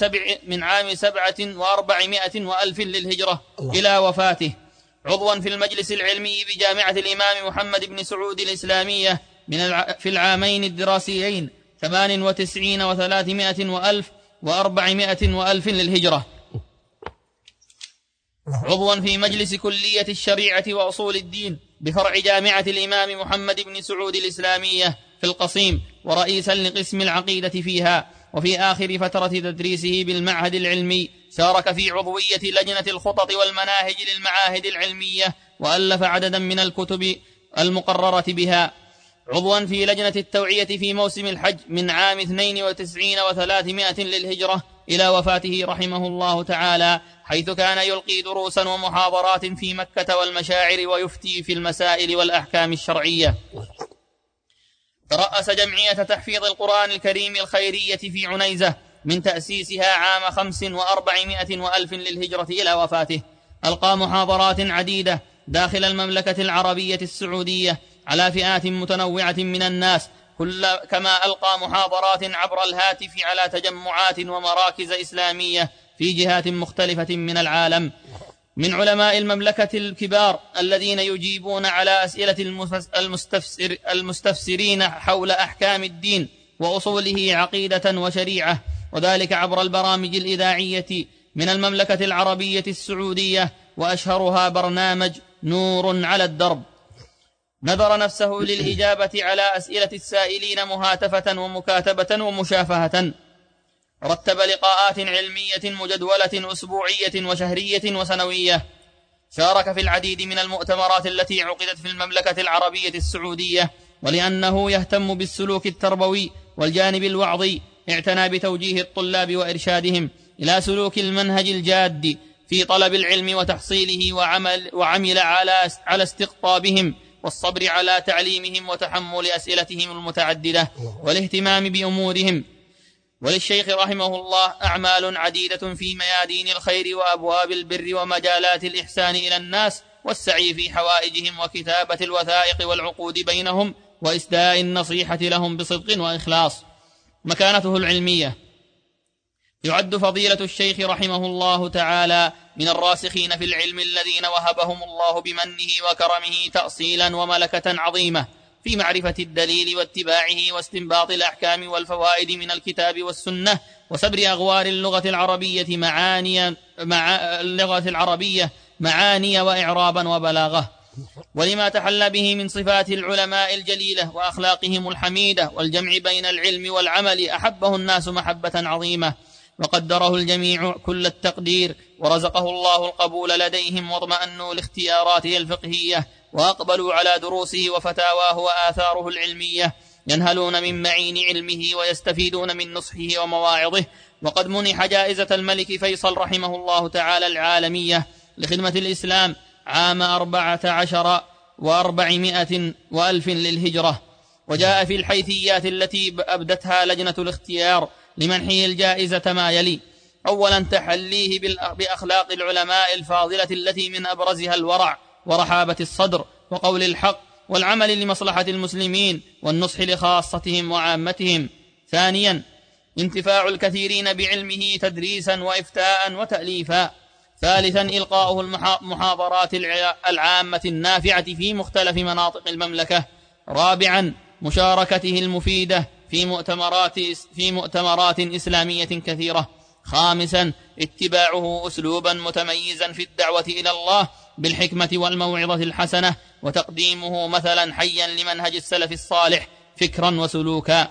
47 وألف للهجرة إلى وفاته. عضوا في المجلس العلمي بجامعة الإمام محمد بن سعود الإسلامية في العامين الدراسيين 98 و300 وألف و400 وألف للهجرة. عضوا في مجلس كلية الشريعة وأصول الدين بفرع جامعة الإمام محمد بن سعود الإسلامية في القصيم، ورئيسا لقسم العقيدة فيها. وفي آخر فترة تدريسه بالمعهد العلمي شارك في عضوية لجنة الخطط والمناهج للمعاهد العلمية، وألف عددا من الكتب المقررة بها. عضوا في لجنة التوعية في موسم الحج من عام 92 و300 للهجرة إلى وفاته رحمه الله تعالى، حيث كان يلقي دروسا ومحاضرات في مكة والمشاعر ويفتي في المسائل والأحكام الشرعية. ترأس جمعية تحفيظ القرآن الكريم الخيرية في عنيزة من تأسيسها عام 45 وألف للهجرة إلى وفاته. ألقى محاضرات عديدة داخل المملكة العربية السعودية على فئات متنوعة من الناس، كما ألقى محاضرات عبر الهاتف على تجمعات ومراكز إسلامية في جهات مختلفة من العالم. من علماء المملكة الكبار الذين يجيبون على أسئلة المستفسرين حول أحكام الدين وأصوله عقيدة وشريعة، وذلك عبر البرامج الإذاعية من المملكة العربية السعودية، وأشهرها برنامج نور على الدرب. نذر نفسه للإجابة على أسئلة السائلين مهاتفة ومكاتبة ومشافهة. رتب لقاءات علمية مجدولة أسبوعية وشهرية وسنوية. شارك في العديد من المؤتمرات التي عقدت في المملكة العربية السعودية، ولأنه يهتم بالسلوك التربوي والجانب الوعظي اعتنى بتوجيه الطلاب وإرشادهم إلى سلوك المنهج الجاد في طلب العلم وتحصيله، وعمل على استقطابهم والصبر على تعليمهم وتحمل أسئلتهم المتعددة والاهتمام بأمورهم. وللشيخ رحمه الله أعمال عديدة في ميادين الخير وأبواب البر ومجالات الإحسان إلى الناس والسعي في حوائجهم وكتابة الوثائق والعقود بينهم وإسداء النصيحة لهم بصدق وإخلاص. مكانته العلمية: يعد فضيلة الشيخ رحمه الله تعالى من الراسخين في العلم الذين وهبهم الله بمنه وكرمه تأصيلا وملكة عظيمة في معرفة الدليل واتباعه واستنباط الأحكام والفوائد من الكتاب والسنة، وسبر أغوار اللغة العربية معاني وإعرابا وبلاغة. ولما تحلى به من صفات العلماء الجليلة وأخلاقهم الحميدة والجمع بين العلم والعمل، أحبه الناس محبة عظيمة، وقدره الجميع كل التقدير، ورزقه الله القبول لديهم، واطمأنوا لاختياراته الفقهية، وأقبلوا على دروسه وفتاواه وآثاره العلمية، ينهلون من معين علمه ويستفيدون من نصحه ومواعظه. وقد منح جائزة الملك فيصل رحمه الله تعالى العالمية لخدمة الإسلام عام 14 و400 وألف للهجرة. وجاء في الحيثيات التي أبدتها لجنة الاختيار لمنحه الجائزة ما يلي: أولا، تحليه بأخلاق العلماء الفاضلة التي من أبرزها الورع ورحابة الصدر وقول الحق والعمل لمصلحة المسلمين والنصح لخاصتهم وعامتهم. ثانيا، انتفاع الكثيرين بعلمه تدريسا وإفتاء وتأليفا. ثالثا، إلقاؤه المحاضرات العامة النافعة في مختلف مناطق المملكة. رابعا، مشاركته المفيدة في مؤتمرات إسلامية كثيرة. خامسا، اتباعه أسلوبا متميزا في الدعوة إلى الله بالحكمة والموعظة الحسنة، وتقديمه مثلا حيا لمنهج السلف الصالح فكرا وسلوكا.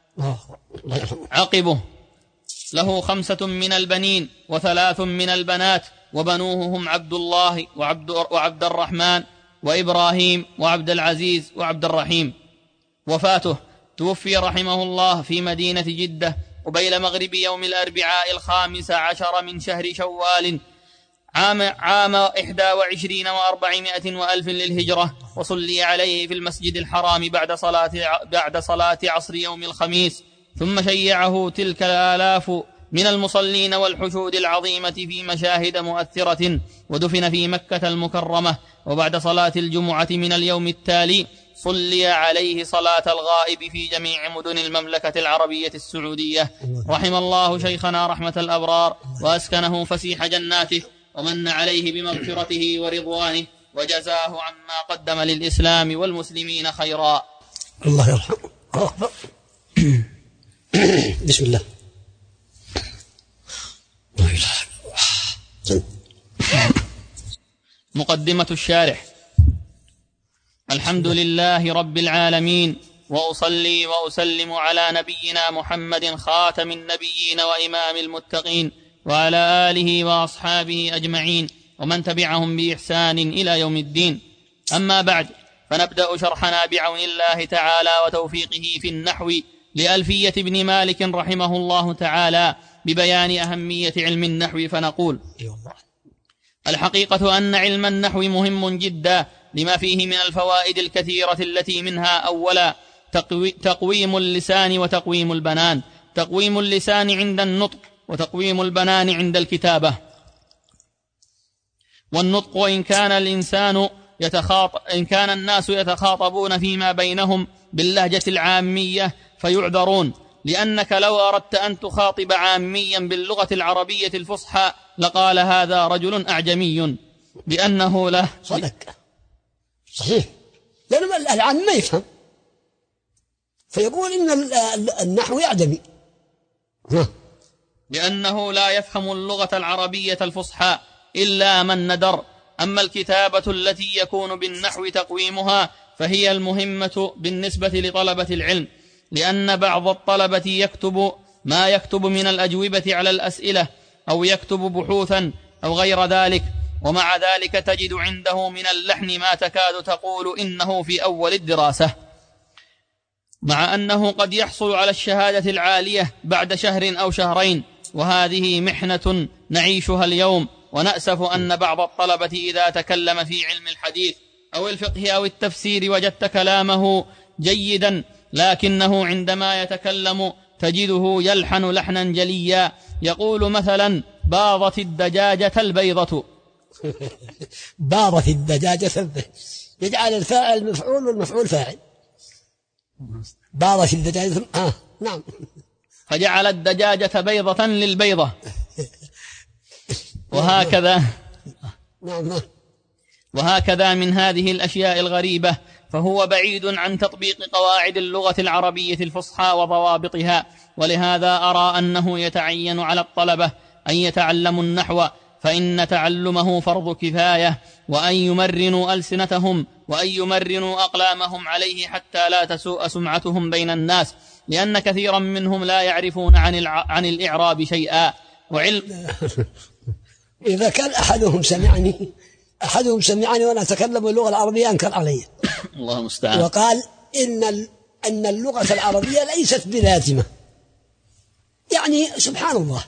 عقبه: له 5 من البنين و3 من البنات، وبنوه هم عبد الله وعبد الرحمن وإبراهيم وعبد العزيز وعبد الرحيم. وفاته: توفي رحمه الله في مدينة جدة قبيل مغرب يوم الأربعاء 15 من شهر شوال عام 21 و400 وألف للهجرة، وصلي عليه في المسجد الحرام بعد صلاة عصر يوم الخميس، ثم شيعه تلك الآلاف من المصلين والحشود العظيمة في مشاهد مؤثرة، ودفن في مكة المكرمة. وبعد صلاة الجمعة من اليوم التالي صلي عليه صلاة الغائب في جميع مدن المملكة العربية السعودية. رحم الله شيخنا رحمة الأبرار، وأسكنه فسيح جناته، ومن عليه بمغفرته ورضوانه، وجزاه عما قدم للإسلام والمسلمين خيرا. الله يرحمه. بسم الله. لا إله إلا الله. مقدمة الشارح. الحمد لله رب العالمين، وأصلي وأسلم على نبينا محمد خاتم النبيين وإمام المتقين، وعلى آله وأصحابه أجمعين ومن تبعهم بإحسان إلى يوم الدين. أما بعد، فنبدأ شرحنا بعون الله تعالى وتوفيقه في النحو لألفية ابن مالك رحمه الله تعالى ببيان أهمية علم النحو، فنقول: الحقيقة أن علم النحو مهم جدا لما فيه من الفوائد الكثيرة، التي منها: أولا، تقويم اللسان وتقويم البنان. تقويم اللسان عند النطق، وتقويم البنان عند الكتابة. والنطق إن كان الناس يتخاطبون فيما بينهم باللهجة العامية فيعذرون، لأنك لو أردت أن تخاطب عاميا باللغة العربية الفصحى لقال هذا رجل أعجمي، بأنه لا صدق صحيح، لأن العام ما يفهم، فيقول إن النحو أعجمي، لأنه لا يفهم اللغة العربية الفصحى إلا من ندر. أما الكتابة التي يكون بالنحو تقويمها فهي المهمة بالنسبة لطلبة العلم، لأن بعض الطلبة يكتب ما يكتب من الأجوبة على الأسئلة، أو يكتب بحوثا أو غير ذلك، ومع ذلك تجد عنده من اللحن ما تكاد تقول إنه في أول الدراسة، مع أنه قد يحصل على الشهادة العالية بعد شهر أو شهرين. وهذه محنة نعيشها اليوم، ونأسف أن بعض الطلبة إذا تكلم في علم الحديث أو الفقه أو التفسير وجدت كلامه جيدا، لكنه عندما يتكلم تجده يلحن لحنا جليا، يقول مثلا: باضت الدجاجة البيضة. باضت الدجاجة البيضة، يجعل الفاعل مفعول والمفعول فاعل. باضت الدجاجة نعم، فجعل الدجاجة بيضة للبيضة. وهكذا من هذه الأشياء الغريبة، فهو بعيد عن تطبيق قواعد اللغة العربية الفصحى وضوابطها. ولهذا أرى أنه يتعين على الطلبة أن يتعلموا النحو، فإن تعلمه فرض كفاية، وأن يمرنوا ألسنتهم وأن يمرنوا أقلامهم عليه حتى لا تسوء سمعتهم بين الناس، لأن كثيرا منهم لا يعرفون عن الإعراب شيئا. إذا كان أحدهم سمعني وأنا أتكلم اللغة العربية أنكر علي. الله المستعان. وقال أن اللغة العربية ليست بلازمة، يعني سبحان الله،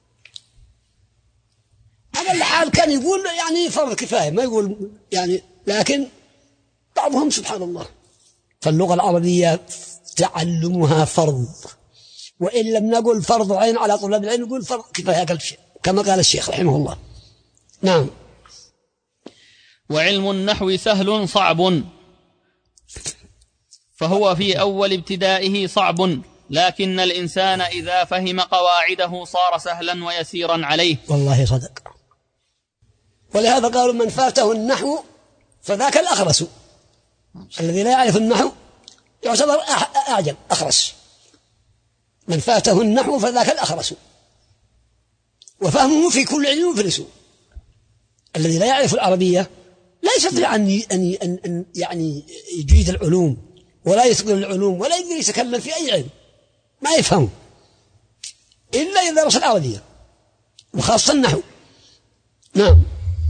على الحال كان يقول يعني فرض كفاية، ما يقول يعني، لكن بعضهم سبحان الله. فاللغة العربية تعلمها فرض، وإن لم نقل فرض عين على طلاب العلم نقول فرض كفاية أقل شيء، كما قال الشيخ رحمه الله. نعم. وعلم النحو سهل صعب، فهو في أول ابتدائه صعب، لكن الإنسان إذا فهم قواعده صار سهلا ويسيرا عليه. والله صدق. ولهذا قالوا: من فاته النحو فذاك الأخرس. الذي لا يعرف النحو يعتبر أعجم أخرس. من فاته النحو فذاك الأخرس، وفهمه في كل علم مفلس. الذي لا يعرف العربية لا يستطيع أن يعني يجيد العلوم، ولا يتقن العلوم، ولا يقدر يتكلم في أي علم، ما يفهم إلا إذا درس العربية، وخاصة النحو. نعم.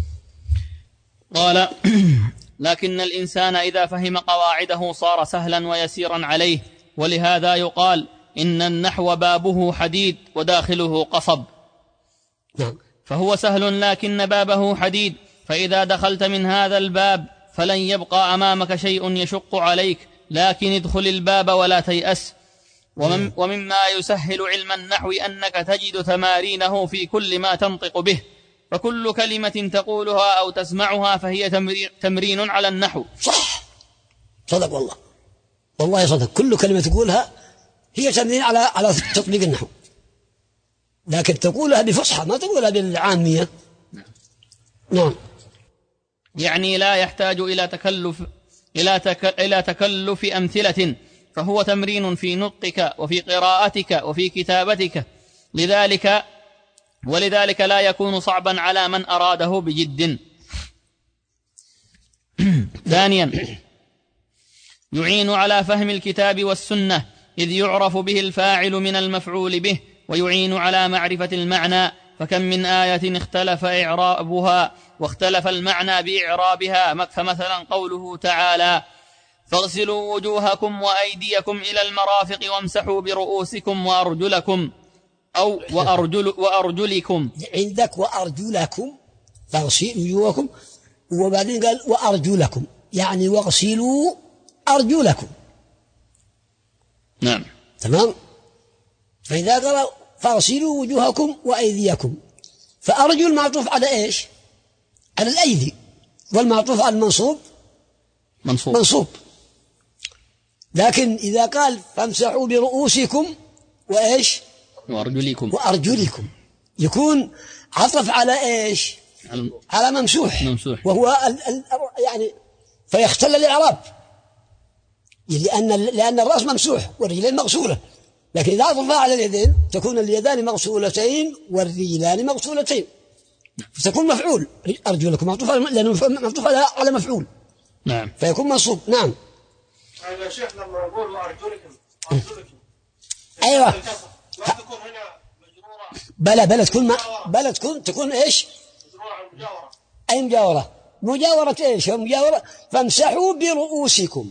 قال: لكن الإنسان إذا فهم قواعده صار سهلا ويسيرا عليه، ولهذا يقال إن النحو بابه حديد وداخله قصب. نعم. فهو سهل لكن بابه حديد، فإذا دخلت من هذا الباب فلن يبقى أمامك شيء يشق عليك، لكن ادخل الباب ولا تيأس. ومما يسهل علم النحو أنك تجد تمارينه في كل ما تنطق به، فكل كلمة تقولها أو تسمعها فهي تمرين على النحو. صدق والله، والله صدق. كل كلمة تقولها هي تمرين على تطبيق النحو، لكن تقولها بفصحى، ما تقولها بالعامية. نعم. يعني لا يحتاج إلى تكلف أمثلة، فهو تمرين في نطقك وفي قراءتك وفي كتابتك، ولذلك لا يكون صعبا على من أراده بجد. ثانيا يعين على فهم الكتاب والسنة إذ يعرف به الفاعل من المفعول به، ويعين على معرفة المعنى، فكم من آية اختلف إعرابها واختلف المعنى بإعرابها، فمثلا قوله تعالى فاغسلوا وجوهكم وأيديكم إلى المرافق وامسحوا برؤوسكم وأرجلكم، أو وأرجلكم. عندك وأرجلكم، فاغسلوا وجوهكم، وبعدين قال وأرجلكم، يعني واغسلوا أرجلكم. نعم تمام. فإذا قال فاغسلوا وجوهكم وأيديكم، فأرجل معطوف على إيش؟ على الأيدي، والمعطوف على المنصوب منصوب. لكن إذا قال فامسحوا برؤوسكم وإيش؟ وأرجلكم يكون عطف على إيش؟ على ممسوح. وهو يعني فيختل الإعراب، لأن الرأس ممسوح والرجلين مغسولة، لكن إذا عطف على اليدين تكون اليدان مغسولتين والرجلان مغسولتين، فتكون مفعول. أرجلكم معطوف لأنه معطوف على مفعول. نعم. فيكون منصوب. نعم. يا شيخ لما نقول وأرجلكم أيوة، لا تكون هنا مجرورة. بلى تكون إيش؟ مجرورة على المجاورة. أي مجاورة؟ مجاورة إيش؟ مجاورة فامسحوا برؤوسكم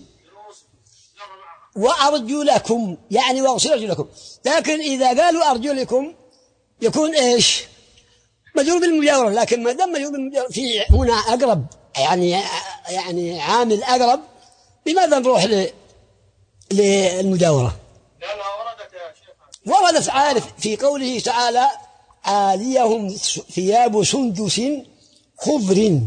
وأرجلكم، يعني واغسلوا أرجلكم. لكن إذا قالوا أرجلكم يكون إيش؟ مجرور بالمجاورة. لكن ما دام مجرور بالمجاورة في هنا أقرب، يعني عامل أقرب، لماذا نروح للمجاورة؟ لأنها وردت يا شيخ. وردت عارف في قوله تعالى عاليهم ثياب سندس خضر،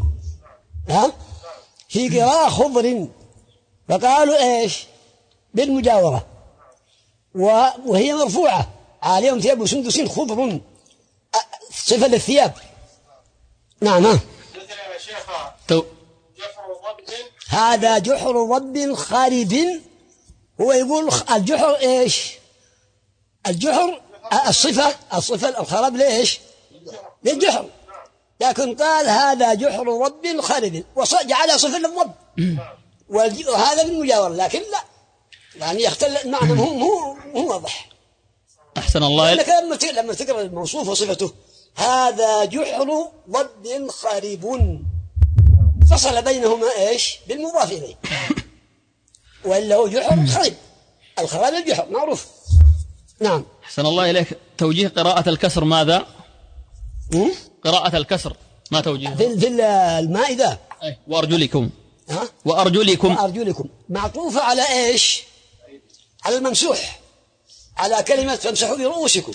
في قراءة خضر، فقالوا إيش؟ بالمجاورة، وهي مرفوعة، عاليهم ثياب سندس خضر، صفة للثياب. نعم. مثل يا شيخ جحر ضب، هذا جحر ضب خارب. هو يقول الجحر إيش؟ الجحر الصفة الخراب ليش؟ للجحر. لكن قال هذا جحر ضب خارب وجعلها صفة للضب، وهذا بالمجاورة. لكن لا، يعني يختل المعنى، هو واضح. أحسن الله. لك لما تقرأ الموصوف وصفته هذا جحر ضب خارب، فصل بينهما إيش؟ بالمضاف إليه، وإلا هو جحر خرب، الخراب الجحر معروف. نعم. أحسن الله إليك. توجيه قراءة الكسر ماذا؟ قراءة الكسر ما توجيه؟ في المائدة. وأرجلكم. وأرجلكم معطوفة على إيش؟ على الممسوح، على كلمة فامسحوا برؤوسكم.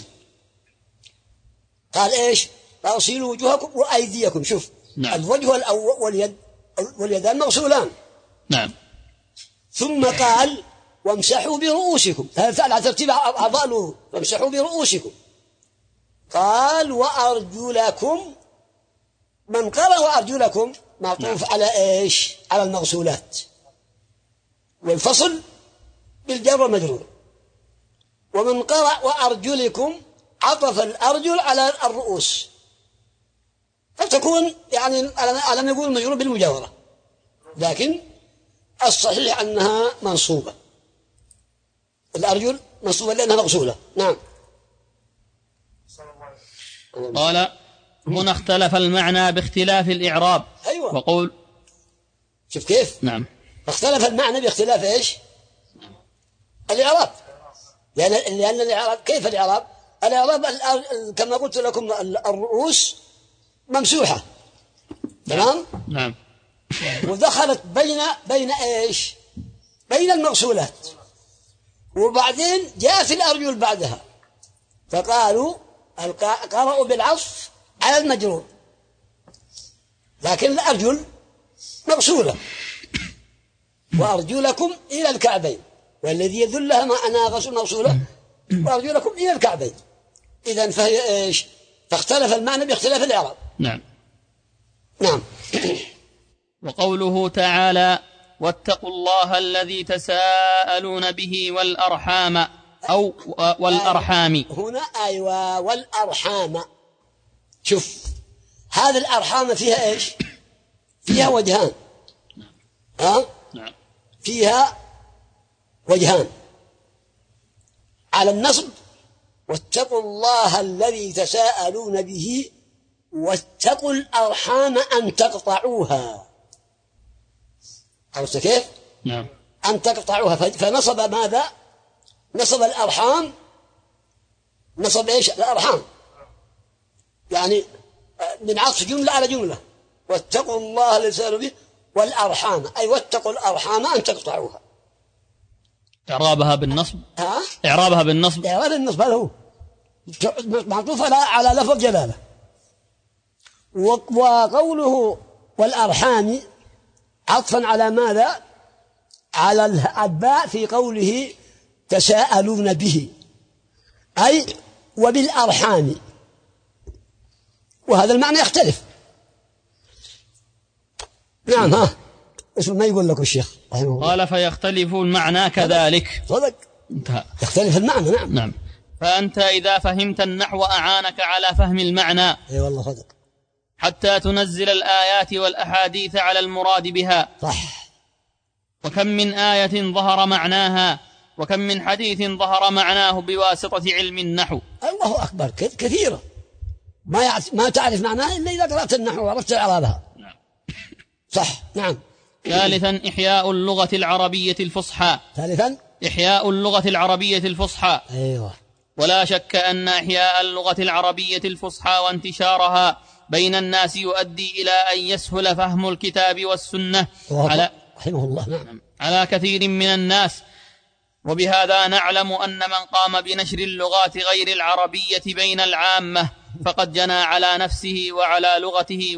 قال إيش؟ فاغسلوا وجوهكم وأيديكم. شوف. نعم. الوجه واليدان مغسولان. نعم. ثم قال وامسحوا برؤوسكم، هذا على ترتيب أعضاء، وامسحوا برؤوسكم. قال وأرجلكم، من قرأ وأرجلكم معطوف على إيش؟ على المغسولات، والفصل بالجر والمجرور. ومن قرأ وأرجلكم عطف الأرجل على الرؤوس، فتكون يعني على ما يقول مجرور بالمجاورة، لكن الصحيح أنها منصوبة. الأرجل منصوبة لأنها مغسولة. نعم. قال هنا اختلف المعنى باختلاف الإعراب. أيوة. وقول شوف كيف. نعم. اختلف المعنى باختلاف إيش؟ الإعراب. لأن الإعراب كيف الإعراب؟ الإعراب كما قلت لكم الرؤوس ممسوحة. تمام. نعم. ودخلت بين إيش؟ بين المغسولات، وبعدين جاء في الأرجل بعدها، فقالوا قرأوا بالعطف على المجرور، لكن الأرجل مغسولة. وأرجلكم إلى الكعبين، والذي يدلها معنى غسل مغسولة، وأرجلكم إلى الكعبين. إذن فهي إيش؟ فاختلف المعنى باختلاف الإعراب. نعم. نعم. وقوله تعالى واتقوا الله الذي تساءلون به والأرحام، أو والأرحام. هنا أيوة والأرحام. شوف هذا الأرحام فيها إيش؟ فيها وجهان. نعم. فيها وجهان: على النصب واتقوا الله الذي تساءلون به واتقوا الأرحام أن تقطعوها. عرفت كيف؟ نعم. أن تقطعوها. فنصب ماذا؟ نصب الأرحام. نصب إيش؟ الأرحام، يعني من عطف جملة على جملة: واتقوا الله الذي تساءلون به والأرحام، أي واتقوا الأرحام أن تقطعوها. إعرابها بالنصب. إعراب النصب هذا هو معطوف على لفظ جلالة. وقوله والأرحام عطفا على ماذا؟ على الأتباع في قوله تساءلون به، أي وبالأرحام، وهذا المعنى يختلف. نعم. اسم ما يقول لك الشيخ قال فيختلف المعنى كذلك. صدق، انتهى. يختلف المعنى. نعم. فأنت إذا فهمت النحو أعانك على فهم المعنى. اي والله صدق. حتى تنزل الآيات والأحاديث على المراد بها. صح. وكم من آية ظهر معناها، وكم من حديث ظهر معناه بواسطة علم النحو. الله أكبر، كثيرة ما تعرف معناها إلا إذا قرأت النحو وعرفت إعرابها. نعم. صح. نعم. ثالثا إحياء اللغة العربية الفصحى. ثالثا إحياء اللغة العربية الفصحى. أيوة. ولا شك أن إحياء اللغة العربية الفصحى وانتشارها بين الناس يؤدي إلى أن يسهل فهم الكتاب والسنة رحمه الله. نعم. على كثير من الناس. وبهذا نعلم أن من قام بنشر اللغات غير العربية بين العامة فقد جنى على نفسه وعلى لغته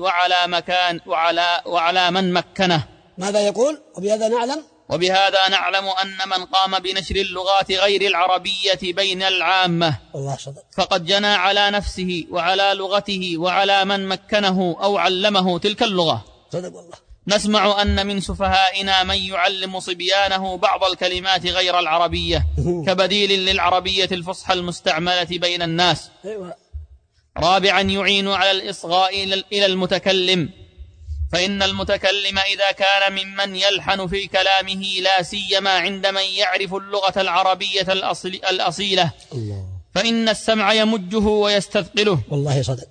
وعلى من مكنه. ماذا يقول؟ وبهذا نعلم أن من قام بنشر اللغات غير العربية بين العامة فقد جنى على نفسه وعلى لغته وعلى من مكنه أو علمه تلك اللغة. صدق والله. نسمع أن من سفهائنا من يعلم صبيانه بعض الكلمات غير العربية كبديل للعربية الفصحى المستعملة بين الناس. رابعا يعين على الإصغاء إلى المتكلم، فإن المتكلم إذا كان ممن يلحن في كلامه لا سيما عند من يعرف اللغة العربية الأصيلة فإن السمع يمجه ويستثقله. والله صدق.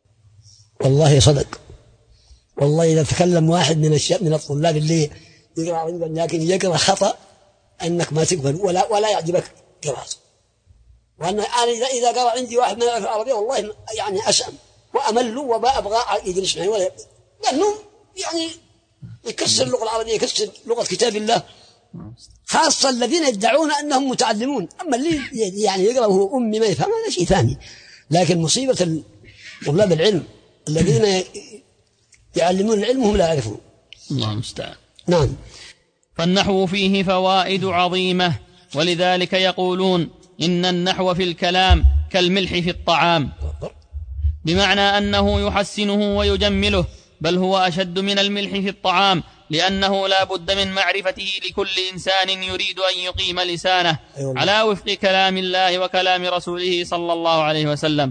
والله إذا تكلم واحد من الطلاب اللي يقرأ لكن يقرأ خطأ أنك ما تقبل ولا يعجبك قراءته. وأنا إذا قرأ عندي واحد من العربية والله يعني أسأم وأمل وما أبغى يجلس معي ولا، لأنه يعني يكسر اللغة العربية، يكسر لغة كتاب الله، خاصة الذين يدعون أنهم متعلمون. أما اللي يعني يقرأ وهو أمي ما يفهم هذا شيء ثاني. لكن مصيبة طلاب العلم الذين يعلمون العلم هم لا يعرفون. الله المستعان. نعم. فالنحو فيه فوائد عظيمة، ولذلك يقولون إن النحو في الكلام كالملح في الطعام، بمعنى أنه يحسنه ويجمله، بل هو أشد من الملح في الطعام، لأنه لا بد من معرفته لكل إنسان يريد أن يقيم لسانه على وفق كلام الله وكلام رسوله صلى الله عليه وسلم.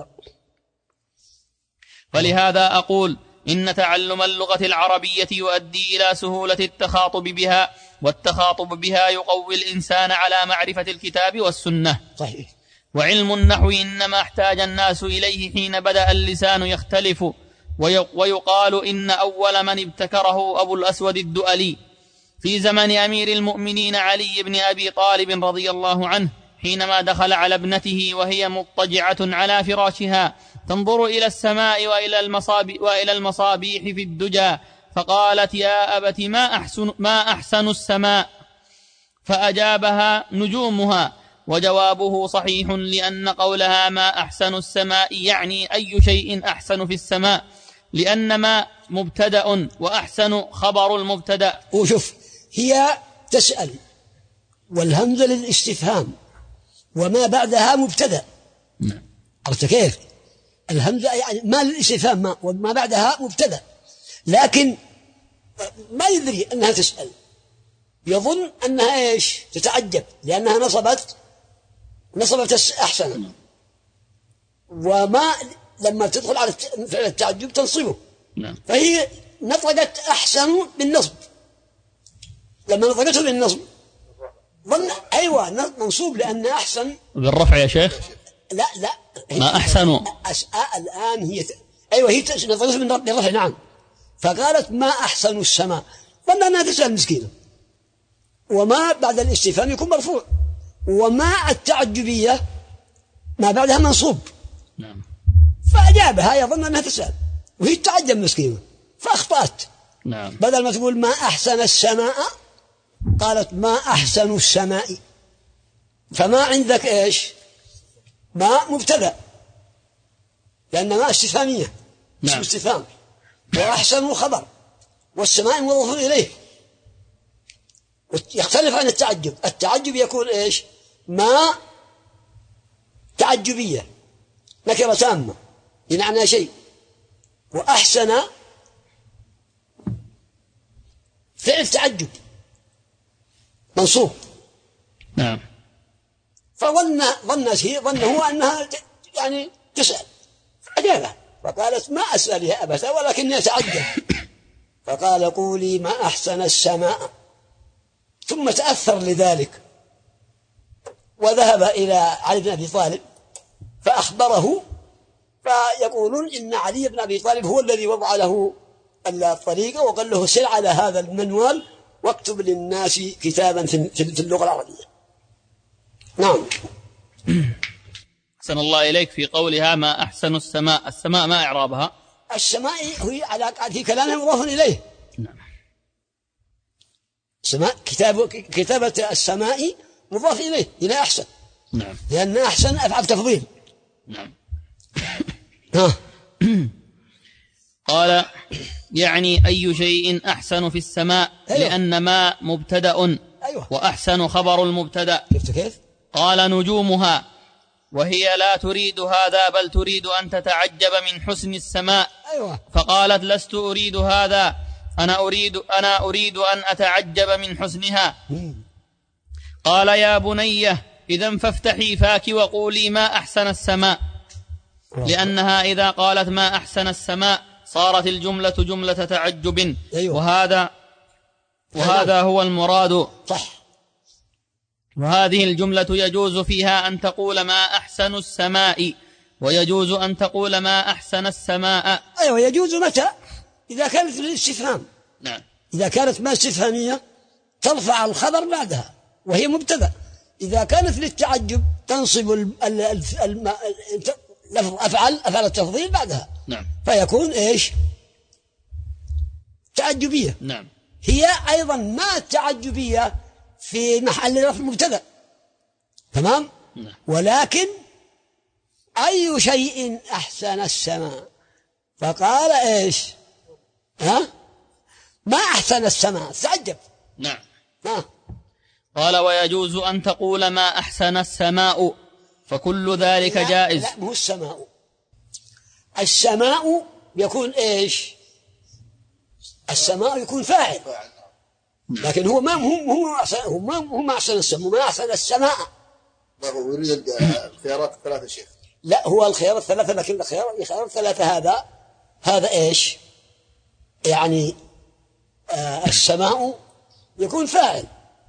فلهذا أقول إن تعلم اللغة العربية يؤدي إلى سهولة التخاطب بها، والتخاطب بها يقوي الإنسان على معرفة الكتاب والسنة. صحيح. وعلم النحو إنما احتاج الناس إليه حين بدأ اللسان يختلف، ويقال إن أول من ابتكره أبو الأسود الدؤلي في زمن أمير المؤمنين علي بن أبي طالب رضي الله عنه، حينما دخل على ابنته وهي مضطجعة على فراشها تنظر إلى السماء وإلى المصابيح في الدجى، فقالت: يا أبت ما أحسن السماء؟ فأجابها: نجومها. وجوابه صحيح، لأن قولها ما أحسن السماء يعني أي شيء أحسن في السماء، لأن ما مبتدأ وأحسن خبر المبتدأ. وشوف، هي تسأل والهمزة للاستفهام وما بعدها مبتدأ. عرفت كيف؟ الهمزة يعني ما للاستفهام وما بعدها مبتدأ، لكن ما يدري أنها تسأل، يظن أنها إيش؟ تتعجب، لأنها نصبت أحسن، وما لما تدخل على فعل التعجب تنصبه. فهي نطقت أحسن بالنصب لما نطقته بالنصب ظن أيوة منصوب لأن أحسن بالرفع يا شيخ. لا ما أحسن الآن هي أيوة هي نطقته بالرفع نعم. فقالت ما أحسن السماء ظن أنها تسأل مسكينة. وما بعد الاستفهام يكون مرفوع وما التعجبية ما بعدها منصوب. نعم. فأجابها يظن أنها تسأل وهي تعجب مسكينة فأخطأت. نعم. بدل ما تقول ما أحسن السماء قالت ما أحسن السماء. فما عندك إيش ما مبتدأ لأن ما استفهامية اسم استفهام وأحسن خبر والسماء مضاف إليه يختلف عن التعجب. التعجب يكون إيش ما تعجبية نكرة تامة بمعنى شيء وأحسن فعل تعجب منصوب. نعم. ظن هو أنها يعني تسأل أجابها فقالت ما أسألها أبدا ولكني أتعجب. فقال قولي ما أحسن السماء ثم تأثر لذلك وذهب إلى علي بن أبي طالب فأخبره فيقولون إن علي بن أبي طالب هو الذي وضع له الطريقة وقال له سر على هذا المنوال واكتب للناس كتابا في اللغة العربية. نعم. أحسن الله إليك في قولها ما أحسن السماء. السماء ما إعرابها؟ السماء هي على في كلامها مضاف إليه. نعم. سماء كتابة السماء مضاف إليه إلى أحسن. نعم. لأن أحسن أفعل تفضيل. نعم. ها. قال يعني أي شيء أحسن في السماء. أيوة. لأن ما مبتدأ. أيوة. وأحسن خبر المبتدأ. كيف؟ قال نجومها وهي لا تريد هذا بل تريد أن تتعجب من حسن السماء. أيوة. فقالت لست أريد هذا أنا أريد أن أتعجب من حسنها. قال يا بني إذن فافتحي فاك وقولي ما أحسن السماء لأنها إذا قالت ما أحسن السماء صارت الجملة جملة تعجب. أيوة. وهذا هو المراد. صح. وهذه الجملة يجوز فيها أن تقول ما أحسن السماء ويجوز أن تقول ما أحسن السماء. أيوة يجوز متى إذا كانت للاستفهام. نعم. إذا كانت ما استفهامية ترفع الخبر بعدها وهي مبتدأ. إذا كانت للتعجب تنصب لفظ أفعل التفضيل بعدها. نعم. فيكون إيش تعجبية. نعم. هي أيضا ما تعجبية في محل رفع مبتدأ تمام. نعم. ولكن أي شيء أحسن السماء فقال إيش ما أحسن السماء تعجب. نعم. قال ويجوز أن تقول ما أحسن السماء فكل ذلك جائز. لا مو السماء يكون إيش السماء يكون فاعل لكن هو ما أحسن السماء ما أحسن السماء. هو يريد الخيارات الثلاثة شيخ. لا هو الخيار الثلاثة لكن الخيار الثلاثة هذا إيش يعني السماء يكون فاعل.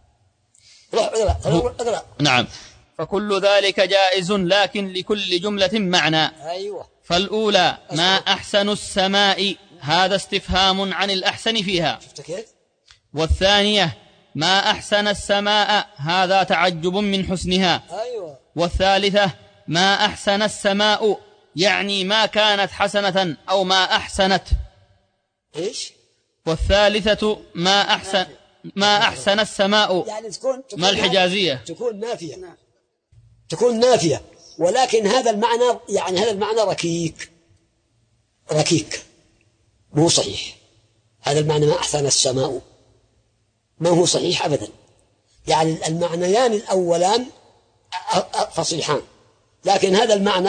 اقرأ. نعم. فكل ذلك جائز لكن لكل جملة معنى. أيوة. فالأولى ما أحسن السماء هذا استفهام عن الأحسن فيها. شفت كيف؟ والثانية ما أحسن السماء هذا تعجب من حسنها. أيوة. والثالثة ما أحسن السماء يعني ما كانت حسنة أو ما أحسنت. إيش؟ والثالثة ما أحسن السماء يعني تكون ما الحجازية تكون نافية ولكن هذا المعنى ركيك مو صحيح. هذا المعنى ما أحسن السماء ما هو صحيح أبدا. يعني المعنيان الأولان فصيحان لكن هذا المعنى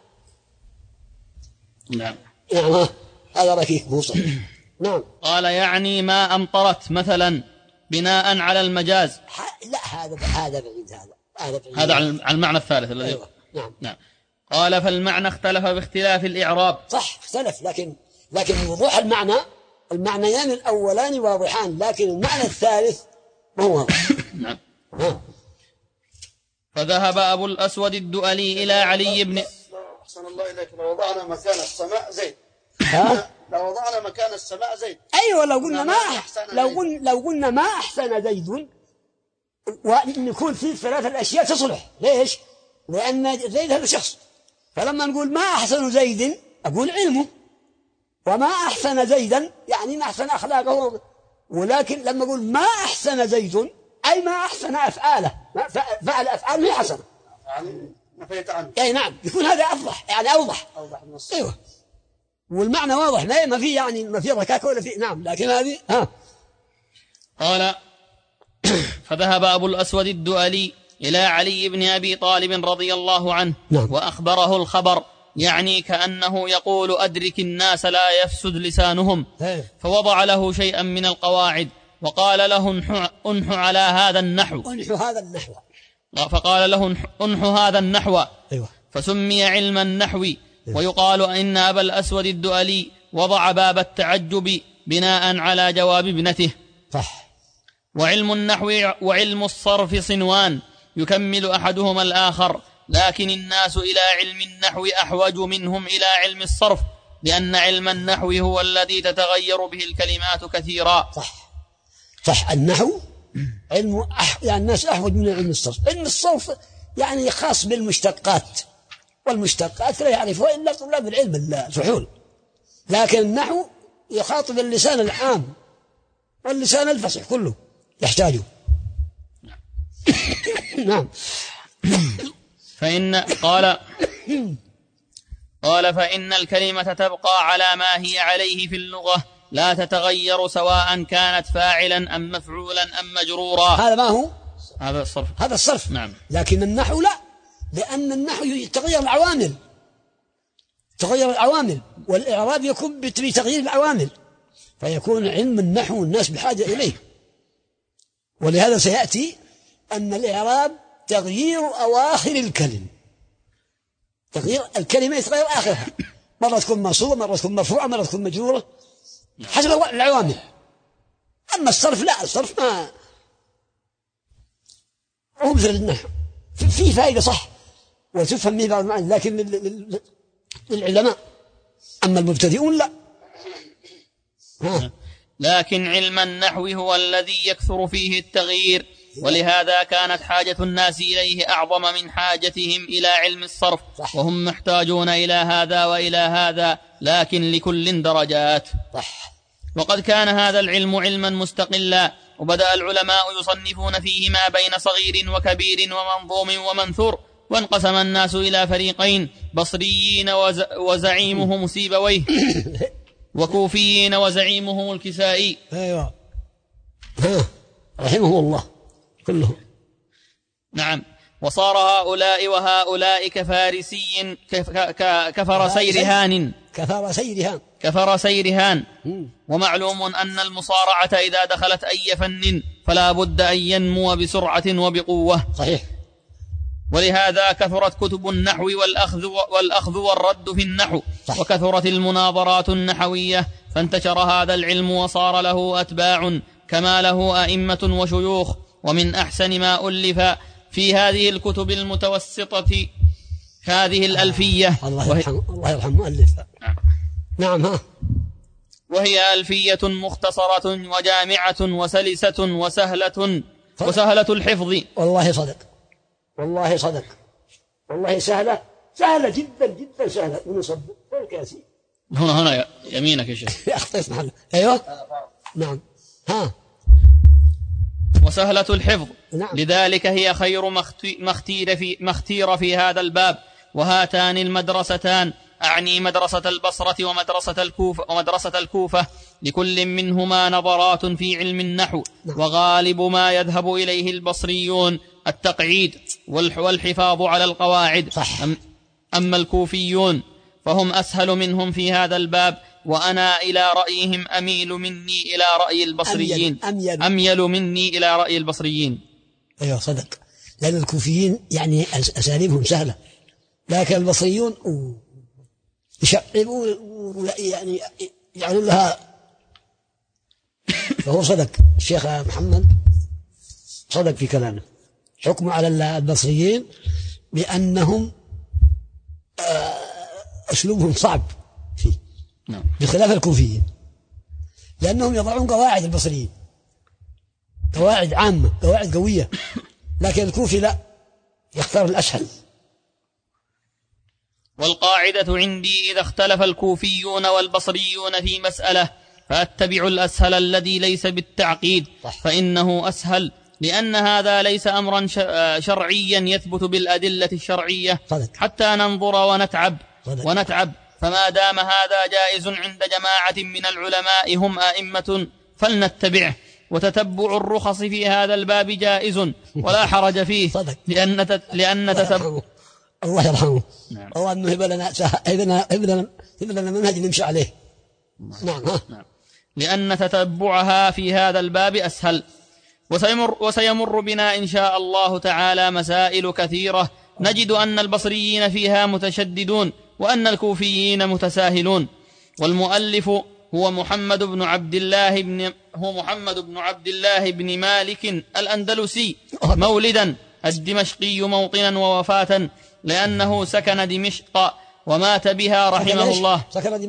نعم هذا ركيك مو صحيح. نعم. قال يعني ما أمطرت مثلا بناء على المجاز. لا هذا بعيد هذا على المعنى الثالث الذي. أيوة. نعم. قال فالمعنى اختلف باختلاف الإعراب. صح اختلف لكن وضوح المعنيان الأولان واضحان لكن المعنى الثالث ما هو واضح. نعم. ها. فذهب أبو الأسود الدؤلي إلى علي بن أحسن الله إليك. لو وضعنا مكان السماء زيد. ها؟ لو وضعنا مكان السماء زيد. أيوة لو قلنا ما أحسن زيد وأن يكون في ثلاثة الأشياء تصلح. ليش؟ لأن زيد هذا شخص، فلما نقول ما أحسن زيد أقول علمه، وما أحسن زيدا يعني ما أحسن أخلاقه. ولكن لما أقول ما أحسن زيد أي ما أحسن أفعاله، ما فعل أفعال ما حسن، يعني نفيت عنه. يعني نعم يكون هذا أفضح، يعني أوضح من الصف. أيوة، والمعنى واضح، ما في يعني ما في ركاكة ولا في نعم. لكن هذه قال فذهب أبو الأسود الدؤلي إلى علي بن أبي طالب رضي الله عنه. نعم. وأخبره الخبر، يعني كأنه يقول أدرك الناس لا يفسد لسانهم. فوضع له شيئا من القواعد وقال له انح على هذا النحو. فقال له انح هذا النحو. أيوة. فسمي علم النحو. ويقال إن أبا الأسود الدؤلي وضع باب التعجب بناء على جواب ابنته. صح. وعلم النحو وعلم الصرف صنوان يكمل أحدهما الآخر، لكن الناس إلى علم النحو أحوج منهم إلى علم الصرف، لأن علم النحو هو الذي تتغير به الكلمات كثيرا. صح. النحو علم يعني الناس أحوج من علم الصرف. علم الصرف يعني خاص بالمشتقات، والمشتقات لا يعرفها إلا طلاب العلم الفحول، لكن النحو يخاطب اللسان العام واللسان الفصح كله يحتاجه. نعم. قال فإن الكلمة تبقى على ما هي عليه في اللغة، لا تتغير سواء كانت فاعلا أم مفعولا أم مجرورا. هذا ما هو؟ هذا الصرف. نعم. لكن النحو لا، لأن النحو تغير العوامل، والإعراب يكون بتغيير العوامل، فيكون علم النحو الناس بحاجة إليه. ولهذا سيأتي أن الإعراب تغيير أواخر الكلم، تغيير الكلمة يتغير آخرها، مرة تكون منصوبة، مرة تكون مرفوعة، مرة تكون مجرورة، حسب العوامل. أما الصرف لا، الصرف ما هو مثل النحو، في فائدة صح وتفهم به بعض المعاني، لكن للعلماء. أما المبتدئون لا. لكن علم النحو هو الذي يكثر فيه التغيير، ولهذا كانت حاجة الناس إليه أعظم من حاجتهم إلى علم الصرف. صح. وهم محتاجون إلى هذا وإلى هذا، لكن لكل درجات. صح. وقد كان هذا العلم علما مستقلا، وبدأ العلماء يصنفون فيه ما بين صغير وكبير ومنظوم ومنثور، وانقسم الناس إلى فريقين: بصريين وزعيمهم سيبويه، وكوفيين وزعيمهم الكسائي. أيوة. رحمه الله كلهم. نعم. وصار هؤلاء وهؤلاء كفر سيرهان. ومعلوم أن المصارعة إذا دخلت أي فن فلا بد أن ينمو بسرعة وبقوة. صحيح. ولهذا كثرت كتب النحو والأخذ والرد في النحو. صح. وكثرت المناظرات النحوية، فانتشر هذا العلم وصار له أتباع كما له أئمة وشيوخ. ومن أحسن ما ألف في هذه الكتب المتوسطة هذه الألفية. الله يرحم مؤلفها. نعم. وهي ألفية مختصرة وجامعة وسلسة وسهلة الحفظ. والله صدق، والله سهلة جدا سهلة. ونصب الكاسي هنا يمينك يا شيخ. أخطيت محله. أيوة. نعم. وسهلة الحفظ. نعم. لذلك هي خير مختير في هذا الباب. وهاتان المدرستان، أعني مدرسة البصرة ومدرسة الكوفة، لكل منهما نظرات في علم النحو. نعم. وغالب ما يذهب إليه البصريون التقعيد والحفاظ على القواعد. صح. أما الكوفيون فهم أسهل منهم في هذا الباب، وأنا إلى رأيهم أميل مني إلى رأي البصريين. أيوة صدق، لأن الكوفيين يعني أساليبهم سهلة، لكن البصريون يشعبون يعني يجعلون لها. فهو صدق الشيخ محمد صدق في كلامه. حكم على البصريين بأنهم أسلوبهم صعب فيه بخلاف الكوفيين، لأنهم يضعون قواعد البصريين، قواعد عامة، قواعد قوية، لكن الكوفي لا، يختار الأسهل. والقاعدة عندي إذا اختلف الكوفيون والبصريون في مسألة فأتبع الأسهل الذي ليس بالتعقيد، فإنه أسهل، لأن هذا ليس أمرا شرعيا يثبت بالأدلة الشرعية حتى ننظر ونتعب، فما دام هذا جائز عند جماعة من العلماء هم أئمة فلنتبعه، وتتبع الرخص في هذا الباب جائز ولا حرج فيه، لأن تتبع الله يرحمه الله أنه هب لنا منهج نمشي عليه. نعم. لأن تتبعها في هذا الباب أسهل. وسيمر بنا إن شاء الله تعالى مسائل كثيرة نجد أن البصريين فيها متشددون وأن الكوفيين متساهلون. والمؤلف هو محمد بن عبد الله بن مالك الأندلسي مولدا، الدمشقي موطنا ووفاة، لأنه سكن دمشق ومات بها رحمه الله.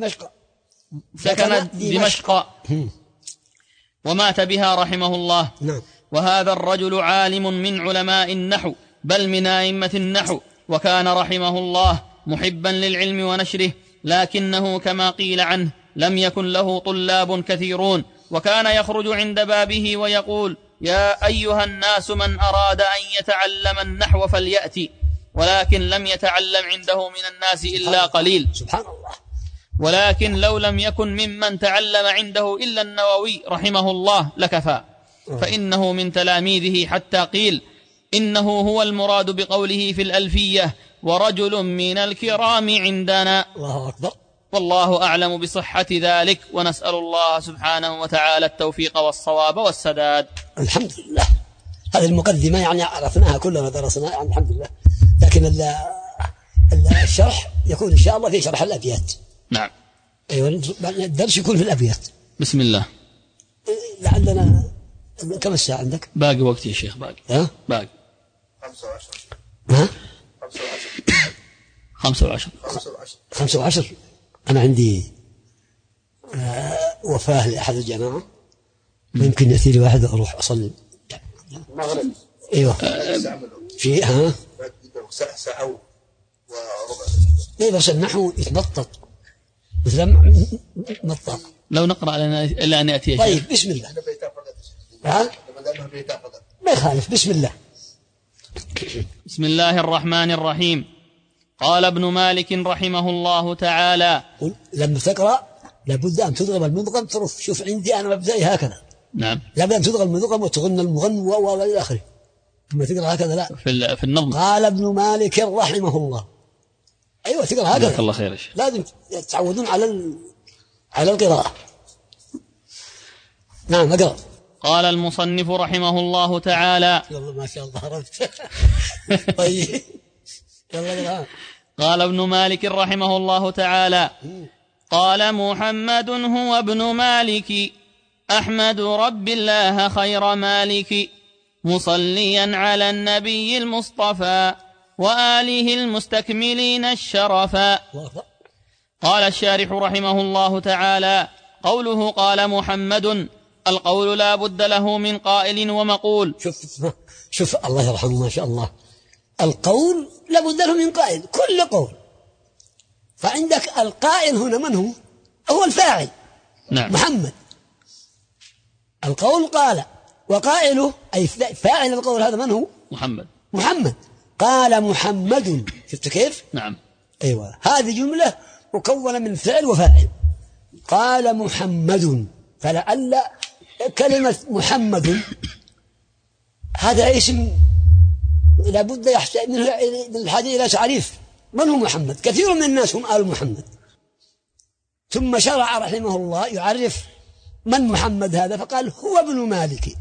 سكن دمشق ومات بها رحمه الله. وهذا الرجل عالم من علماء النحو، بل من أئمة النحو، وكان رحمه الله محبا للعلم ونشره، لكنه كما قيل عنه لم يكن له طلاب كثيرون، وكان يخرج عند بابه ويقول: يا أيها الناس من أراد أن يتعلم النحو فليأتي، ولكن لم يتعلم عنده من الناس إلا قليل. سبحان الله. ولكن لو لم يكن ممن تعلم عنده إلا النووي رحمه الله لكفى، فإنه من تلاميذه، حتى قيل إنه هو المراد بقوله في الألفية: ورجل من الكرام عندنا. الله أكبر. والله أعلم بصحة ذلك، ونسأل الله سبحانه وتعالى التوفيق والصواب والسداد. الحمد لله. هذه المقدمة يعني عرفناها كلنا درسناها يعني الحمد لله، لكن الشرح يكون إن شاء الله في شرح الأبيات. نعم. أيوة، الدرس يكون في الأبيات. بسم الله. لعلنا كم الساعة عندك؟ باقي وقت يا شيخ. باقي 25. أنا عندي وفاة لأحد الجماعة، ممكن يأتي واحد أروح أصلي المغرب. أيوة. في ساعة وربع. ليه بس النحو يتنطط مثل نطط. لو نقرأ إلى أن يأتي. طيب بسم الله. ما يخالف. بسم الله. بسم الله الرحمن الرحيم. قال ابن مالك رحمه الله تعالى: لما تقرأ لابد أن تضرب المدغم ترف. شوف عندي أنا مبدئي هكذا. نعم. لابد أن تضرب المدغم وتغن المغن وإلى آخره، ثم تقرأ هكذا. لا في النظم. قال ابن مالك رحمه الله. أيوة تقرأ هكذا. جزاك الله خير. لازم تعودون على القراءة. نعم اقرأ. قال المصنف رحمه الله تعالى: يلا ما شاء الله عرفت. طيب يلا. قال ابن مالك رحمه الله تعالى: قال محمد هو ابن مالك أحمد رب الله خير مالك، مصليا على النبي المصطفى وآله المستكملين الشرفا. قال الشارح رحمه الله تعالى: قوله قال محمد، القول لا بد له من قائل ومقول. شوف الله يرحمه ما شاء الله، القول لا بد له من قائل، كل قول. فعندك القائل هنا من هو؟ هو الفاعل. نعم. محمد. القول قال، وقائله أي فاعل القول هذا من هو؟ محمد. قال محمد. شفت كيف؟ نعم. أيوة، هذه جملة مكونة من فعل وفاعل. قال محمد، فلعل كلمة محمد هذا اسم لابد يحتاج من الحديث إلى تعريف. من هو محمد؟ كثير من الناس هم آل محمد، ثم شرع رحمه الله يعرف من محمد هذا، فقال هو ابن مالك.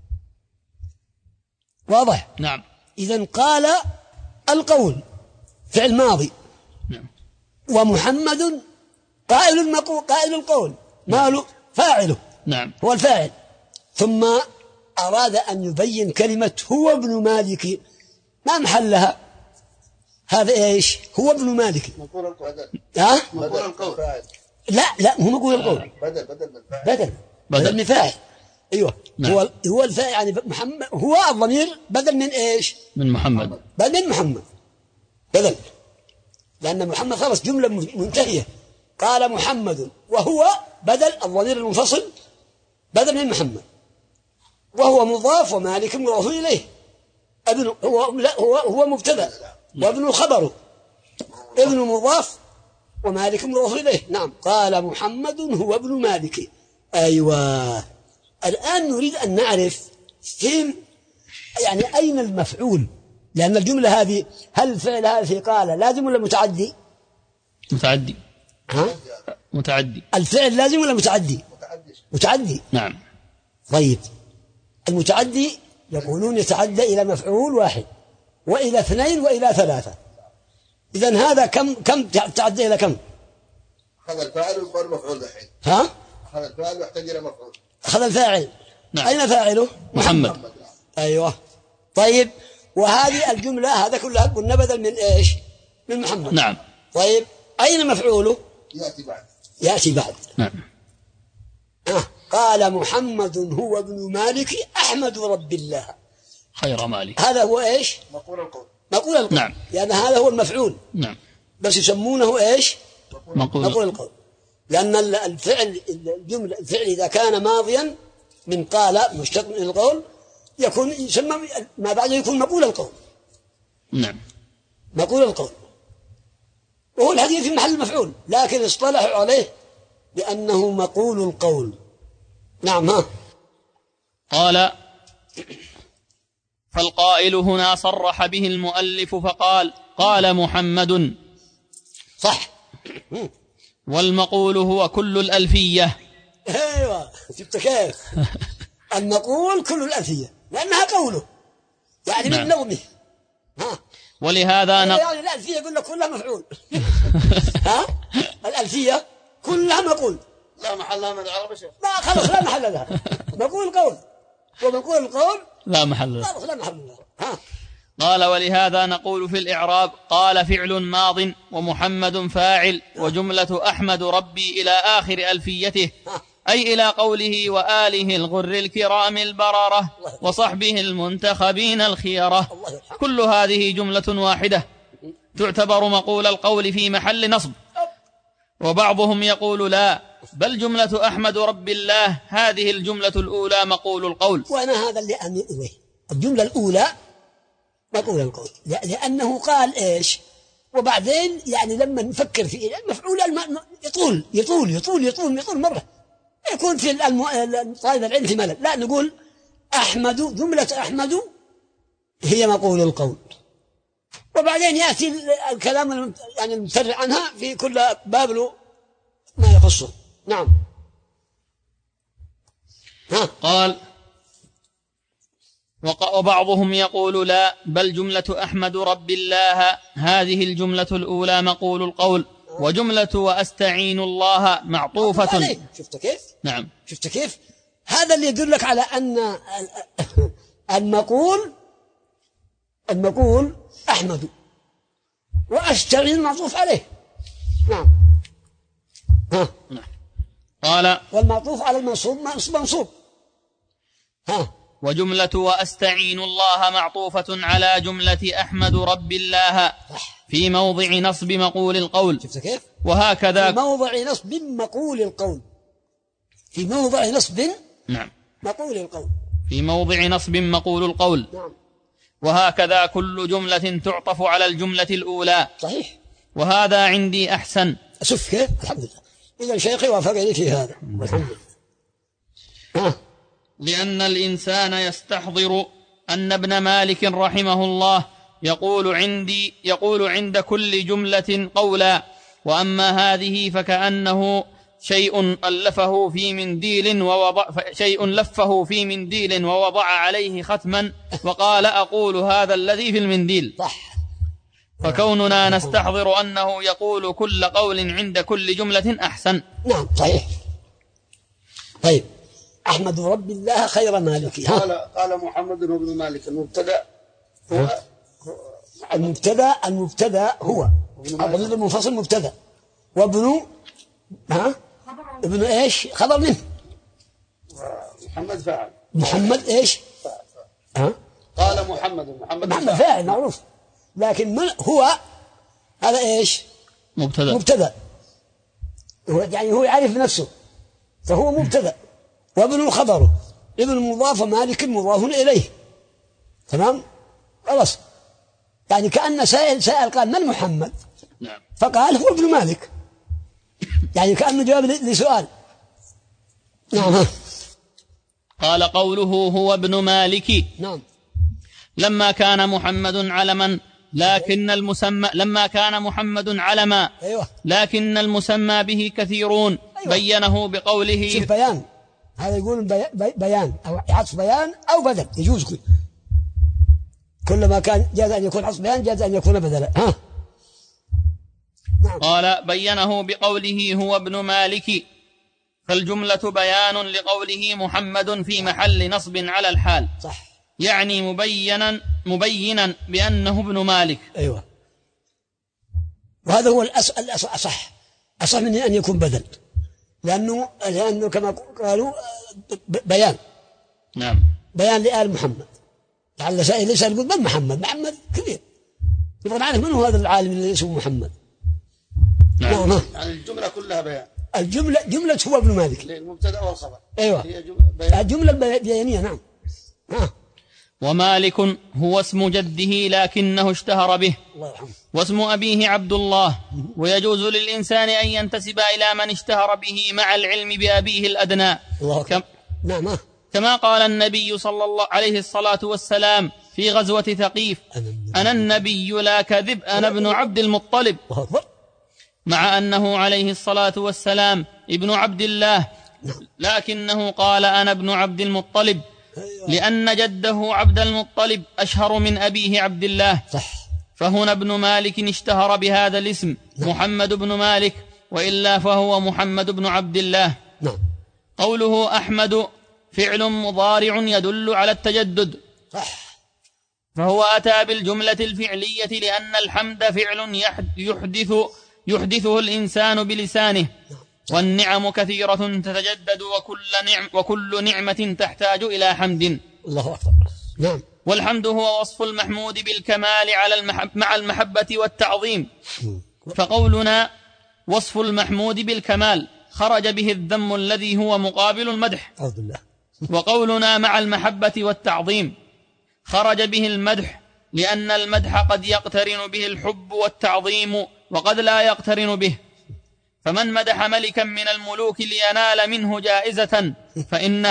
واضح؟ نعم. إذن قال القول فعل ماضي. نعم. ومحمد قائل القول، ماله فاعله. نعم. هو الفاعل. ثم أراد أن يبين كلمة هو ابن مالك ما محلها. هذا إيش؟ هو ابن مالك. مقول القول. مقول القول. لا هو مقول القول. بدل من فاعل. أيوة. نعم. هو الفاعل يعني محمد، هو الضمير بدل من إيش؟ من محمد. بدل لأن محمد خلص جملة منتهية. قال محمد وهو بدل الضمير المنفصل بدل من محمد، وهو مضاف ومالك مضاف إليه. هو مبتدأ وابن خبره، ابن مضاف ومالك مضاف إليه. نعم. قال محمد هو ابن مالك. أيوة. الآن نريد أن نعرف فين يعني أين المفعول، لأن الجملة هذه هل الفعل هذا في قال لازم ولا متعدي؟ متعدي. الفعل لازم ولا متعدي؟ نعم. طيب المتعدي يقولون يتعدى إلى مفعول واحد وإلى 2 وإلى 3. إذن هذا كم تعدى إلى كم؟ أخذ الفاعل ويقول مفعول الحين. أخذ الفاعل ويحتاج إلى مفعول. أخذ الفاعل. نعم. أين فاعله؟ محمد. أيوة. طيب وهذه الجملة هذا كلها قلنا بدل من إيش؟ من محمد. نعم. طيب أين مفعوله؟ يأتي بعد. نعم. قال محمد هو ابن مالك أحمد رب الله خير مالك. هذا هو إيش؟ مقول القول. نعم. يعني هذا هو المفعول. نعم. بس يسمونه إيش؟ مقول القول. لأن الفعل الجملة الفعل إذا كان ماضيا من قال مشتق من القول يكون يسمى ما بعده يكون مقول القول. نعم. مقول القول. وهو الحديث في محل المفعول، لكن اصطلحوا عليه بأنه مقول القول. نعم. قال فالقائل هنا صرح به المؤلف فقال قال محمد. صح. والمقول هو كل الألفية. ايوه شفت كيف؟ المقول كل الألفية لأنها قوله يعني من نظمه. ولهذا يعني الألفية يقول لك كلها مفعول. الألفية كلها مقول لا محل لها من العرب شيء. ما خلص لا محل لها. مقول القول ومقول القول لا محل لها. خلص لا محل لها. قال ولهذا نقول في الإعراب قال فعل ماض ومحمد فاعل وجملة أحمد ربي إلى آخر ألفيته، أي إلى قوله وآله الغر الكرام البررة وصحبه المنتخبين الخيرة. كل هذه جملة واحدة تعتبر مقول القول في محل نصب. وبعضهم يقول لا بل جملة أحمد رب الله هذه الجملة الأولى مقول القول. وأنا هذا اللي أمئه الجملة الأولى مقول القول، لأنه قال إيش وبعدين يعني لما نفكر في المفعول يطول مرة يكون في طالب العلم في ملل. لا نقول أحمد جملة أحمد هي مقول القول، وبعدين يأتي الكلام يعني المتفرع عنها في كل باب له ما يخصه. نعم. قال وبعضهم يقول لا بل جملة أحمد رب الله هذه الجملة الأولى مقول القول وجملة وأستعين الله معطوفة. شفت كيف؟ نعم. شفت كيف؟ هذا اللي يدلك على أن المقول أحمد وأستعين معطوف عليه. نعم. قال والمعطوف على المنصوب منصوب. وجملة وأستعين الله معطوفة على جملة أحمد رب الله في موضع نصب مقول القول. شفت كيف؟ وهكذا في موضع نصب مقول القول. في موضع نصب نعم مقول القول. في موضع نصب مقول القول. نعم. وهكذا كل جملة تعطف على الجملة الأولى. صحيح. وهذا عندي أحسن. شوف كيف؟ الحمد لله. إذا شيخي وافقني في هذا. الحمد لله. لأن الإنسان يستحضر أن ابن مالك رحمه الله يقول عند كل جملة قولا، وأما هذه فكأنه شيء لفه في منديل ووضع عليه ختما وقال أقول هذا الذي في المنديل. صح. فكوننا نستحضر أنه يقول كل قول عند كل جملة أحسن. نعم صحيح. طيب أحمد رب الله خير مالك. قال محمد بن مالك المبتدأ هو المبتدأ هو الضمير المنفصل مبتدأ، وابن ابن ايش خبر منه، محمد فاعل. محمد ايش قال محمد فاعل معروف، لكن من هو هذا ايش مبتدأ هو يعني هو يعرف نفسه فهو مبتدأ، وابن الخبر ابن مضاف مالك مضاف إليه. تمام خلاص، يعني كأن سائل قال من محمد؟ نعم. فقال هو ابن مالك، يعني كأنه جواب لسؤال. نعم. قال قوله هو ابن مالك. نعم. لما كان محمد علما لما كان محمد علما أيوة. لكن المسمى به كثيرون. أيوة. بينه بقوله شوف بيان، هذا يقول بيان أو عطف بيان أو بدل، يجوز كل ما كان جاز أن يكون عطف بيان جاز أن يكون بدلا. نعم. قال بينه بقوله هو ابن مالك، فالجملة بيان لقوله محمد في محل نصب على الحال. صح. يعني مبينا بأنه ابن مالك. أيوة. وهذا هو أصح من أن يكون بدل، لأنه كما قالوا بيان. نعم. بيان لآل محمد، لعل سائل ليس يقول من محمد كبير، يبغى نعرف من هو هذا العالم اللي اسمه محمد. نعم. يعني الجملة كلها بيان. جملة هو ابن مالك للمبتدأ والخبر. أيوة. هي جملة بيانية. نعم. ومالك هو اسم جده لكنه اشتهر به، الله يرحمه. واسم أبيه عبد الله، ويجوز للإنسان أن ينتسب إلى من اشتهر به مع العلم بأبيه الأدنى. نعم. كما قال النبي صلى الله عليه الصلاة والسلام في غزوة ثقيف: أنا النبي لا كذب، أنا ابن عبد المطلب، مع أنه عليه الصلاة والسلام ابن عبد الله، لكنه قال أنا ابن عبد المطلب لأن جده عبد المطلب أشهر من أبيه عبد الله. صح. فهنا ابن مالك اشتهر بهذا الاسم محمد بن مالك، وإلا فهو محمد بن عبد الله. نعم. قوله أحمد فعل مضارع يدل على التجدد. صح. فهو أتى بالجملة الفعلية لأن الحمد فعل يحدثه الإنسان بلسانه، والنعم كثيرة تتجدد، وكل نعمة تحتاج إلى حمد. الله أكبر. نعم. والحمد هو وصف المحمود بالكمال مع المحبة والتعظيم. فقولنا وصف المحمود بالكمال خرج به الذم الذي هو مقابل المدح، وقولنا مع المحبة والتعظيم خرج به المدح، لأن المدح قد يقترن به الحب والتعظيم وقد لا يقترن به. فمن مدح ملكا من الملوك لينال منه جائزة فإن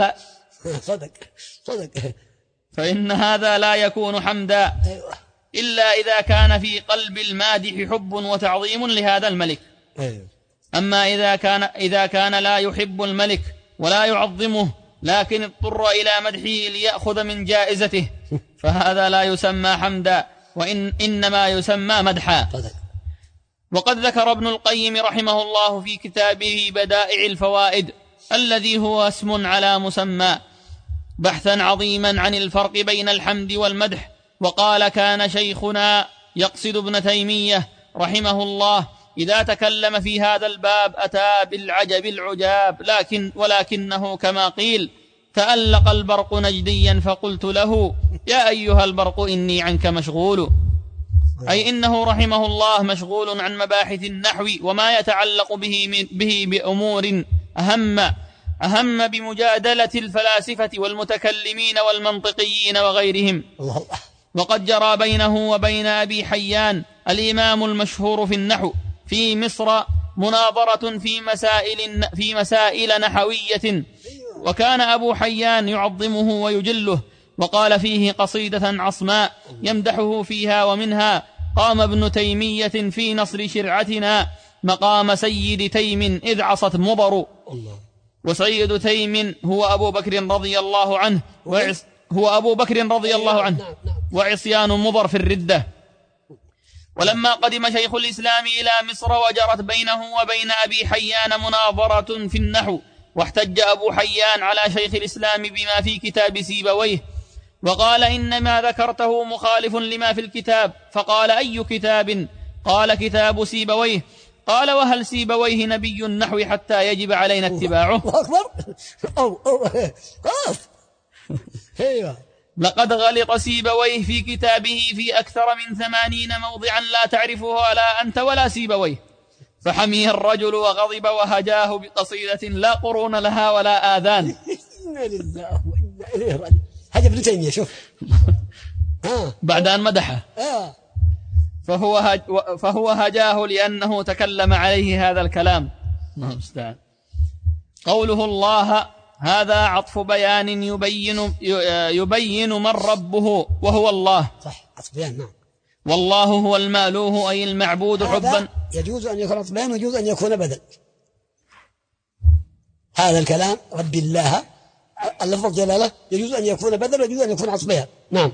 هذا لا يكون حمدا إلا إذا كان في قلب المادح حب وتعظيم لهذا الملك. أما إذا كان لا يحب الملك ولا يعظمه لكن اضطر إلى مدحه ليأخذ من جائزته فهذا لا يسمى حمدا، وإنما يسمى مدحا. وقد ذكر ابن القيم رحمه الله في كتابه بدائع الفوائد الذي هو اسم على مسمى بحثا عظيما عن الفرق بين الحمد والمدح، وقال: كان شيخنا يقصد ابن تيمية رحمه الله إذا تكلم في هذا الباب أتى بالعجب العجاب، ولكنه كما قيل تألق البرق نجديا فقلت له يا أيها البرق إني عنك مشغول، أي إنه رحمه الله مشغول عن مباحث النحو وما يتعلق به بأمور أهم بمجادلة الفلاسفة والمتكلمين والمنطقيين وغيرهم. وقد جرى بينه وبين أبي حيان الإمام المشهور في النحو في مصر مناظرة في مسائل نحوية، وكان أبو حيان يعظمه ويجله، وقال فيه قصيدة عصماء يمدحه فيها، ومنها: قام ابن تيمية في نصر شرعتنا مقام سيد تيم إذ عصت مضر. وسيد تيم هو أبو بكر رضي الله عنه وعصيان مضر في الردة. ولما قدم شيخ الإسلام إلى مصر وجرت بينه وبين أبي حيان مناظرة في النحو، واحتج أبو حيان على شيخ الإسلام بما في كتاب سيبويه وقال إنما ذكرته مخالف لما في الكتاب. فقال أي كتاب؟ قال كتاب سيبويه. قال وهل سيبويه نبي النحو حتى يجب علينا اتباعه؟ لقد غلط سيبويه في كتابه في أكثر من 80 موضعا لا تعرفها لا أنت ولا سيبويه. فحمي الرجل وغضب وهجاه بقصيدة لا قرون لها ولا آذان. إنا لله وإنا إليه راجعون. هذا ابن تيمية شوف. بعد أن مدحه فهو هجاه لأنه تكلم عليه هذا الكلام. قوله الله هذا عطف بيان يبين من ربه وهو الله. صح عطف بيان. نعم. والله هو المألوه أي المعبود حبا. يجوز أن يكون عطف بيان ويجوز أن يكون بدل. هذا الكلام رب الله اللفظ جلاله يجوز أن يكون بدل ويجوز أن يكون عطف بيان. نعم.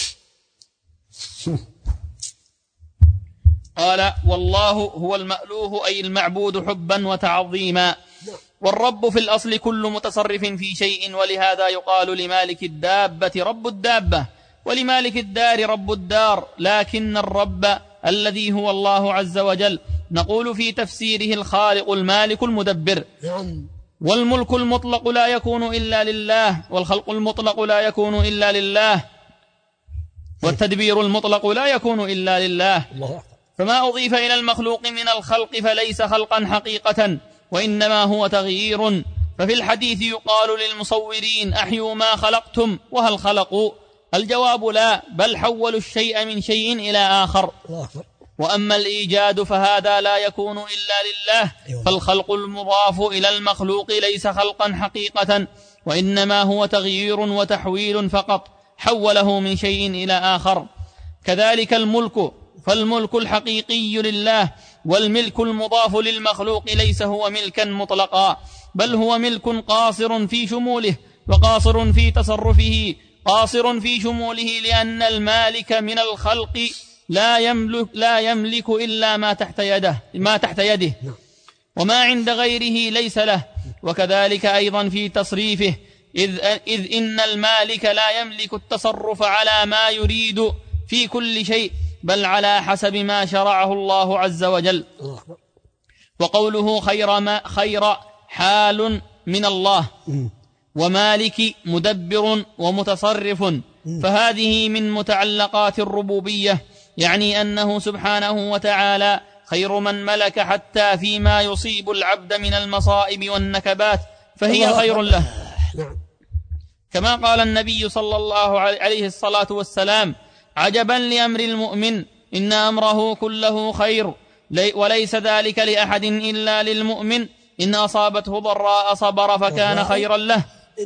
قال والله هو المألوه أي المعبود حبا وتعظيما. والرب في الأصل كل متصرف في شيء ولهذا يقال لمالك الدابة رب الدابة ولمالك الدار رب الدار. لكن الرب الذي هو الله عز وجل نقول في تفسيره الخالق المالك المدبر. والملك المطلق لا يكون إلا لله والخلق المطلق لا يكون إلا لله والتدبير المطلق لا يكون إلا لله. فما أضيف إلى المخلوق من الخلق فليس خلقا حقيقة وإنما هو تغيير. ففي الحديث يقال للمصورين أحيوا ما خلقتم وهل خلقوا؟ الجواب لا بل حولوا الشيء من شيء إلى آخر. وأما الإيجاد فهذا لا يكون إلا لله. فالخلق المضاف إلى المخلوق ليس خلقا حقيقة وإنما هو تغيير وتحويل فقط حوله من شيء إلى آخر. كذلك الملك فالملك الحقيقي لله والملك المضاف للمخلوق ليس هو ملكا مطلقا بل هو ملك قاصر في شموله وقاصر في تصرفه قاصر في شموله لأن المالك من الخلق لا يملك إلا ما تحت يده وما عند غيره ليس له. وكذلك أيضا في تصريفه إذ إن المالك لا يملك التصرف على ما يريد في كل شيء بل على حسب ما شرعه الله عز وجل. وقوله خير حال من الله ومالك مدبر ومتصرف فهذه من متعلقات الربوبية يعني أنه سبحانه وتعالى خير من ملك حتى فيما يصيب العبد من المصائب والنكبات فهي خير له. كما قال النبي صلى الله عليه الصلاة والسلام عجبا لأمر المؤمن إن أمره كله خير وليس ذلك لأحد إلا للمؤمن إن أصابته ضراء صبر فكان خيرا له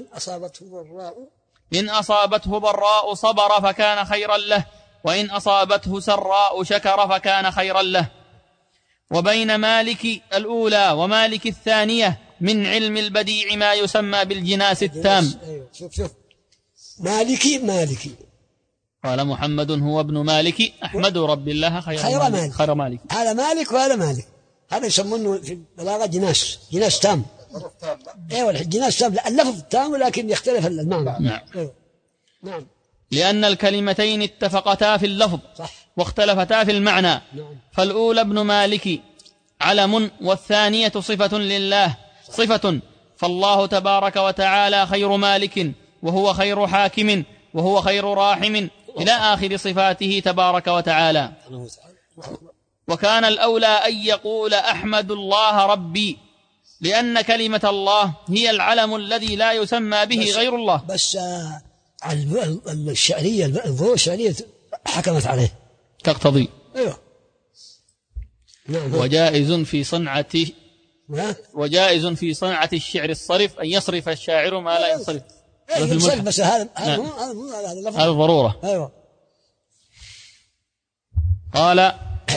إن أصابته ضراء صبر فكان خيرا له وإن أصابته سراء شكر فكان خيرا له. وبين مالك الأولى ومالك الثانية من علم البديع ما يسمى بالجناس التام. شوف مالكي قال محمد هو ابن مالك أحمد رب الله خير مالك. هذا مالك وهذا مالك هذا يسمونه في البلاغة جناس تام. ايوه الجناس تام اللفظ تام ولكن يختلف المعنى. نعم. لأن الكلمتين اتفقتا في اللفظ واختلفتا في المعنى. فالأولى ابن مالك علم والثانية صفة لله صفة فالله تبارك وتعالى خير مالك وهو خير حاكم وهو خير راحم إلى آخر صفاته تبارك وتعالى. وكان الأولى أن يقول أحمد الله ربي لأن كلمة الله هي العلم الذي لا يسمى به غير الله. بس الشعرية الظروف الشعرية حكمت عليه تقتضي. أيوه. وجائز في صنعة الشعر الصرف أن يصرف الشاعر ما لا ينصرف. بس هذا ضرورة. أيوه. قال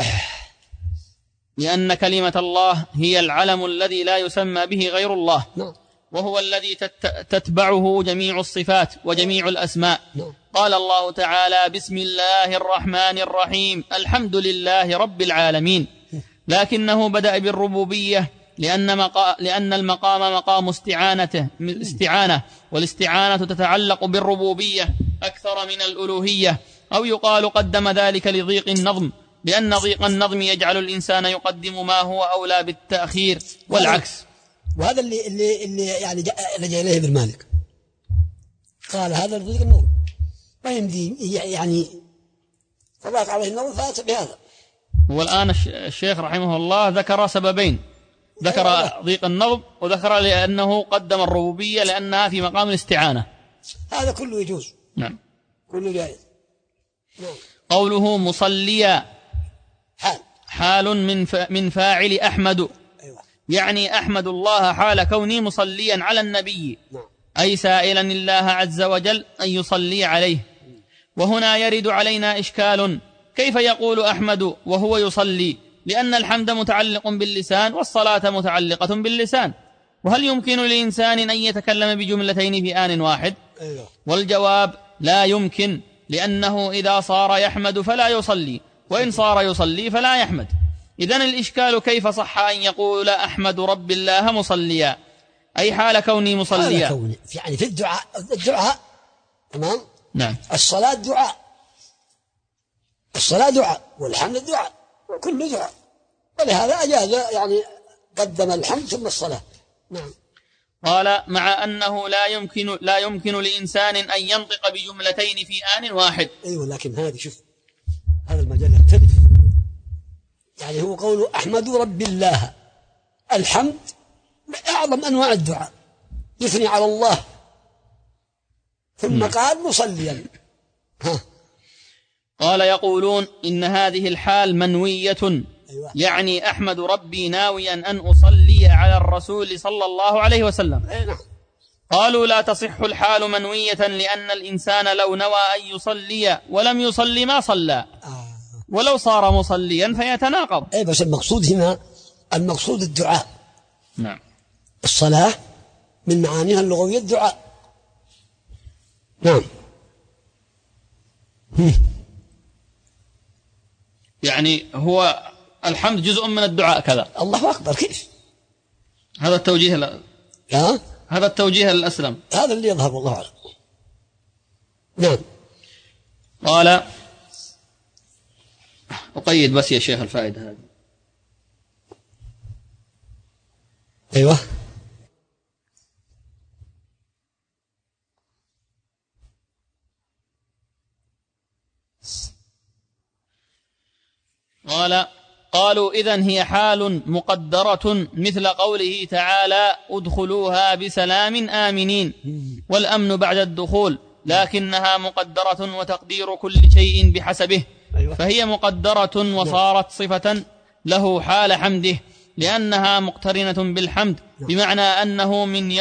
لأن كلمة الله هي العلم الذي لا يسمى به غير الله وهو الذي تتبعه جميع الصفات وجميع الأسماء. قال الله تعالى بسم الله الرحمن الرحيم الحمد لله رب العالمين لكنه بدأ بالربوبية لأن المقام مقام استعانة، والاستعانة تتعلق بالربوبية أكثر من الألوهية. أو يقال قدم ذلك لضيق النظم، لأن ضيق النظم يجعل الإنسان يقدم ما هو أولى بالتأخير والعكس. وهذا اللي يعني لجأ إليه ابن مالك، قال هذا ضيق النظم ما يمدي يعني فضاق عليه النظم فأتى بهذا. والآن الشيخ رحمه الله ذكر سببين، ذكر ضيق النظم وذكر لأنه قدم الربوبية لأنها في مقام الاستعانة. هذا كله يجوز. نعم كله جائز. نعم. قوله مصليا حال من فاعل أحمد. أيوة. يعني أحمد الله حال كوني مصليا على النبي. نعم. أي سائلا الله عز وجل أن يصلي عليه. وهنا يرد علينا إشكال، كيف يقول أحمد وهو يصلي؟ لأن الحمد متعلق باللسان والصلاة متعلقة باللسان، وهل يمكن لإنسان أن يتكلم بجملتين في آن واحد؟ أيوة. والجواب لا يمكن، لأنه إذا صار يحمد فلا يصلي، وإن صار يصلي فلا يحمد. إذن الإشكال كيف صح أن يقول أحمد رب الله مصليا، أي حال كوني مصليا؟ حال كوني يعني في الدعاء تمام. نعم. الصلاة دعاء والحمد دعاء وكل دعاء، ولهذا أجاز يعني قدم الحمد ثم الصلاة. نعم. قال مع أنه لا يمكن لإنسان أن ينطق بجملتين في آن واحد. أيوة، لكن هذا شوف هذا المجال يختلف. يعني هو قول أحمد رب الله، الحمد أعظم أنواع الدعاء، يثني على الله، ثم قال مصليا. قال يقولون إن هذه الحال منوية. أيوة. يعني أحمد ربي ناويا أن أصلي على الرسول صلى الله عليه وسلم. نعم. قالوا لا تصح الحال منوية، لأن الإنسان لو نوى أن يصلي ولم يصلي ما صلى، ولو صار مصليا فيتناقض. أي بس المقصود هنا المقصود الدعاء. نعم. الصلاة من معانيها اللغوية الدعاء. نعم. يعني هو الحمد جزء من الدعاء كذا. الله أكبر. كيف هذا التوجيه هذا التوجيه الأسلم، هذا اللي يظهر والله أعلم. نعم. قال أقيد بس يا شيخ الفائدة هذه. أيوة. قالوا إذن هي حال مقدرة مثل قوله تعالى ادخلوها بسلام آمنين، والأمن بعد الدخول، لكنها مقدرة وتقدير كل شيء بحسبه. أيوة. فهي مقدرة وصارت صفة له حال حمده، لأنها مقترنة بالحمد، بمعنى أنه من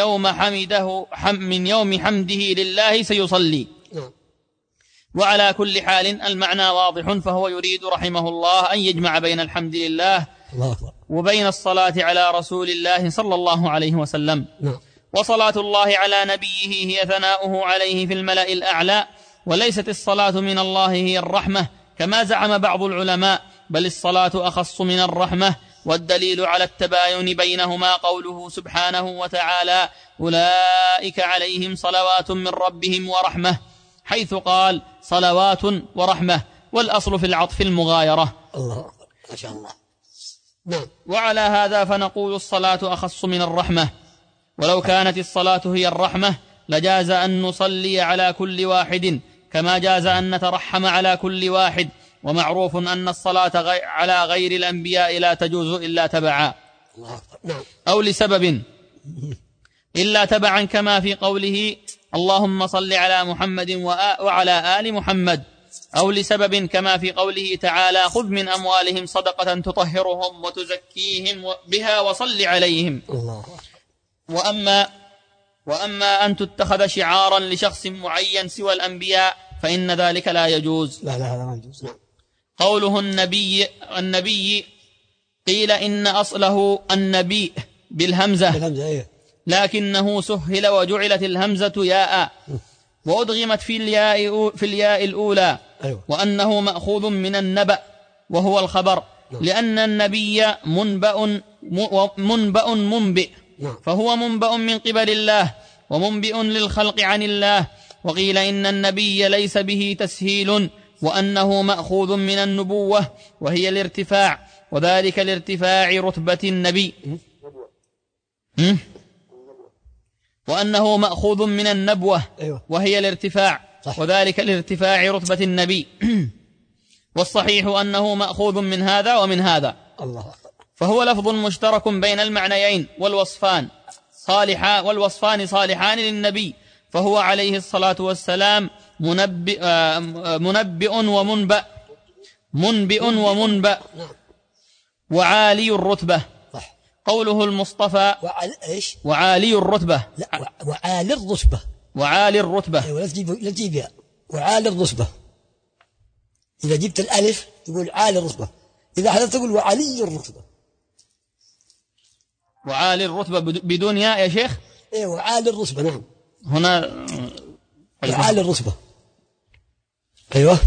يوم حمده لله سيصلي. وعلى كل حال المعنى واضح، فهو يريد رحمه الله أن يجمع بين الحمد لله وبين الصلاة على رسول الله صلى الله عليه وسلم. وصلاة الله على نبيه هي ثناؤه عليه في الملأ الأعلى، وليست الصلاة من الله هي الرحمة كما زعم بعض العلماء، بل الصلاة أخص من الرحمة. والدليل على التباين بينهما قوله سبحانه وتعالى أولئك عليهم صلوات من ربهم ورحمة، حيث قال صلوات ورحمة، والأصل في العطف المغايرة. الله ما شاء الله. نعم. وعلى هذا فنقول الصلاة أخص من الرحمة، ولو كانت الصلاة هي الرحمة لجاز أن نصلي على كل واحد كما جاز أن نترحم على كل واحد، ومعروف أن الصلاة على غير الأنبياء لا تجوز إلا تبعا أو لسبب إلا تبعا، كما في قوله اللهم صل على محمد وعلى آل محمد، أو لسبب كما في قوله تعالى خذ من أموالهم صدقة تطهرهم وتزكيهم بها وصل عليهم. وأما أن تتخذ شعارا لشخص معين سوى الأنبياء فإن ذلك لا يجوز. لا هذا ما يجوز. قوله النبي قيل إن أصله النبي بالهمزة، لكنه سهل وجعلت الهمزة ياء وأدغمت في الياء الأولى، وأنه مأخوذ من النبأ وهو الخبر، لأن النبي منبأ ومنبأ منبئ، فهو منبأ من قبل الله ومنبئ للخلق عن الله. وقيل إن النبي ليس به تسهيل، وأنه مأخوذ من النبوة وهي الارتفاع، وذلك لارتفاع رتبة النبي، وأنه مأخوذ من النبوة وهي الارتفاع، وذلك لارتفاع رتبة النبي. والصحيح أنه مأخوذ من هذا ومن هذا، فهو لفظ مشترك بين المعنيين والوصفان صالحان للنبي، فهو عليه الصلاة والسلام منبئ ومنبأ وعالي الرتبة. قوله المصطفى وعالي الرتبة، وعالي الرتبة لا تجيبها وعالي الرتبة. إذا جبت الألف تقول عالي الرتبة، إذا حدث تقول وعلي الرتبة. وعالي الرتبة بدون ياء يا شيخ؟ إيه وعالي الرتبة، نعم. هنا وعالي الرتبة، أيوة.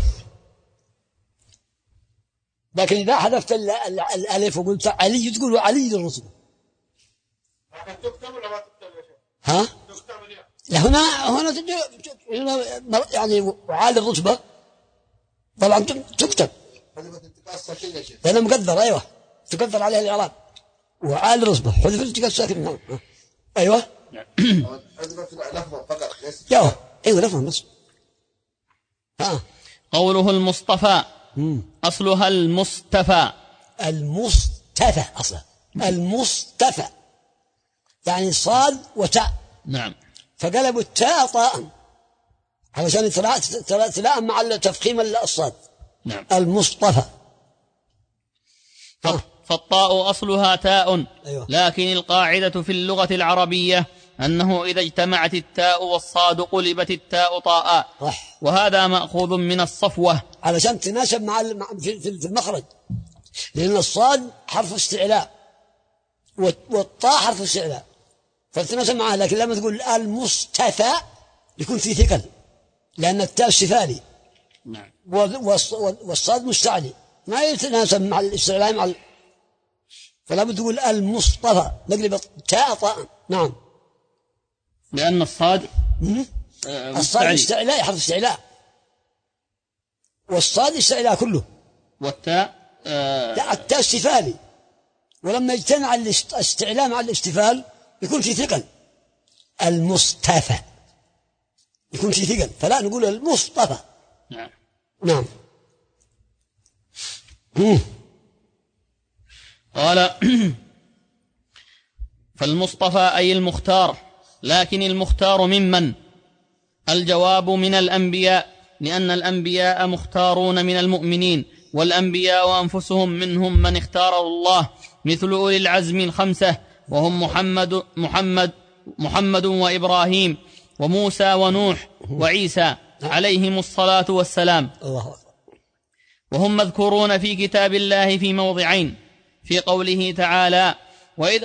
لكن إذا حذفت الألف وقلت علي تقول وعلي الرتبة. تكتب ولا ما تكتب يا شيخ؟ ها؟ تكتب الياء. لا هنا يعني وعالي الرتبة طبعا تكتب، لأنها مقدر. أيوة تقدر عليها الإعراب وعالي الرتبة حذف التقاء الساكن. نعم أيوة. حذفت لفظة فقط. أيوة لفظة بس. قوله المصطفى أصلها المصطفى أصلا المصطفى يعني صاد وتاء، نعم، فقلبوا التاء طاء علشان تلائم مع التفخيم الصاد، نعم. المصطفى. فالطاء أصلها تاء، أيوة. لكن القاعدة في اللغة العربية أنه إذا اجتمعت التاء والصاد قلبت التاء طاء، وهذا مأخوذ من الصفوة علشان تناسب مع في المخرج، لأن الصاد حرف استعلاء والطاء حرف استعلاء فتناسب معها. لكن لما تقول المصطفى يكون في ثقل، لأن التاء استفالي، نعم، والصاد مستعلي ما يتناسب مع الاستعلاء فلا بد تقول المصطفى نقلب التاء طاء. نعم، لأن الصاد استعلاء حرف استعلاء، والصاد استعلاء كله، والتاء لا التاء استفالي، ولما يجتمع الاستعلاء مع الاستفال يكون في ثقل. المصطفى يكون في ثقل، فلا نقول المصطفى. نعم نعم. قال فالمصطفى أي المختار، لكن المختار ممن؟ الجواب من الأنبياء، لأن الأنبياء مختارون من المؤمنين، والأنبياء أنفسهم منهم من اختاره الله، مثل أولي العزم الخمسة، وهم محمد وإبراهيم وموسى ونوح وعيسى عليهم الصلاة والسلام. وهم مذكورون في كتاب الله في موضعين، في قوله تعالى وإذ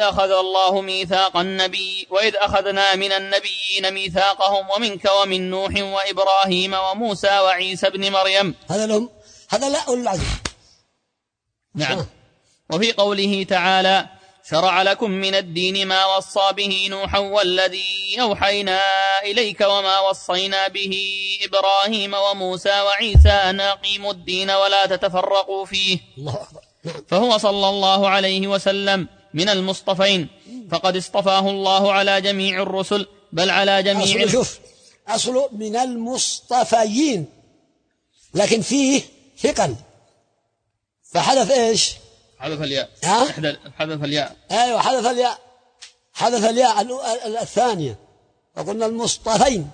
أخذنا من النبيين ميثاقهم ومنك ومن نوح وإبراهيم وموسى وعيسى ابن مريم. هذا لا أولي العزم. نعم. وفي قوله تعالى شرع لكم من الدين ما وصى به نوحا والذي أوحينا إليك وما وصينا به إبراهيم وموسى وعيسى أن أقيموا الدين ولا تتفرقوا فيه. فهو صلى الله عليه وسلم من المصطفين، فقد اصطفاه الله على جميع الرسل، بل على جميع أصله من المصطفيين، لكن فيه ثقل فحذف إيش؟ حذف الياء. حذف الياء. أيوة حذف الياء الثانية، وقلنا المصطفين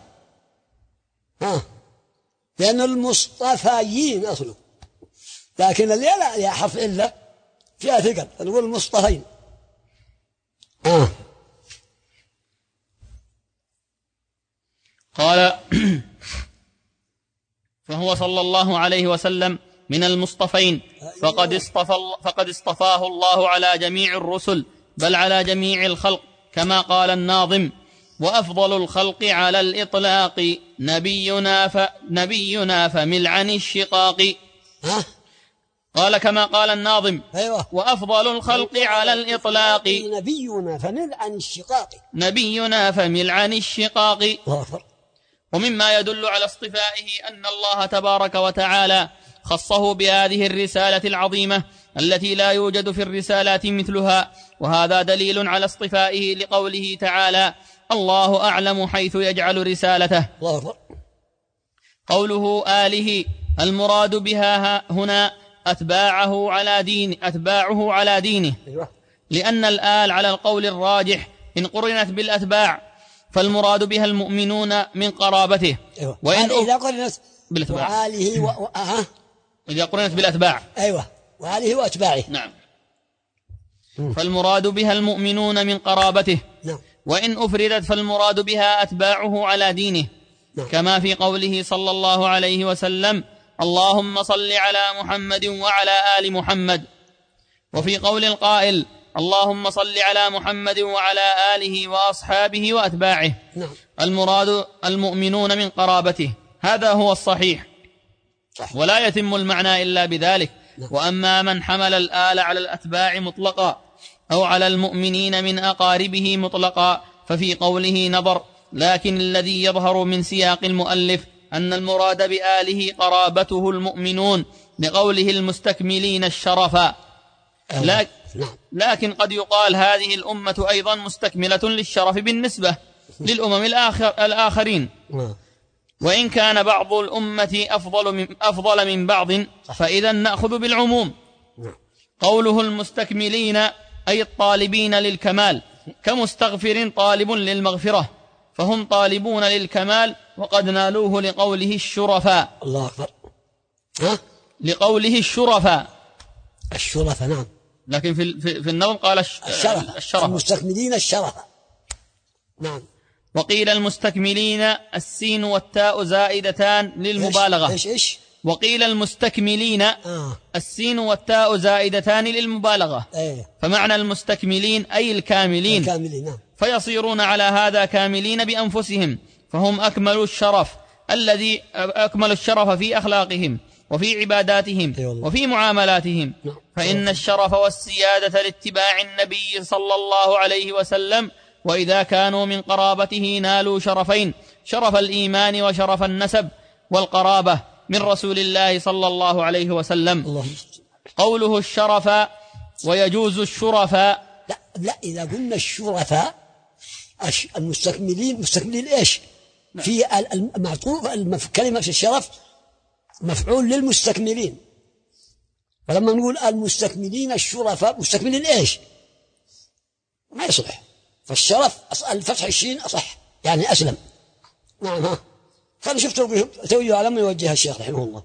لأن المصطفيين أصله، لكن الياء لا، يا حرف إلا فيها ثقل فنقول المصطفين. قال فهو صلى الله عليه وسلم من المصطفين، فقد اصطفاه الله على جميع الرسل، بل على جميع الخلق، كما قال الناظم وأفضل الخلق على الإطلاق نبينا فمل عن الشقاق. قال كما قال الناظم: أيوة. وأفضل الخلق على الإطلاق نبينا فمل عن الشقاق. نبينا فمل عن الشقاق. الله أكبر. ومما يدل على اصطفائه أن الله تبارك وتعالى خصه بهذه الرسالة العظيمة التي لا يوجد في الرسالات مثلها، وهذا دليل على اصطفائه لقوله تعالى: الله أعلم حيث يجعل رسالته. الله أكبر. قوله آله المراد بها هنا أتباعه على دينه، أيوة. لأن الآل على القول الراجح إن قرنت بالأتباع فالمراد بها المؤمنون من قرابته. أيوة. وإن إذا قرنت بالأتباع، وآله إذا قرنت بالأتباع، أيوة، وآله وأتباعه. نعم. فالمراد بها المؤمنون من قرابته. نعم. وإن أفردت فالمراد بها أتباعه على دينه. نعم. كما في قوله صلى الله عليه وسلم: اللهم صل على محمد وعلى آل محمد. وفي قول القائل: اللهم صل على محمد وعلى آله وأصحابه وأتباعه، نعم. المراد المؤمنون من قرابته. هذا هو الصحيح، صح. ولا يتم المعنى إلا بذلك. نعم. وأما من حمل الآل على الأتباع مطلقا أو على المؤمنين من أقاربه مطلقا ففي قوله نظر، لكن الذي يظهر من سياق المؤلف أن المراد بآله قرابته المؤمنون لقوله المستكملين الشرفا. لكن قد يقال هذه الأمة أيضا مستكملة للشرف بالنسبة للأمم الآخرين، وإن كان بعض الأمة أفضل من بعض فإذا نأخذ بالعموم. قوله المستكملين أي الطالبين للكمال، كمستغفر طالب للمغفرة، فهم طالبون للكمال وقد نالوه لقوله الشرفاء. الله أكبر. لقوله الشرفاء. الشرفاء، نعم. لكن في النظم قال الشرف. المستكملين الشرف، نعم. وقيل المستكملين السين والتاء زائدتان للمبالغة. إيش؟ وقيل المستكملين السين والتاء زائدتان للمبالغة. فمعنى المستكملين أي الكاملين. نعم. فيصيرون على هذا كاملين بأنفسهم، فهم أكمل الشرف في أخلاقهم وفي عباداتهم وفي معاملاتهم. فإن الشرف والسيادة لاتباع النبي صلى الله عليه وسلم، وإذا كانوا من قرابته نالوا شرفين: شرف الإيمان وشرف النسب والقرابة من رسول الله صلى الله عليه وسلم. قوله الشرفاء ويجوز الشرفاء. لا إذا قلنا الشرفاء المستكملين، مستكملين إيش؟ في المعطوف كلمة الشرف مفعول للمستكملين، فلما نقول المستكملين الشرفاء مستكملين إيش؟ ما يصلح. فالشرف الفتح الشين أصح، يعني أسلم. نعم. فأنا شفت توجيه على ما يوجهها الشيخ رحمه الله.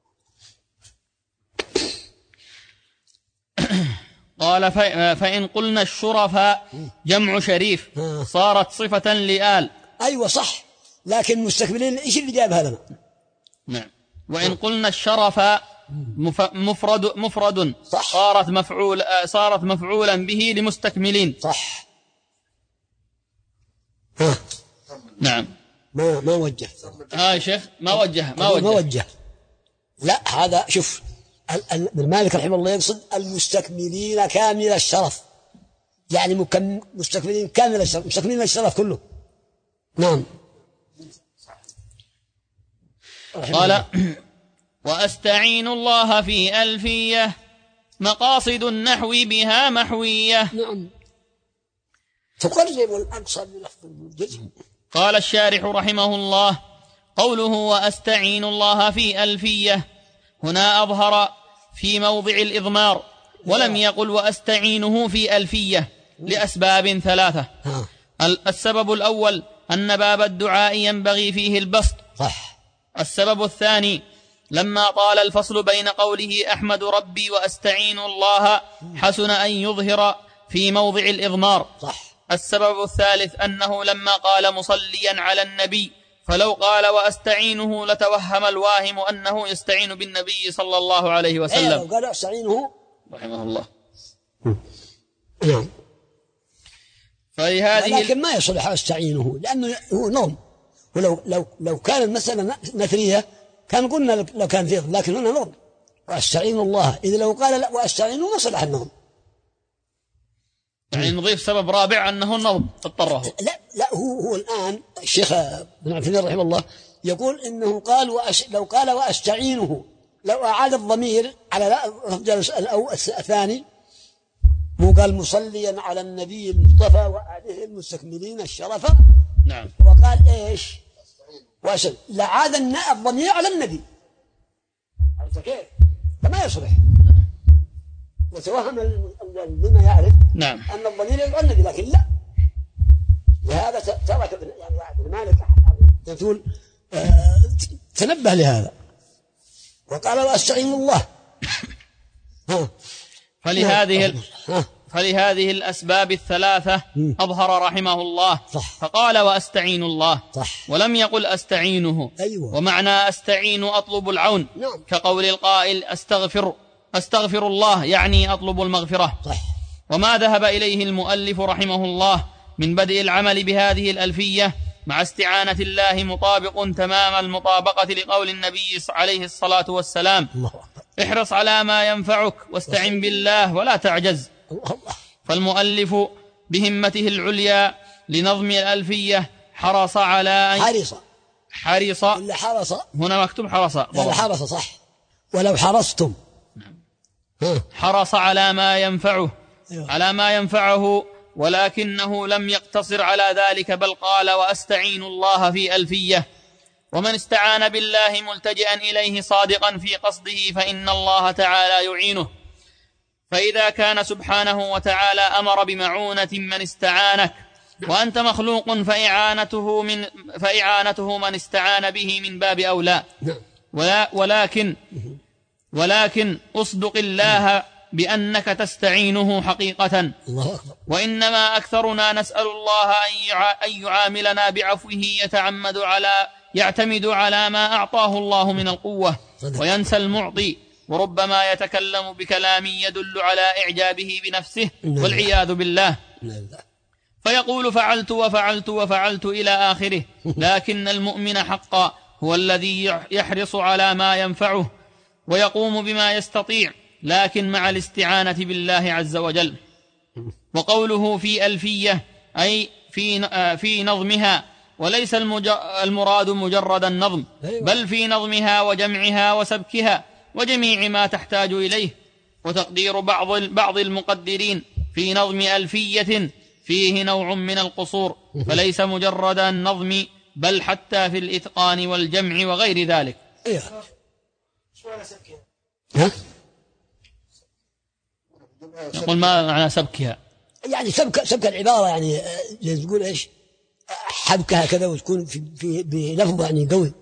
قال: فإن قلنا الشرفاء جمع شريف صارت صفة لآل. أيوة صح، لكن مستكملين إيش اللي جاب هذا؟ نعم. وإن قلنا الشرفاء مفرد صح. صارت مفعولا به لمستكملين. صح. نعم. ما وجه. يا شيخ ما وجه. لا، هذا شوف ابن مالك رحمه الله يقصد المستكملين كامل الشرف، يعني مستكملين كامل الشرف، مستكملين الشرف كله. نعم. قال: وأستعين الله في ألفية مقاصد النحو بها محوية. نعم. تقرب الأقصى بلفظ الجزم. قال الشارح رحمه الله: قوله وأستعين الله في ألفية هنا أظهر في موضع الإضمار، ولم يقل وأستعينه في ألفية لأسباب ثلاثة. السبب الأول أن باب الدعاء ينبغي فيه البسط. صح. السبب الثاني لما طال الفصل بين قوله أحمد ربي وأستعين الله حسن أن يظهر في موضع الإضمار. صح. السبب الثالث أنه لما قال مصليا على النبي فلو قال وأستعينه لتوهم الواهم أنه يستعين بالنبي صلى الله عليه وسلم. قال أستعينه رحمه الله. نعم. فلهذه لكن ما يصلح أستعينه لأنه هو نظم، ولو كان مثلا نثرية كان قلنا لو كان فيه، لكن هنا نظم وأستعين الله، إذا لو قال لا وأستعينه ما صلح النظم. يعني نضيف سبب رابع أنه النظم اضطره. لا هو الآن الشيخ ابن عثيمين رحمه الله يقول إنه قال لو قال وأستعينه، لو أعاد الضمير على الثاني، مو قال مصليا على النبي المصطفى وآله المستكملين الشرف. نعم. وقال إيش؟ لعاد الضمير على النبي. كيف؟ فما يصلح. وتوهم بما يعرف نعم أن الضمير يدعو النبي، لكن لا. لهذا ترك ابن مالك تقول تنبه لهذا وقال وأستعين الله. فلهذه الأسباب الثلاثة أظهر رحمه الله فقال وأستعين الله، ولم يقل أستعينه. أيوة. ومعنى أستعين أطلب العون، كقول القائل أستغفر الله، يعني أطلب المغفرة. وما ذهب إليه المؤلف رحمه الله من بدء العمل بهذه الألفية مع استعانة الله مطابق تمام المطابقة لقول النبي عليه الصلاة والسلام: احرص على ما ينفعك واستعن بالله ولا تعجز. فالمؤلف بهمته العليا لنظم الألفية حرص على حرص إلا حرص، هنا مكتوب حرص، لا حرص صح، ولو حرصتم. حرص على ما ينفعه، على ما ينفعه، ولكنه لم يقتصر على ذلك، بل قال وأستعين الله في ألفية. ومن استعان بالله ملتجئا إليه صادقا في قصده فإن الله تعالى يعينه. فإذا كان سبحانه وتعالى أمر بمعونة من استعانك وأنت مخلوق فإعانته من استعان به من باب أولى. ولكن أصدق الله بأنك تستعينه حقيقة. وإنما أكثرنا نسأل الله أن يعاملنا بعفوه يعتمد على ما أعطاه الله من القوة وينسى المعطي، وربما يتكلم بكلام يدل على إعجابه بنفسه والعياذ بالله، فيقول فعلت وفعلت وفعلت إلى آخره. لكن المؤمن حقا هو الذي يحرص على ما ينفعه ويقوم بما يستطيع، لكن مع الاستعانة بالله عز وجل. وقوله في ألفية أي في نظمها، وليس المراد مجرد النظم، بل في نظمها وجمعها وسبكها وجميع ما تحتاج إليه. وتقدير بعض المقدرين في نظم ألفية فيه نوع من القصور، فليس مجرد النظم بل حتى في الإتقان والجمع وغير ذلك. يقول ما معنى سبكها؟ يعني سبك العبارة، يعني تقول إيش حبكها كذا وتكون في بلفظ يعني قوي.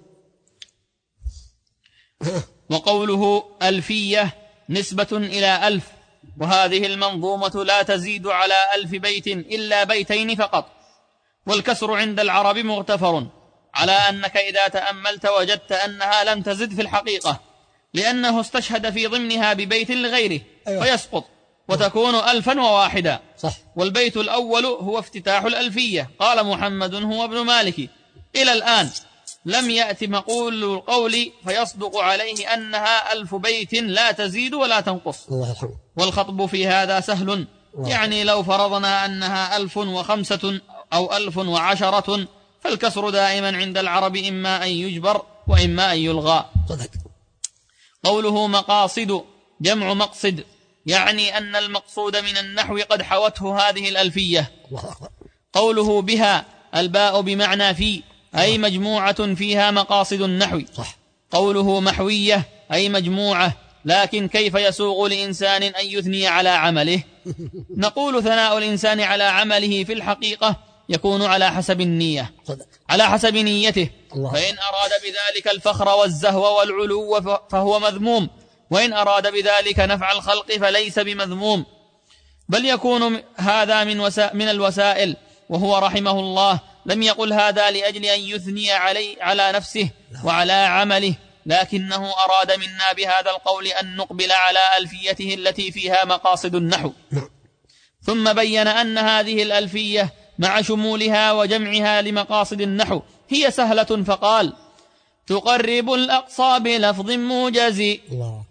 وقوله ألفية نسبة إلى 1000، وهذه المنظومة لا تزيد على 1000 بيت إلا بيتين فقط. والكسر عند العرب مغتفر، على أنك إذا تأملت وجدت أنها لم تزد في الحقيقة، لأنه استشهد في ضمنها ببيت لغيره فيسقط وتكون 1001. والبيت الأول هو افتتاح الألفية. قال محمد هو ابن مالك: إلى الآن لم يأتي مقول القول فيصدق عليه أنها 1000 بيت لا تزيد ولا تنقص. والخطب في هذا سهل، يعني لو فرضنا أنها 1005 أو 1010، فالكسر دائما عند العرب إما أن يجبر وإما أن يلغى. قوله مقاصد جمع مقصد، يعني أن المقصود من النحو قد حوته هذه الألفية. قوله بها الباء بمعنى في، أي مجموعة فيها مقاصد النحو. قوله محوية أي مجموعة، لكن كيف يسوغ لإنسان أن يثني على عمله؟ نقول ثناء الإنسان على عمله في الحقيقة يكون على حسب النية، على حسب نيته. فإن أراد بذلك الفخر والزهو والعلو فهو مذموم، وإن أراد بذلك نفع الخلق فليس بمذموم، بل يكون هذا من الوسائل. وهو رحمه الله لم يقل هذا لأجل أن يثني على نفسه وعلى عمله، لكنه أراد منا بهذا القول أن نقبل على ألفيته التي فيها مقاصد النحو. ثم بين أن هذه الألفية مع شمولها وجمعها لمقاصد النحو هي سهلة، فقال: تقرب الأقصى بلفظ موجز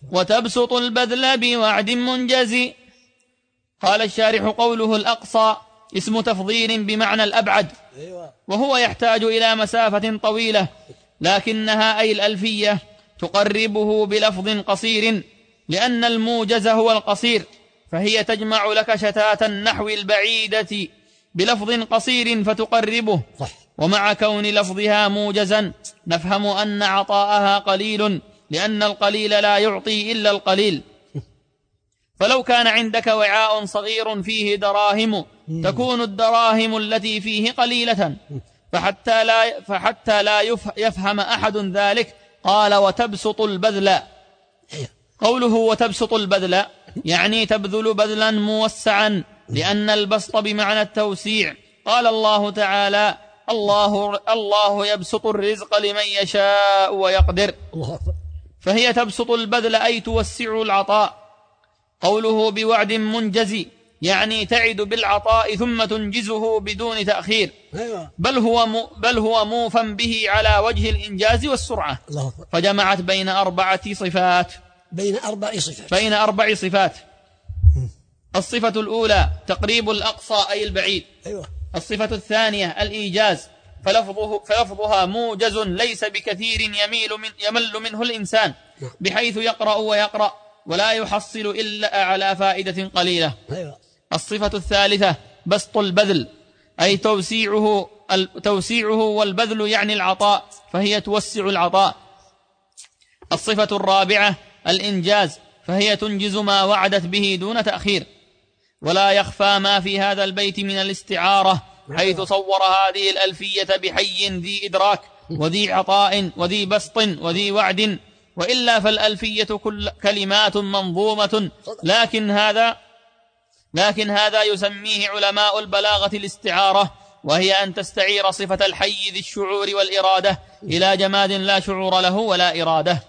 وتبسط البذل بوعد منجز. قال الشارح: قوله الأقصى اسم تفضيل بمعنى الأبعد، وهو يحتاج إلى مسافة طويلة، لكنها أي الألفية تقربه بلفظ قصير، لأن الموجز هو القصير، فهي تجمع لك شتات النحو البعيدة بلفظ قصير فتقربه. ومع كون لفظها موجزا نفهم أن عطاءها قليل، لأن القليل لا يعطي إلا القليل. فلو كان عندك وعاء صغير فيه دراهم تكون الدراهم التي فيه قليلة، فحتى لا يفهم أحد ذلك قال: وتبسط البذل. قوله وتبسط البذل يعني تبذل بذلا موسعا، لأن البسط بمعنى التوسيع. قال الله تعالى: الله يبسط الرزق لمن يشاء ويقدر. فهي تبسط البذل أي توسع العطاء. قوله بوعد منجز يعني تعد بالعطاء ثم تنجزه بدون تأخير، بل هو موفى به على وجه الإنجاز والسرعة. فجمعت بين أربع صفات. الصفة الأولى تقريب الأقصى أي البعيد. الصفة الثانية الإيجاز، فلفظها موجز ليس بكثير يمل منه الإنسان، بحيث يقرأ ولا يحصل إلا على فائدة قليلة. الصفة الثالثة بسط البذل أي توسيعه، والبذل يعني العطاء، فهي توسع العطاء. الصفة الرابعة الإنجاز، فهي تنجز ما وعدت به دون تأخير. ولا يخفى ما في هذا البيت من الاستعارة، حيث صور هذه الألفية بحي ذي إدراك وذي عطاء وذي بسط وذي وعد، وإلا فالألفية كلمات منظومة، لكن هذا يسميه علماء البلاغة الاستعارة، وهي أن تستعير صفة الحي ذي الشعور والإرادة إلى جماد لا شعور له ولا إرادة.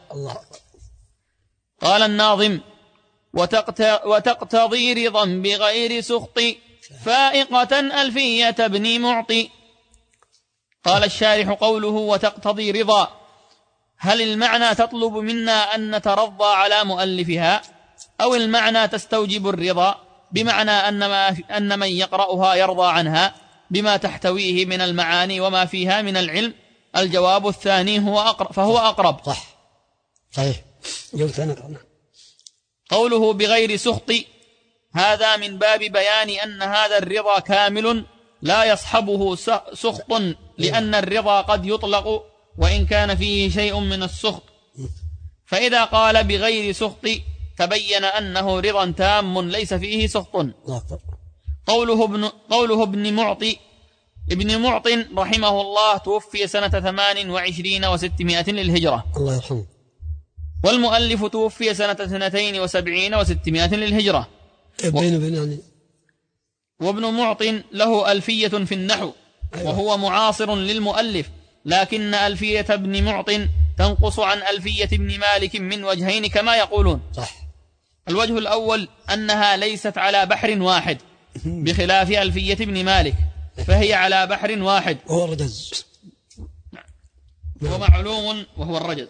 قال الناظم: وتقتضي رضا بغير سخط فائقة ألفية ابن معطي. قال الشارح: قوله وتقتضي رضا، هل المعنى تطلب منا أن نترضى على مؤلفها، أو المعنى تستوجب الرضا بمعنى أن من يقرأها يرضى عنها بما تحتويه من المعاني وما فيها من العلم؟ الجواب الثاني فهو أقرب. صحيح. قوله بغير سخط هذا من باب بيان أن هذا الرضا كامل لا يصحبه سخط، لأن الرضا قد يطلق وإن كان فيه شيء من السخط، فإذا قال بغير سخط تبين أنه رضا تام ليس فيه سخط. قوله ابن معط رحمه الله توفي سنة 28 و600 للهجرة، الله يرحمه، والمؤلف توفي سنة 72 و600 للهجرة. وابن معط له ألفية في النحو، وهو معاصر للمؤلف، لكن ألفية ابن معط تنقص عن ألفية ابن مالك من وجهين كما يقولون. الوجه الأول أنها ليست على بحر واحد، بخلاف ألفية ابن مالك فهي على بحر واحد وهو الرجز، ومعلوم وهو الرجز.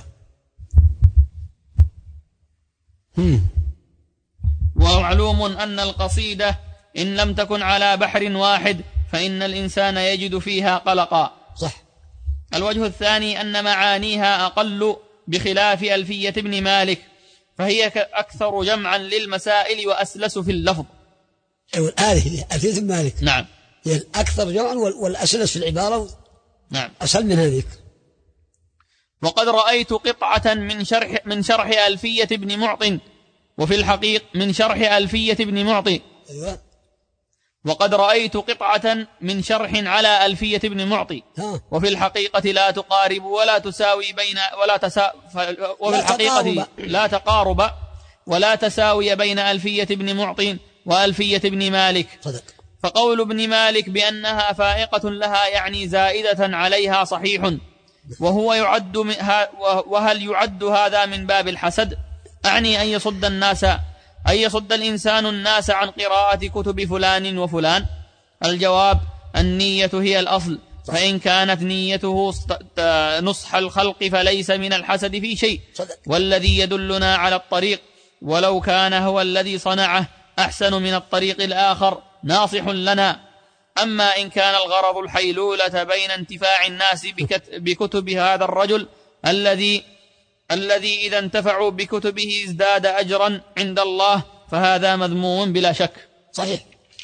ومعلوم أن القصيدة إن لم تكن على بحر واحد فإن الإنسان يجد فيها قلقا. الوجه الثاني أن معانيها أقل، بخلاف ألفية ابن مالك فهي أكثر جمعا للمسائل وأسلس في اللفظ. هذه ألفية ابن مالك نعم هي الأكثر جمعا والأسلس في العبارة، نعم، أسهل من هذيك. وقد رأيت قطعة من شرح ألفية ابن معط، وفي الحقيقة من شرح ألفية ابن معط. وقد رأيت قطعة من شرح على ألفية ابن معطي، وفي الحقيقة لا تقارب ولا تساوي وفي الحقيقة لا تقارب ولا تساوي بين ألفية ابن معطي وألفية ابن مالك. فقول ابن مالك بأنها فائقة لها يعني زائدة عليها صحيح، وهل يعد هذا من باب الحسد؟ أعني أن يصد الإنسان الناس عن قراءة كتب فلان وفلان. الجواب: النية هي الأصل، فإن كانت نيته نصح الخلق فليس من الحسد في شيء، والذي يدلنا على الطريق ولو كان هو الذي صنعه أحسن من الطريق الآخر ناصح لنا. أما إن كان الغرض الحيلولة بين انتفاع الناس بكتب هذا الرجل الذي إذا انتفعوا بكتبه ازداد أجرا عند الله، فهذا مذموم بلا شك. صحيح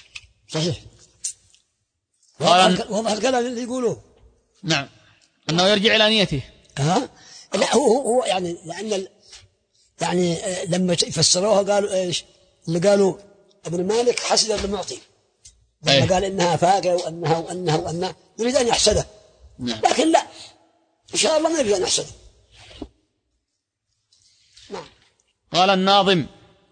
واضح الكلام اللي يقولوه. نعم، أنه يرجع إلى نيته. لا هو يعني لأن يعني لما فسروها قالوا إيش اللي قالوا ابن مالك حسد المعطي لما قال إنها فاقة وأنها يريد أن يحسده. نعم. لكن لا، إن شاء الله ما يريد أن يحسده. نعم. قال الناظم: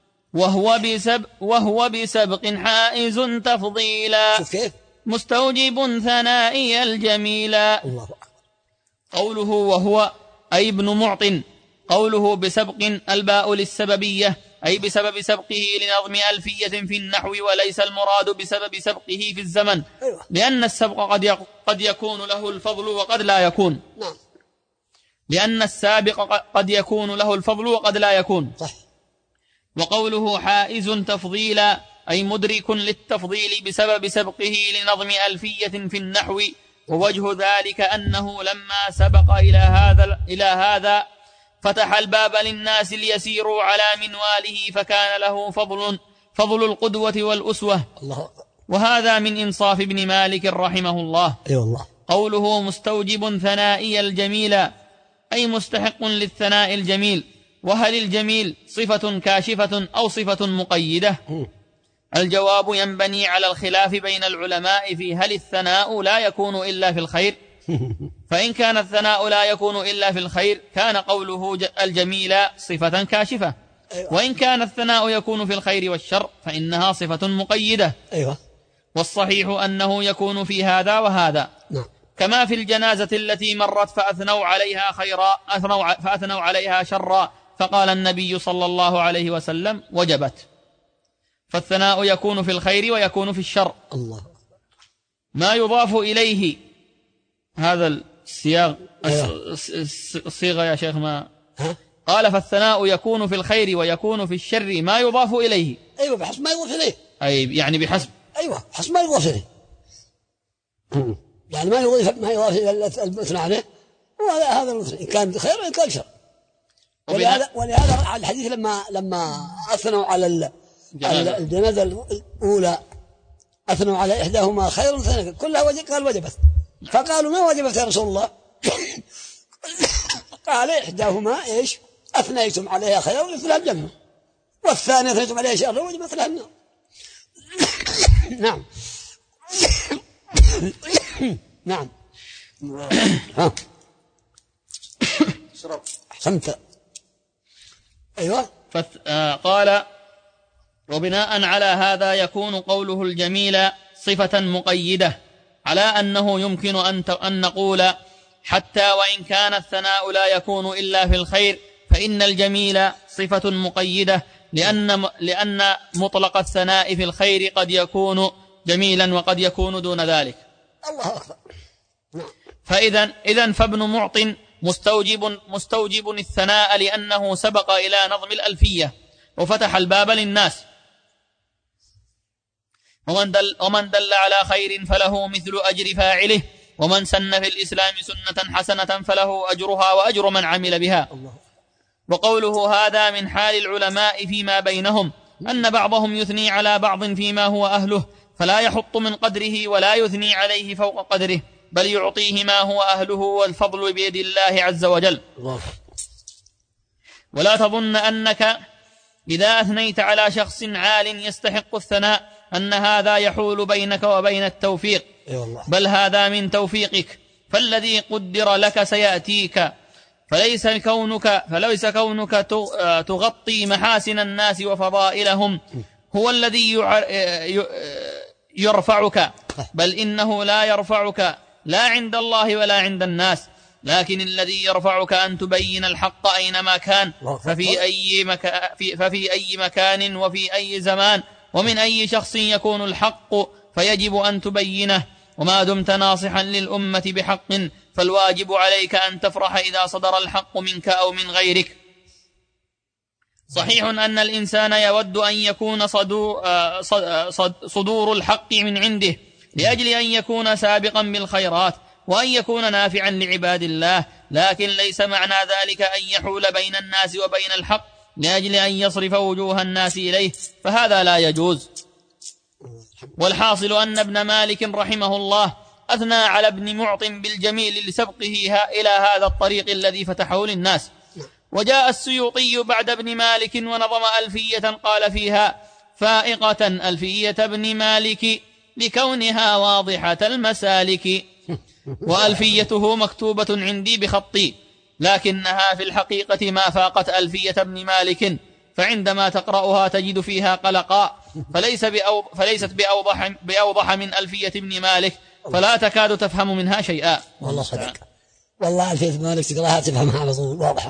وهو بسبق حائز تفضيلا، شوف كيف مستوجب ثنائي الجميلا. الله أكبر. قوله وهو أي ابن معط، قوله بسبق الباء للسببية أي بسبب سبقه لنظم ألفية في النحو، وليس المراد بسبب سبقه في الزمن، لأن السبق قد يكون له الفضل وقد لا يكون. نعم. لأن السابق قد يكون له الفضل وقد لا يكون. صح. وقوله حائز تفضيلا أي مدرك للتفضيل بسبب سبقه لنظم ألفية في النحو، ووجه ذلك أنه لما سبق إلى هذا فتح الباب للناس ليسيروا على منواله، فكان له فضل القدوة والأسوة. الله. وهذا من إنصاف ابن مالك رحمه الله. والله. قوله مستوجب ثنائي الجميل أي مستحق للثناء الجميل. وهل الجميل صفة كاشفة أو صفة مقيدة؟ الجواب ينبني على الخلاف بين العلماء في هل الثناء لا يكون إلا في الخير. فإن كان الثناء لا يكون إلا في الخير كان قوله الجميل صفة كاشفة. وإن كان الثناء يكون في الخير والشر فإنها صفة مقيدة. والصحيح أنه يكون في هذا وهذا. كما في الجنازة التي مرت فأثنوا عليها خيرا فأثنوا عليها شرا، فقال النبي صلى الله عليه وسلم وجبت. فالثناء يكون في الخير ويكون في الشر. الله. ما يضاف إليه هذا السياق الصيغة يا شيخ ما قال فالثناء يكون في الخير ويكون في الشر ما يضاف إليه. بحسب ما يضاف إليه. أي يعني بحسب. بحسب ما يضاف إليه. يعني ما يضاف إلى المثنى عليه هذا المثنى إن كان خير وإن كان شر. ولهذا الحديث لما أثنوا على الجنازة الأولى أثنوا على إحداهما خير ثانية كلها قال وجبت. فقالوا ما وجبت يا رسول الله؟ قال إحداهما إيش أثنيتم عليها خير مثلها الجنة، والثانية أثنيتم عليها شر وجبت مثلها النار. نعم. نعم. أحسنت. أيوة. قال وبناء على هذا يكون قوله الجميل صفة مقيدة، على أنه يمكن أن نقول حتى وإن كان الثناء لا يكون إلا في الخير فإن الجميل صفة مقيدة، لأن مطلق الثناء في الخير قد يكون جميلا وقد يكون دون ذلك. الله أكبر. فإذا فابن معط مستوجب الثناء لأنه سبق إلى نظم الألفية وفتح الباب للناس. ومن دل على خير فله مثل أجر فاعله، ومن سن في الإسلام سنة حسنة فله أجرها وأجر من عمل بها. وقوله هذا من حال العلماء فيما بينهم أن بعضهم يثني على بعض فيما هو أهله، فلا يحط من قدره ولا يثني عليه فوق قدره، بل يعطيه ما هو أهله، والفضل بيد الله عز وجل. ولا تظن أنك إذا أثنيت على شخص عال يستحق الثناء أن هذا يحول بينك وبين التوفيق، بل هذا من توفيقك، فالذي قدر لك سيأتيك، فليس كونك تغطي محاسن الناس وفضائلهم هو الذي يرفعك، بل إنه لا يرفعك لا عند الله ولا عند الناس، لكن الذي يرفعك أن تبين الحق أينما كان، ففي أي مكان وفي أي زمان ومن أي شخص يكون الحق، فيجب أن تبينه وما دمت ناصحا للأمة بحق فالواجب عليك أن تفرح إذا صدر الحق منك أو من غيرك. صحيح أن الإنسان يود أن يكون صدور الحق من عنده لأجل أن يكون سابقا بالخيرات وأن يكون نافعا لعباد الله، لكن ليس معنى ذلك أن يحول بين الناس وبين الحق لأجل أن يصرف وجوه الناس إليه، فهذا لا يجوز. والحاصل أن ابن مالك رحمه الله أثنى على ابن معط بالجميل لسبقه إلى هذا الطريق الذي فتحه للناس. وجاء السيوطي بعد ابن مالك ونظم ألفية قال فيها: فائقة ألفية ابن مالك لكونها واضحة المسالك، وألفيته مكتوبة عندي بخطي، لكنها في الحقيقة ما فاقت ألفية ابن مالك، فعندما تقرأها تجد فيها قلقا، فليست بأوضح من ألفية ابن مالك، فلا تكاد تفهم منها شيئا. والله صدق، والله ألفية ابن مالك تقرأها تفهمها بصور واضحة.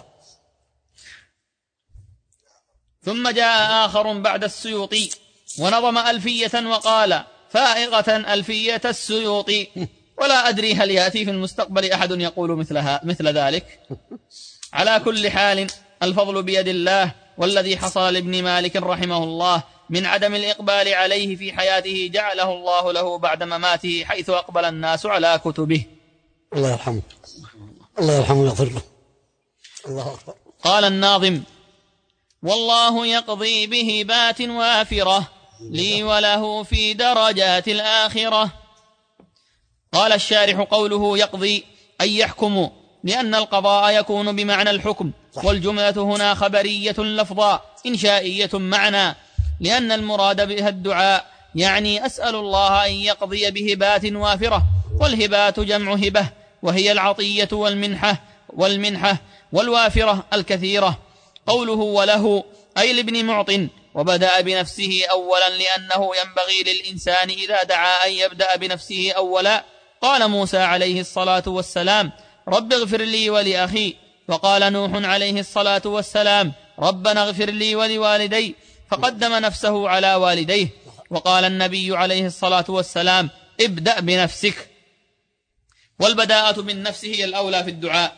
ثم جاء آخر بعد السيوطي ونظم ألفية وقال: فائقة ألفية السيوطي، ولا أدري هل يأتي في المستقبل أحد يقول مثل ذلك. على كل حال الفضل بيد الله، والذي حصل لابن مالك رحمه الله من عدم الإقبال عليه في حياته جعله الله له بعد مماته، حيث أقبل الناس على كتبه. الله يرحمه، الله يرحمه ويغفر له. الله أكبر. قال الناظم: والله يقضي بهبات وافرة لي وله في درجات الآخرة. قال الشارح: قوله يقضي أي يحكم، لأن القضاء يكون بمعنى الحكم، والجملة هنا خبرية لفظا إنشائية معنى، لأن المراد بها الدعاء، يعني أسأل الله أن يقضي بهبات وافرة. والهبات جمع هبة، وهي العطية والمنحة والوافرة الكثيرة. قوله وله أي لابن معط، وبدأ بنفسه أولا لأنه ينبغي للإنسان إذا دعا أن يبدأ بنفسه أولا. قال موسى عليه الصلاة والسلام: رب اغفر لي ولأخي. وقال نوح عليه الصلاة والسلام: ربنا اغفر لي ولوالدي، فقدم نفسه على والديه. وقال النبي عليه الصلاة والسلام: ابدأ بنفسك. والبداءة بالنفس هي الأولى في الدعاء.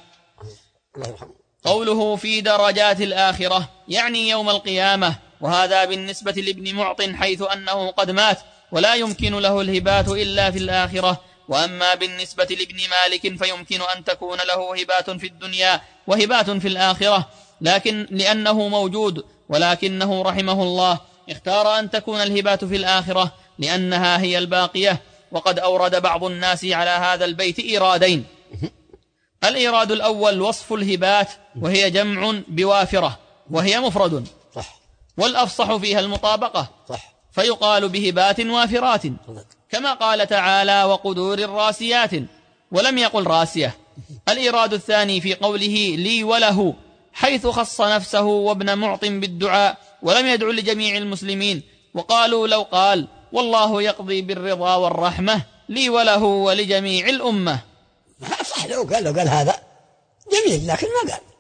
قوله في درجات الآخرة يعني يوم القيامة، وهذا بالنسبة لابن معط حيث أنه قد مات ولا يمكن له الهبات إلا في الآخرة. وأما بالنسبة لابن مالك فيمكن أن تكون له هبات في الدنيا وهبات في الآخرة، لكن لأنه موجود، ولكنه رحمه الله اختار أن تكون الهبات في الآخرة لأنها هي الباقية. وقد أورد بعض الناس على هذا البيت إيرادين: الإيراد الأول وصف الهبات، وهي جمع بوافرة، وهي مفرد، والأفصح فيها المطابقة، فيقال بهبات وافرات، كما قال تعالى: وقدور راسيات، ولم يقل راسية. الإيراد الثاني في قوله لي وله، حيث خص نفسه وابن معط بالدعاء ولم يدعو لجميع المسلمين. وقالوا لو قال والله يقضي بالرضا والرحمة لي وله ولجميع الأمة. صح، لو قال هذا جميل، لكن ما قال.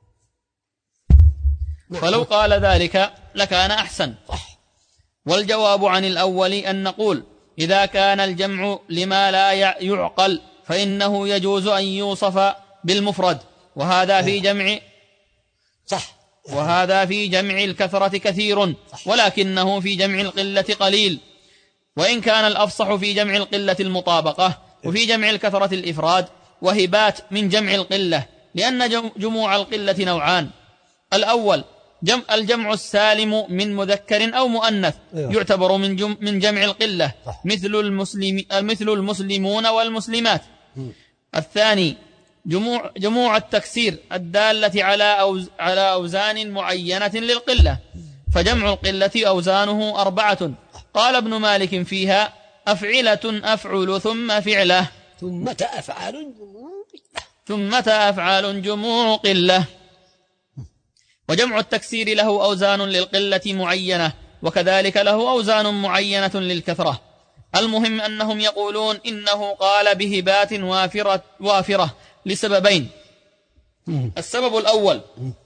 فلو قال ذلك لكان أحسن. والجواب عن الأول أن نقول: إذا كان الجمع لما لا يعقل فإنه يجوز أن يوصف بالمفرد، وهذا في جمع الكثرة كثير، ولكنه في جمع القلة قليل. وإن كان الأفصح في جمع القلة المطابقة، وفي جمع الكثرة الإفراد. وهبات من جمع القلة، لأن جموع القلة نوعان: الأول الجمع السالم من مذكر أو مؤنث يعتبر من جمع القلة، مثل المسلمون والمسلمات. الثاني جموع التكسير الدالة على أوزان معينة للقلة، فجمع القلة أوزانه 4. قال ابن مالك فيها: أفعلة أفعل ثم فعلة ثم أفعال جموع قلة. وجمع التكسير له أوزان للقلة معينة، وكذلك له أوزان معينة للكثرة. المهم أنهم يقولون إنه قال بهبات وافرة لسببين: السبب الأول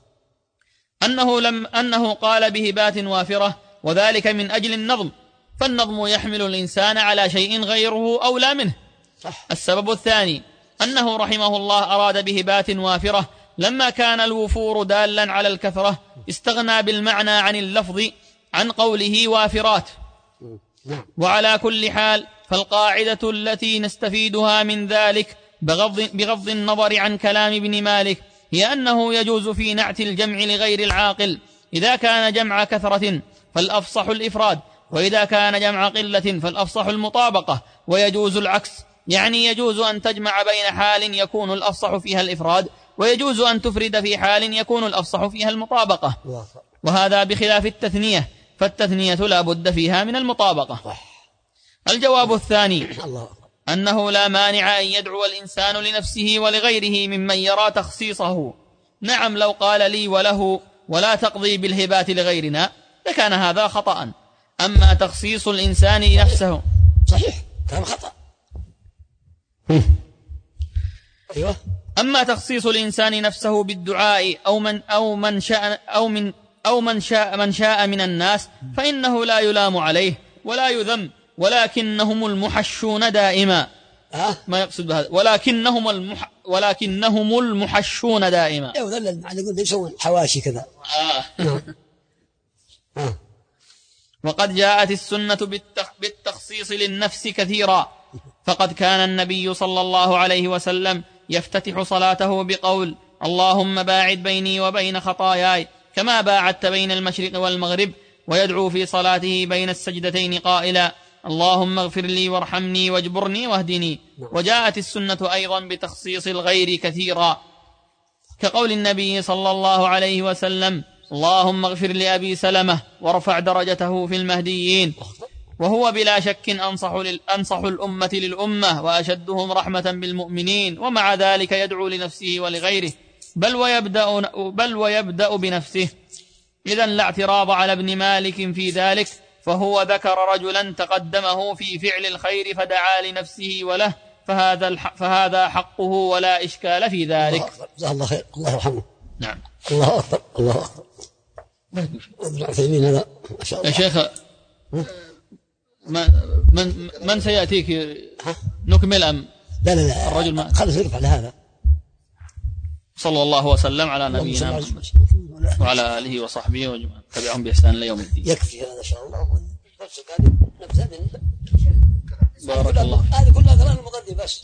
أنه قال بهبات وافرة، وذلك من أجل النظم، فالنظم يحمل الإنسان على شيء غيره أولى منه، السبب الثاني أنه رحمه الله أراد بهبات وافرة لما كان الوفور دالا على الكثرة استغنى بالمعنى عن اللفظ عن قوله وافرات. وعلى كل حال فالقاعدة التي نستفيدها من ذلك بغض النظر عن كلام ابن مالك هي أنه يجوز في نعت الجمع لغير العاقل إذا كان جمع كثرة فالأفصح الإفراد، وإذا كان جمع قلة فالأفصح المطابقة، ويجوز العكس، يعني يجوز أن تجمع بين حال يكون الأفصح فيها الإفراد ويجوز أن تفرد في حال يكون الأفصح فيها المطابقة، وهذا بخلاف التثنية، فالتثنية لا بد فيها من المطابقة. الجواب الثاني أنه لا مانع أن يدعو الإنسان لنفسه ولغيره ممن يرى تخصيصه. نعم، لو قال لي وله ولا تقضي بالهبات لغيرنا لكان هذا خطأ. أما تخصيص الإنسان نفسه صحيح كان خطأ. أيوة. أما تخصيص الإنسان نفسه بالدعاء أو من شاء من الناس فإنه لا يلام عليه ولا يذم، ولكنهم المحشون دائما. ما يقصد بهذا ولكنهم المحشون دائما. ايوه ذل المعنى يقول يسوون حواشي كذا. وقد جاءت السنة بالتخصيص للنفس كثيرا، فقد كان النبي صلى الله عليه وسلم يفتتح صلاته بقول اللهم باعد بيني وبين خطاياي كما باعدت بين المشرق والمغرب، ويدعو في صلاته بين السجدتين قائلا اللهم اغفر لي وارحمني واجبرني واهدني. وجاءت السنة أيضا بتخصيص الغير كثيرا، كقول النبي صلى الله عليه وسلم اللهم اغفر لأبي سلمة وارفع درجته في المهديين، وهو بلا شك أنصح الأمة للأمة وأشدهم رحمة بالمؤمنين، ومع ذلك يدعو لنفسه ولغيره بل ويبدأ بنفسه. إذن لا اعتراض على ابن مالك في ذلك، فهو ذكر رجلا تقدمه في فعل الخير فدعا لنفسه وله، فهذا حقه ولا إشكال في ذلك. الله خير، الله يرحمه. نعم. الله أكبر الله أكبر. ابن عثيمين هذا ما شاء الله. يا شيخ من سيأتيك نكمل أم لا الرجل ما خلص نقف على هذا. صلى الله وسلم على نبينا محمد وعلى آله وصحبه وجميع تبعهم بإحسان إلى يوم الدين. يكفي هذا إن شاء الله. بارك الله. هذه كلها كلام المقدم بس.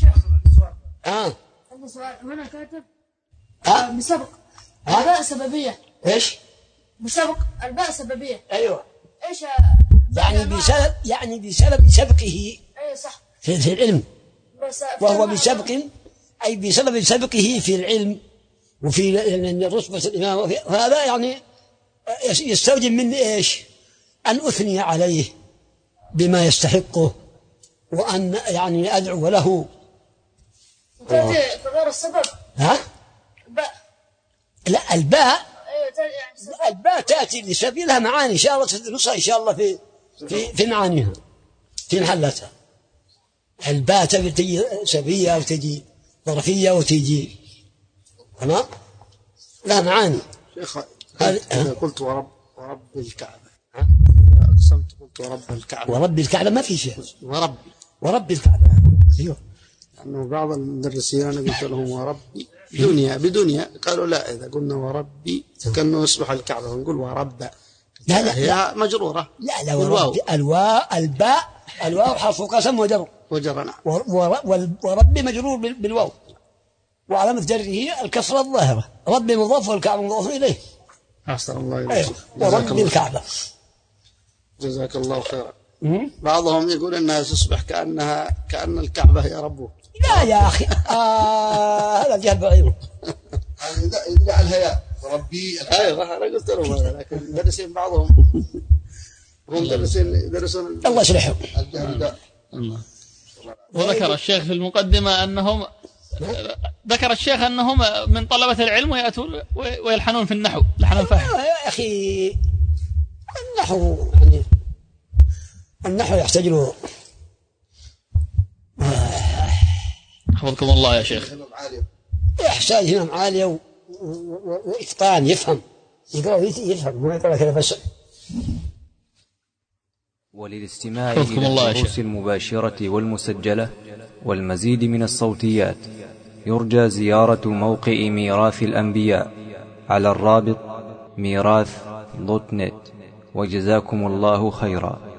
عندي سؤال. هنا كاتب بسبق الباء سببية. إيش؟ بسبق الباء سببية. أيوة. إيش؟ يعني بسبب سبقه. أي صح. في العلم. وهو بسبق أي بسبب سبقه في العلم وفي رتبة الإمام، هذا يعني يستوجب مني إيش؟ أن أثني عليه بما يستحقه، وأن يعني أدعو له. تأتي في غير السبب. باء. لا الباء. الباء تأتي لسبب لها معاني إن شاء الله تدرسها إن شاء الله في معانيها في محلتها. الباء تجي سببية وتجي ظرفية وتجي تمام لها معاني. شيخ قلت ورب الكعبة، أقسمت قلت ورب الكعبة. ورب الكعبة ما في شيء. ورب الكعبة. أيوه. لأنه بعض المدرسين أنا قلت لهم وربي بدنيا قالوا لا، إذا قلنا وربي كأنه يصبح الكعبة ونقول ورب. لا هي مجرورة. لا ورب الواو حرف قسم وجر نعم. ورب مجرور بالواو، وعلامة جره الكسرة الظاهرة. رب مضاف والكعبة مضاف إليه. أحسن الله إليك. ورب الكعبة. جزاك الله خيرا. بعضهم يقول أنها تصبح كأن الكعبة هي ربه. لا يا أخي هذا جهل بعيره. يدعي الهياء ربي. أيوة أنا قلت لهم هذا، لكن مدرسين بعضهم هم يدرسون الله يصلحهم. وذكر الشيخ في المقدمة أنهم من طلبة العلم ويأتون ويلحنون في النحو لحنا فاهم. يا أخي النحو يحتاج له حفظكم الله يا شيخ. يحتاج همم عالية وإتقان، يفهم يقرأ يفهم، مو يقرأ كذا بس. وللاستماع إلى الدروس المباشرة والمسجلة والمزيد من الصوتيات يرجى زيارة موقع ميراث الأنبياء على الرابط ميراث.net. وجزاكم الله خيرا.